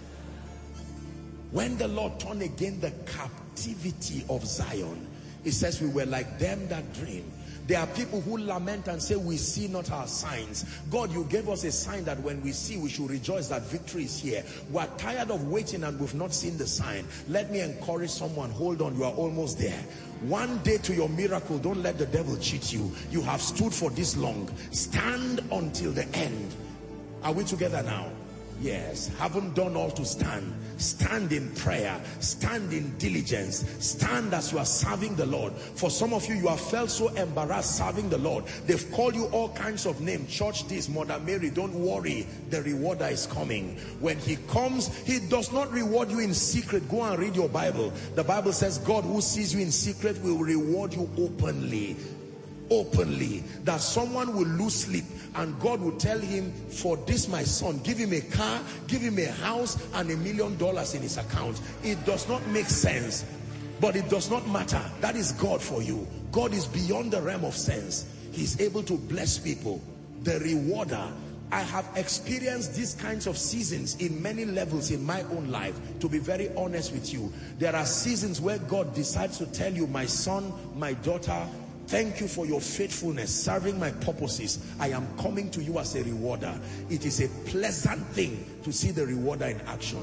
S1: When the Lord turned again the captivity of Zion, it says we were like them that dream. There are people who lament and say, we see not our signs. God, you gave us a sign that when we see, we should rejoice that victory is here. We are tired of waiting and we've not seen the sign. Let me encourage someone, hold on, you are almost there. One day to your miracle. Don't let the devil cheat you. You have stood for this long. Stand until the end. Are we together now? Yes. Haven't done all to stand. Stand in prayer. Stand in diligence. Stand as you are serving the Lord. For some of you, you have felt so embarrassed serving the Lord. They've called you all kinds of names. Church this, Mother Mary. Don't worry. The rewarder is coming. When he comes, he does not reward you in secret. Go and read your Bible. The Bible says God who sees you in secret will reward you openly. Openly. That someone will lose sleep and God will tell him, for this my son, give him a car, give him a house and $1 million in his account. It does not make sense, but it does not matter. That is God for you. God is beyond the realm of sense. He's able to bless people. The rewarder. I have experienced these kinds of seasons in many levels in my own life. To be very honest with you, there are seasons where God decides to tell you, my son, my daughter, thank you for your faithfulness, serving my purposes. I am coming to you as a rewarder. It is a pleasant thing to see the rewarder in action.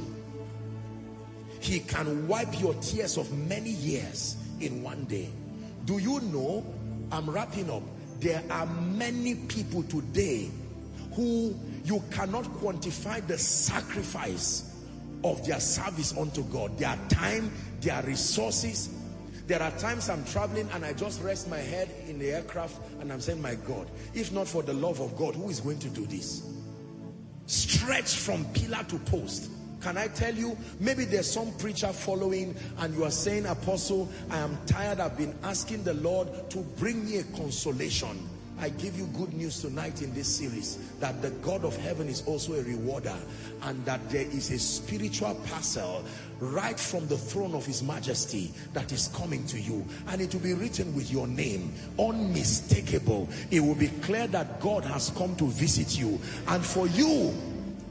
S1: He can wipe your tears of many years in one day. Do you know, I'm wrapping up, there are many people today who you cannot quantify the sacrifice of their service unto God, their time, their resources. There are times I'm traveling and I just rest my head in the aircraft and I'm saying, my God, if not for the love of God, who is going to do this? Stretch from pillar to post. Can I tell you, maybe there's some preacher following and you are saying, Apostle, I am tired. I've been asking the Lord to bring me a consolation. I give you good news tonight in this series, that the God of heaven is also a rewarder, and that there is a spiritual parcel right from the throne of his majesty that is coming to you, and it will be written with your name, unmistakable. It will be clear that God has come to visit you, and for you,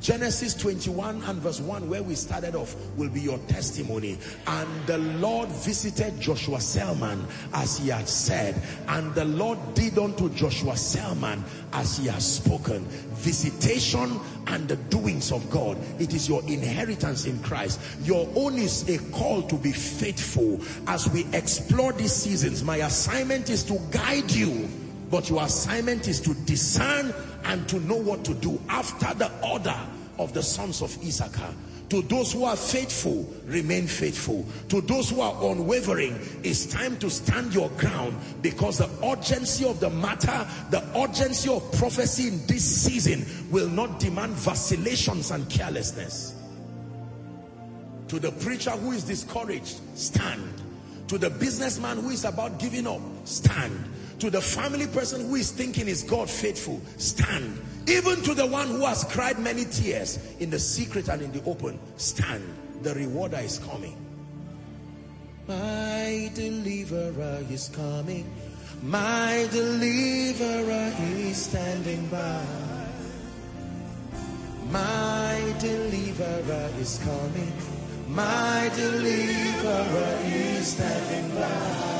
S1: Genesis 21 and verse 1, where we started off, will be your testimony. And the Lord visited Joshua Selman as he had said, and the Lord did unto Joshua Selman as he has spoken. Visitation and the doings of God, it is your inheritance in Christ. Your own is a call to be faithful. As we explore these seasons, my assignment is to guide you, but your assignment is to discern and to know what to do after the order of the sons of Issachar. To those who are faithful, remain faithful. To those who are unwavering, it's time to stand your ground, because the urgency of the matter, the urgency of prophecy in this season will not demand vacillations and carelessness. To the preacher who is discouraged, stand. To the businessman who is about giving up, stand. To the family person who is thinking, is God faithful, stand. Even to the one who has cried many tears in the secret and in the open, stand. The rewarder is coming. My deliverer is coming. My deliverer is standing by. My deliverer is coming. My deliverer is standing by.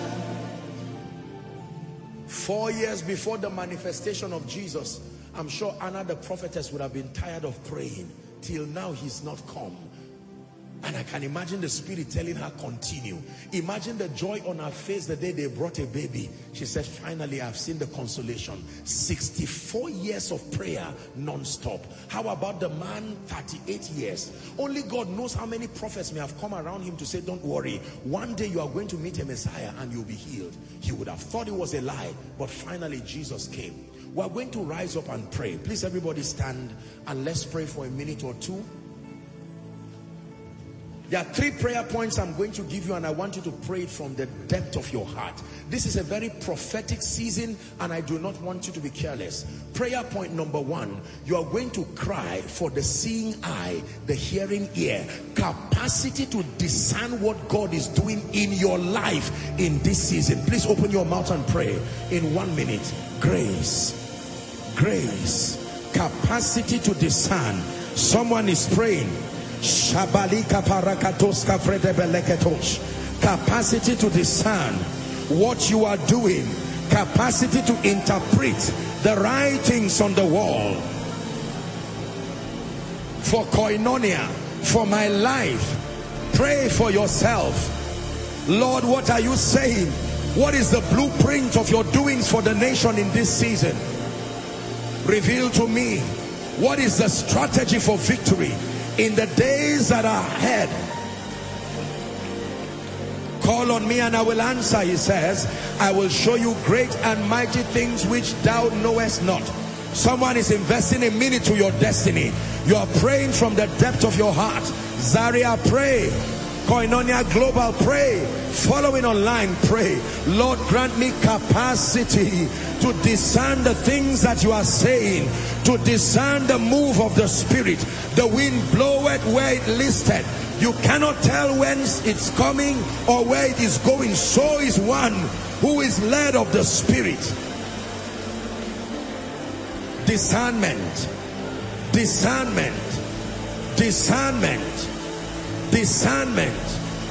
S1: 4 years before the manifestation of Jesus, I'm sure Anna the prophetess would have been tired of praying. Till now he's not come. And I can imagine the Spirit telling her, continue. Imagine the joy on her face the day they brought a baby. She said, finally I've seen the consolation. 64 years of prayer non-stop. How about the man, 38 years? Only God knows how many prophets may have come around him to say, don't worry, one day you are going to meet a Messiah and you'll be healed. He would have thought it was a lie, but finally Jesus came. We're going to rise up and pray. Please everybody stand and let's pray for a minute or two. There are 3 prayer points I'm going to give you, and I want you to pray it from the depth of your heart. This is a very prophetic season, and I do not want you to be careless. Prayer point number 1, you are going to cry for the seeing eye, the hearing ear, capacity to discern what God is doing in your life in this season. Please open your mouth and pray in 1 minute. Grace, grace, capacity to discern. Someone is praying. Capacity to discern what you are doing, capacity to interpret the writings on the wall. For koinonia, for my life, pray for yourself. Lord, what are you saying? What is the blueprint of your doings for the nation in this season? Reveal to me, what is the strategy for victory in the days that are ahead? Call on me and I will answer, he says. I will show you great and mighty things which thou knowest not. Someone is investing a minute to your destiny. You are praying from the depth of your heart. Zaria, pray. Koinonia Global, pray. Following online, pray. Lord, grant me capacity to discern the things that you are saying, to discern the move of the Spirit. The wind bloweth where it listeth. You cannot tell whence it's coming or where it is going. So is one who is led of the Spirit. Discernment, discernment, discernment, discernment.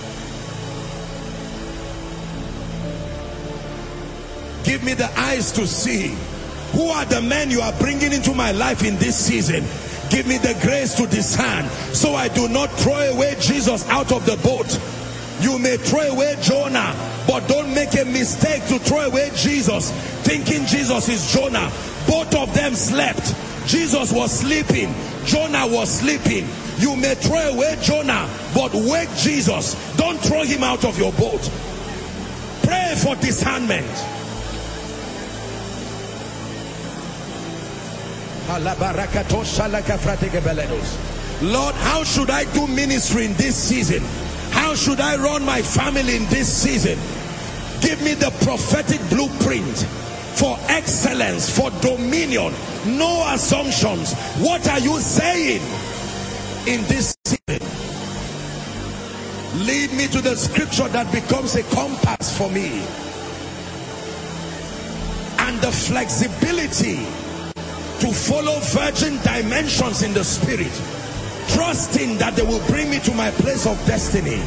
S1: Give me the eyes to see. Who are the men you are bringing into my life in this season? Give me the grace to discern, so I do not throw away Jesus out of the boat. You may throw away Jonah, but don't make a mistake to throw away Jesus, thinking Jesus is Jonah. Both of them slept. Jesus was sleeping, Jonah was sleeping. You may throw away Jonah, but wake Jesus. Don't throw him out of your boat. Pray for discernment. Lord, how should I do ministry in this season? How should I run my family in this season? Give me the prophetic blueprint for excellence, for dominion. No assumptions. What are you saying in this season? Lead me to the scripture that becomes a compass for me, and the flexibility to follow virgin dimensions in the spirit, trusting that they will bring me to my place of destiny.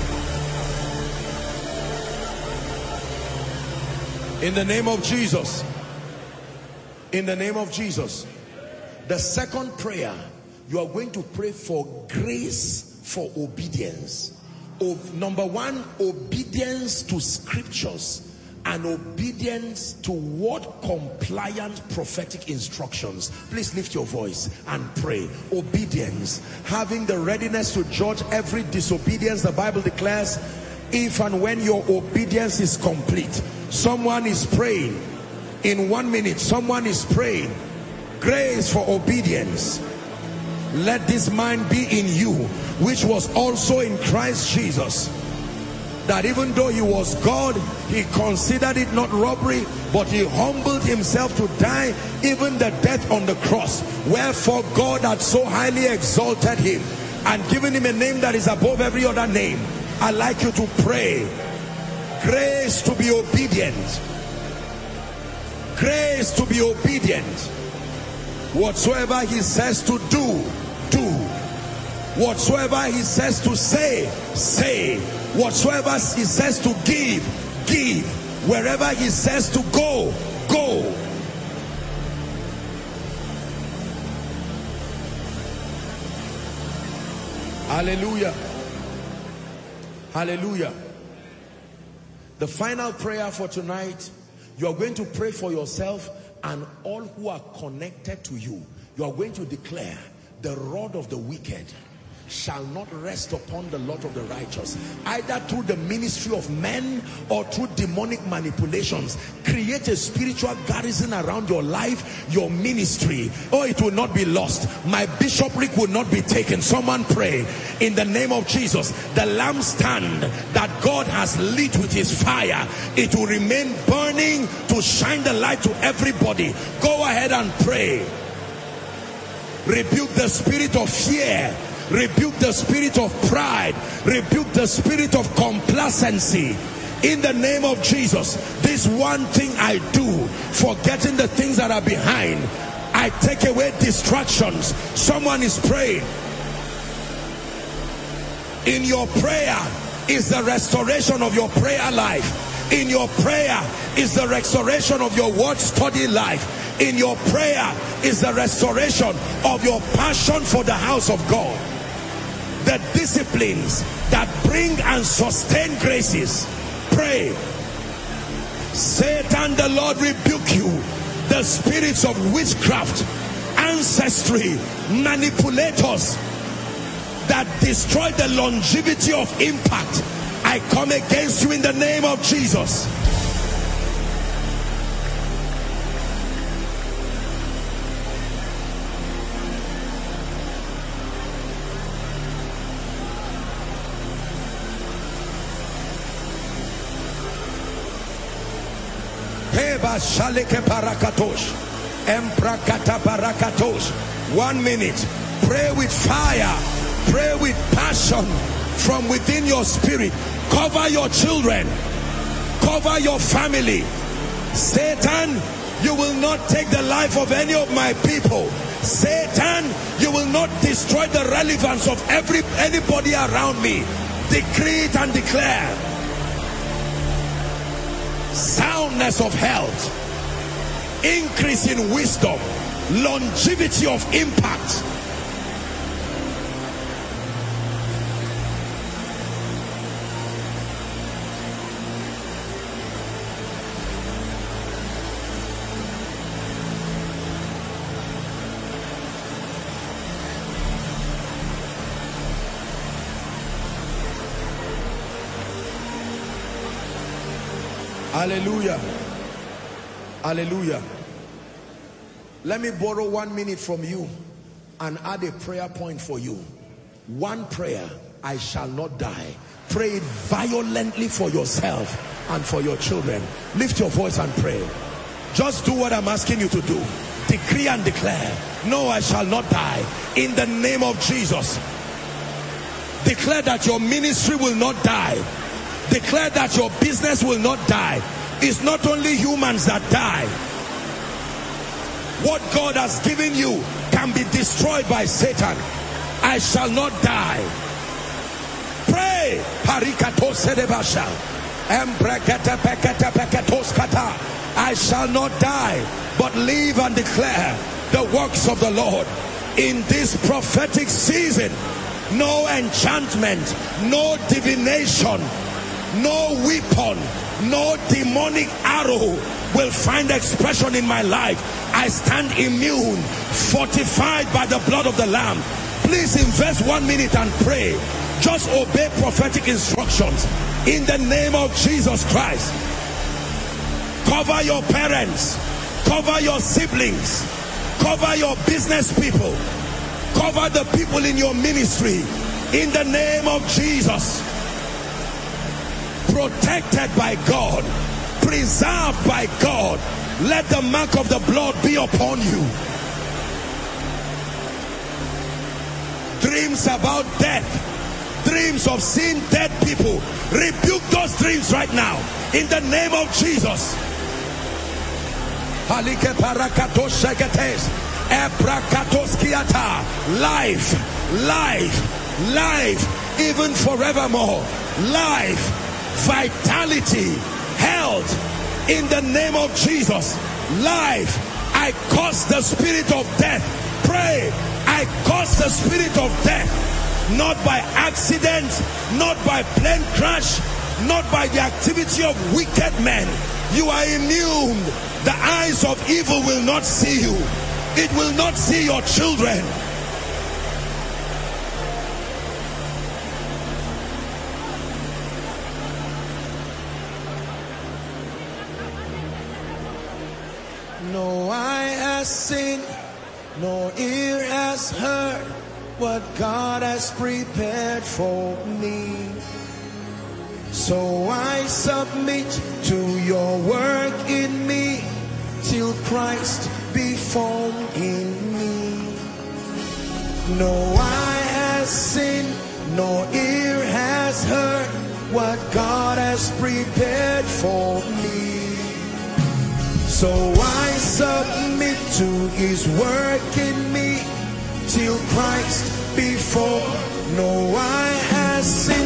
S1: In the name of Jesus. In the name of Jesus. The second prayer, you are going to pray for grace for obedience. Number one, obedience to scriptures and obedience to word compliant prophetic instructions. Please lift your voice and pray. Obedience, having the readiness to judge every disobedience. The Bible declares, if and when your obedience is complete. Someone is praying in 1 minute. Someone is praying grace for obedience. Let this mind be in you, which was also in Christ Jesus, that even though he was God, he considered it not robbery, but he humbled himself to die, even the death on the cross. Wherefore God had so highly exalted him and given him a name that is above every other name. I'd like you to pray grace to be obedient. Grace to be obedient. Whatsoever he says to do, do. Whatsoever he says to say, say. Whatsoever he says to give, give. Wherever he says to go, go. Hallelujah. Hallelujah. The final prayer for tonight, you are going to pray for yourself and all who are connected to you. You are going to declare, the rod of the wicked shall not rest upon the lot of the righteous, either through the ministry of men or through demonic manipulations. Create a spiritual garrison around your life, your ministry. Oh, it will not be lost. My bishopric will not be taken. Someone pray in the name of Jesus. The lampstand that God has lit with his fire, it will remain burning to shine the light to everybody. Go ahead and pray. Rebuke the spirit of fear. Rebuke the spirit of pride. Rebuke the spirit of complacency. In the name of Jesus, this one thing I do, forgetting the things that are behind, I take away distractions. Someone is praying. In your prayer is the restoration of your prayer life. In your prayer is the restoration of your word study life. In your prayer is the restoration of your passion for the house of God. The disciplines that bring and sustain graces. Pray. Satan, the Lord rebuke you. The spirits of witchcraft, ancestry, manipulators that destroy the longevity of impact, I come against you in the name of Jesus. Shaleke parakatosh, emprakata parakatosh. 1 minute. Pray with fire. Pray with passion from within your spirit. Cover your children. Cover your family. Satan, you will not take the life of any of my people. Satan, you will not destroy the relevance of anybody around me. Decree it and declare. Soundness of health, increase in wisdom, longevity of impact. Hallelujah. Hallelujah. Let me borrow 1 minute from you and add a prayer point for you. One prayer, I shall not die. Pray it violently for yourself and for your children. Lift your voice and pray. Just do what I'm asking you to do. Decree and declare, no, I shall not die. In the name of Jesus. Declare that your ministry will not die. Declare that your business will not die. It's not only humans that die. what God has given you can be destroyed by Satan. I shall not die. Pray. I shall not die, but live and declare the works of the Lord. In this prophetic season, no enchantment, no divination, no weapon, no demonic arrow will find expression in my life. I stand immune, fortified by the blood of the Lamb. Please invest 1 minute and pray. Just obey prophetic instructions in the name of Jesus Christ. Cover your parents, cover your siblings, cover your business people, cover the people in your ministry in the name of Jesus. Protected by God, preserved by God. Let the mark of the blood be upon you. Dreams about death, dreams of seeing dead people, rebuke those dreams right now in the name of Jesus. Life, life, life, even forevermore. Life, vitality, health, in the name of Jesus. Life, I curse the spirit of death. Pray, I curse the spirit of death. Not by accident, not by plane crash, not by the activity of wicked men. You are immune. The eyes of evil will not see you. It will not see your children.
S2: No eye has seen, no ear has heard what God has prepared for me. So I submit to your work in me till Christ be formed in me. No eye has seen, no ear has heard what God has prepared for me. So I submit to his work in me till Christ be formed. No eye has seen,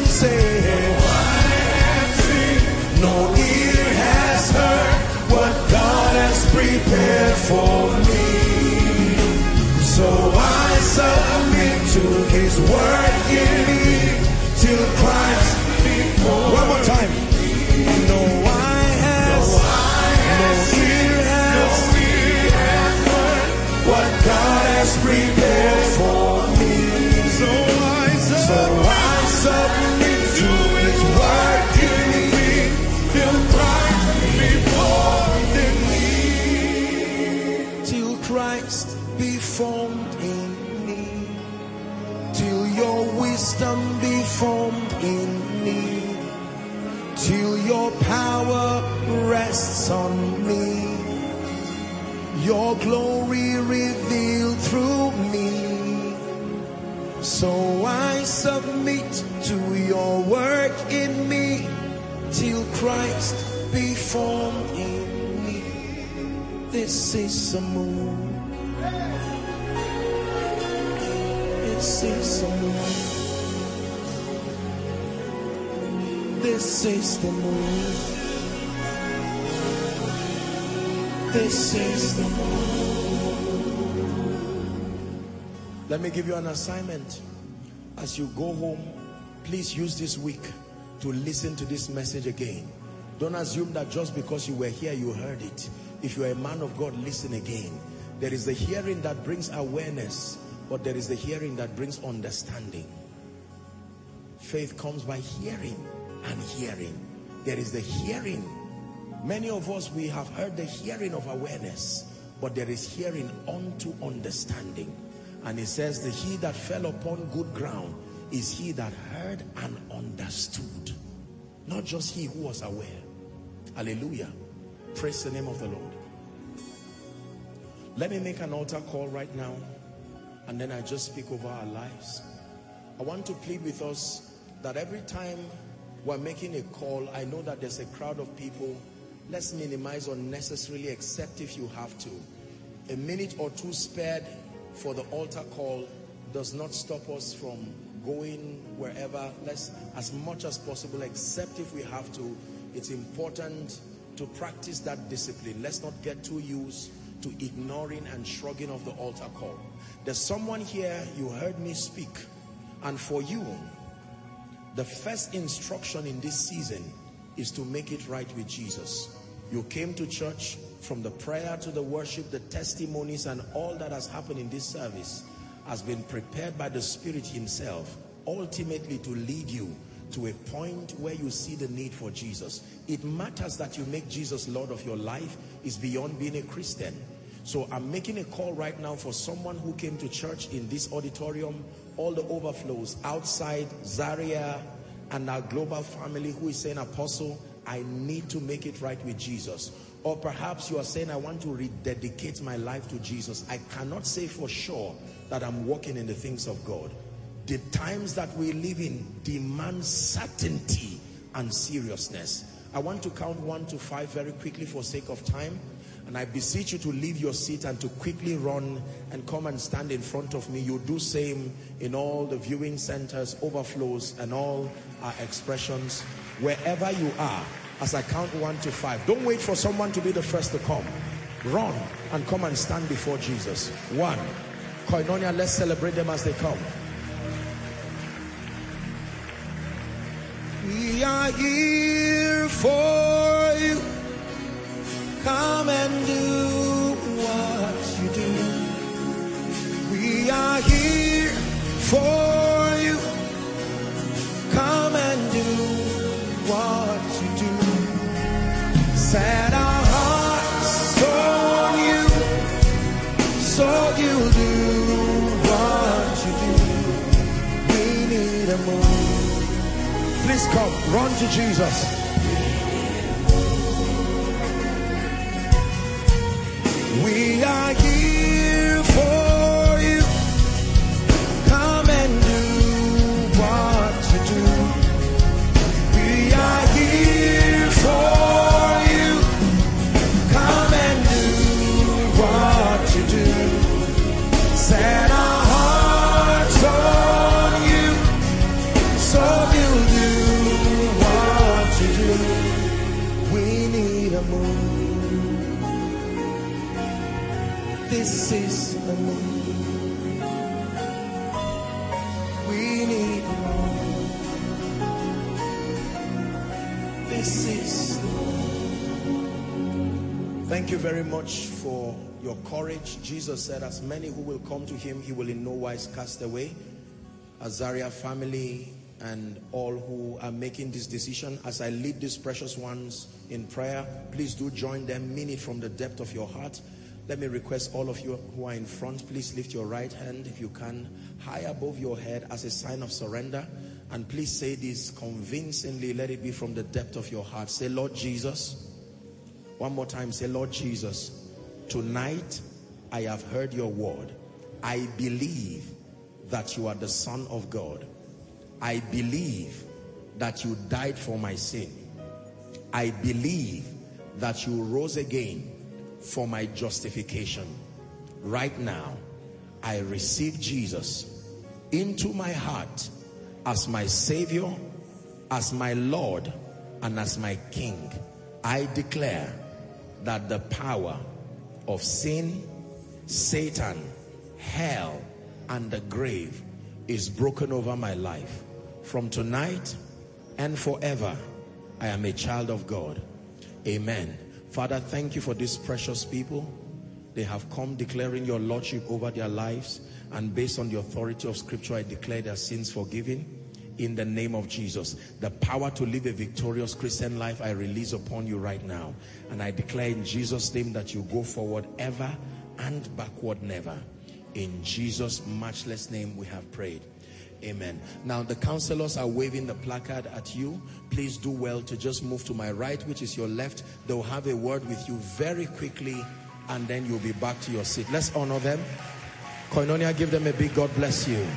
S2: no ear has heard what God has prepared for me. So I submit to his work in me till Christ be formed.
S1: One more time.
S2: No eye has, no ear has heard what God has prepared for me. So I submit to his work in me till Christ be formed in me. Till Christ be formed in me. Till your wisdom be formed in me. Till your power rests on me. Your glory revealed through me. So I submit to your work in me till Christ be formed in me. This is the move. This is the move. This is the move. This is the move.
S1: Let me give you an assignment. As you go home, please use this week to listen to this message again. Don't assume that just because you were here, you heard it. If you are a man of God, listen again. There is the hearing that brings awareness, but there is the hearing that brings understanding. Faith comes by hearing and hearing. There is the hearing. Many of us, we have heard the hearing of awareness, but there is hearing unto understanding. And it says that he that fell upon good ground is he that heard and understood. Not just he who was aware. Hallelujah. Praise the name of the Lord. Let me make an altar call right now, and then I just speak over our lives. I want to plead with us that every time we're making a call, I know that there's a crowd of people. Let's minimize unnecessarily, except if you have to. A minute or two spared for the altar call does not stop us from going wherever. Let's, as much as possible, except if we have to, it's important to practice that discipline. Let's not get too used to ignoring and shrugging off the altar call. There's someone here, you heard me speak, and for you, the first instruction in this season is to make it right with Jesus. You came to church, from the prayer to the worship, the testimonies, and all that has happened in this service has been prepared by the Spirit himself, ultimately to lead you to a point where you see the need for Jesus. It matters that you make Jesus Lord of your life. Is beyond being a Christian. So I'm making a call right now for someone who came to church in this auditorium, all the overflows outside, Zaria, and our global family, who is saying, Apostle, I need to make it right with Jesus. Or perhaps you are saying, I want to rededicate my life to Jesus. I cannot say for sure that I'm walking in the things of God. The times that we live in demand certainty and seriousness. I want to count 1 to 5 very quickly for sake of time. And I beseech you to leave your seat and to quickly run and come and stand in front of me. You do same in all the viewing centers, overflows, and all our expressions. Wherever you are, as I count 1 to 5. Don't wait for someone to be the first to come. Run and come and stand before Jesus. 1. Koinonia, let's celebrate them as they come.
S2: We are here for you. Come and do what you do. We are here for you. Come and do what you do. Set our hearts on you, so you'll do what you do. We need a move.
S1: Please come, run to Jesus.
S2: We are here for you. Come and do what you do. We are here for you. Come and do what you do. Set our hearts on you, so you'll do what you do. We need a move. This is the move. We need more. This is the move.
S1: Thank you very much for your courage. Jesus said, as many who will come to him, he will in no wise cast away. Azaria family and all who are making this decision, as I lead these precious ones in prayer, please do join them. Mean it from the depth of your heart. Let me request all of you who are in front, please lift your right hand, if you can, high above your head as a sign of surrender. And please say this convincingly. Let it be from the depth of your heart. Say, Lord Jesus. One more time. Say, Lord Jesus, tonight I have heard your word. I believe that you are the Son of God. I believe that you died for my sin. I believe that you rose again for my justification. Right now, I receive Jesus into my heart as my Savior, as my Lord, and as my King. I declare that the power of sin, Satan, hell, and the grave is broken over my life. From tonight and forever, I am a child of God. Amen. Father, thank you for these precious people. They have come declaring your lordship over their lives, and based on the authority of scripture, I declare their sins forgiven in the name of Jesus. The power to live a victorious Christian life I release upon you right now, and I declare in Jesus' name that you go forward ever and backward never. In Jesus' matchless name we have prayed. Amen. Now the counselors are waving the placard at you. Please do well to just move to my right, which is your left. They'll have a word with you very quickly, and then you'll be back to your seat. Let's honor them. Koinonia, give them a big God bless you.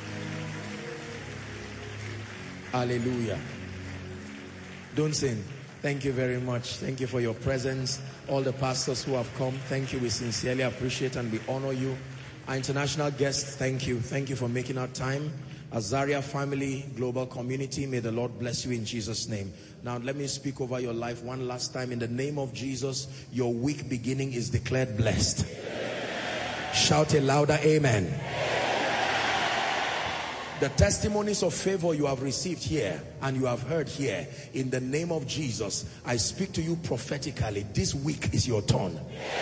S1: Hallelujah. Don't sing. Thank you very much. Thank you for your presence. All the pastors who have come, thank you. We sincerely appreciate and we honor you. Our international guests, thank you. Thank you for making our time. Azaria family, global community, may the Lord bless you in Jesus' name. Now let me speak over your life one last time. In the name of Jesus, your week beginning is declared blessed. Shout a louder amen. The testimonies of favor you have received here and you have heard here, in the name of Jesus, I speak to you prophetically. This week is your turn.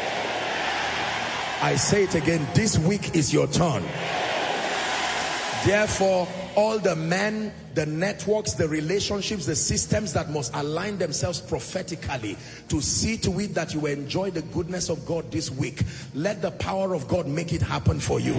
S1: I say it again, this week is your turn. Therefore, all the men, the networks, the relationships, the systems that must align themselves prophetically to see to it that you enjoy the goodness of God this week, let the power of God make it happen for you.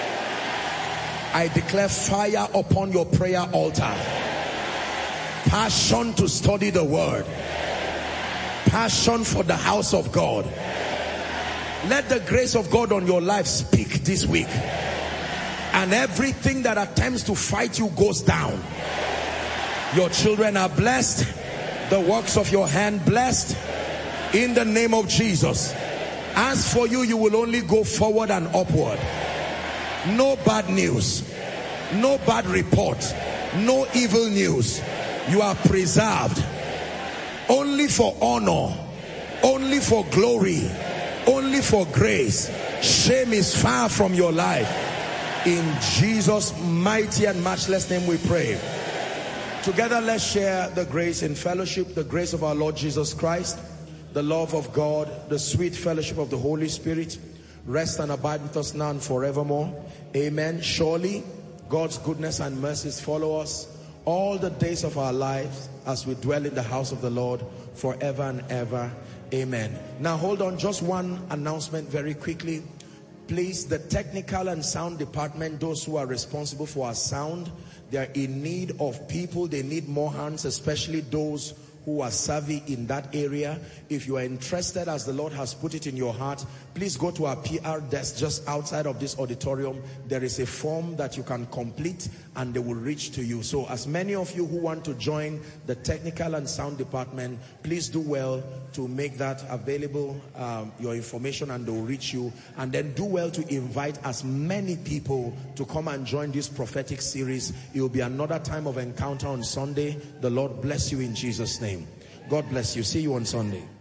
S1: I declare fire upon your prayer altar. Passion to study the word. Passion for the house of God. Let the grace of God on your life speak this week. And everything that attempts to fight you goes down. Your children are blessed. The works of your hand blessed. In the name of Jesus. As for you, you will only go forward and upward. No bad news, no bad report, no evil news. You are preserved only for honor, only for glory, only for grace. Shame is far from your life. In Jesus' mighty and matchless name we pray. Together let's share the grace in fellowship, the grace of our Lord Jesus Christ, the love of God, the sweet fellowship of the Holy Spirit, rest and abide with us now and forevermore. Amen. Surely God's goodness and mercies follow us all the days of our lives as we dwell in the house of the Lord forever and ever. Amen. Now hold on, just one announcement very quickly. Please, the technical and sound department, those who are responsible for our sound, they are in need of people. They need more hands, especially those who are savvy in that area. If you are interested, as the Lord has put it in your heart, please go to our PR desk just outside of this auditorium. There is a form that you can complete and they will reach to you. So as many of you who want to join the technical and sound department, please do well to make that available, your information, and they will reach you. And then do well to invite as many people to come and join this prophetic series. It will be another time of encounter on Sunday. The Lord bless you in Jesus' name. God bless you. See you on Sunday.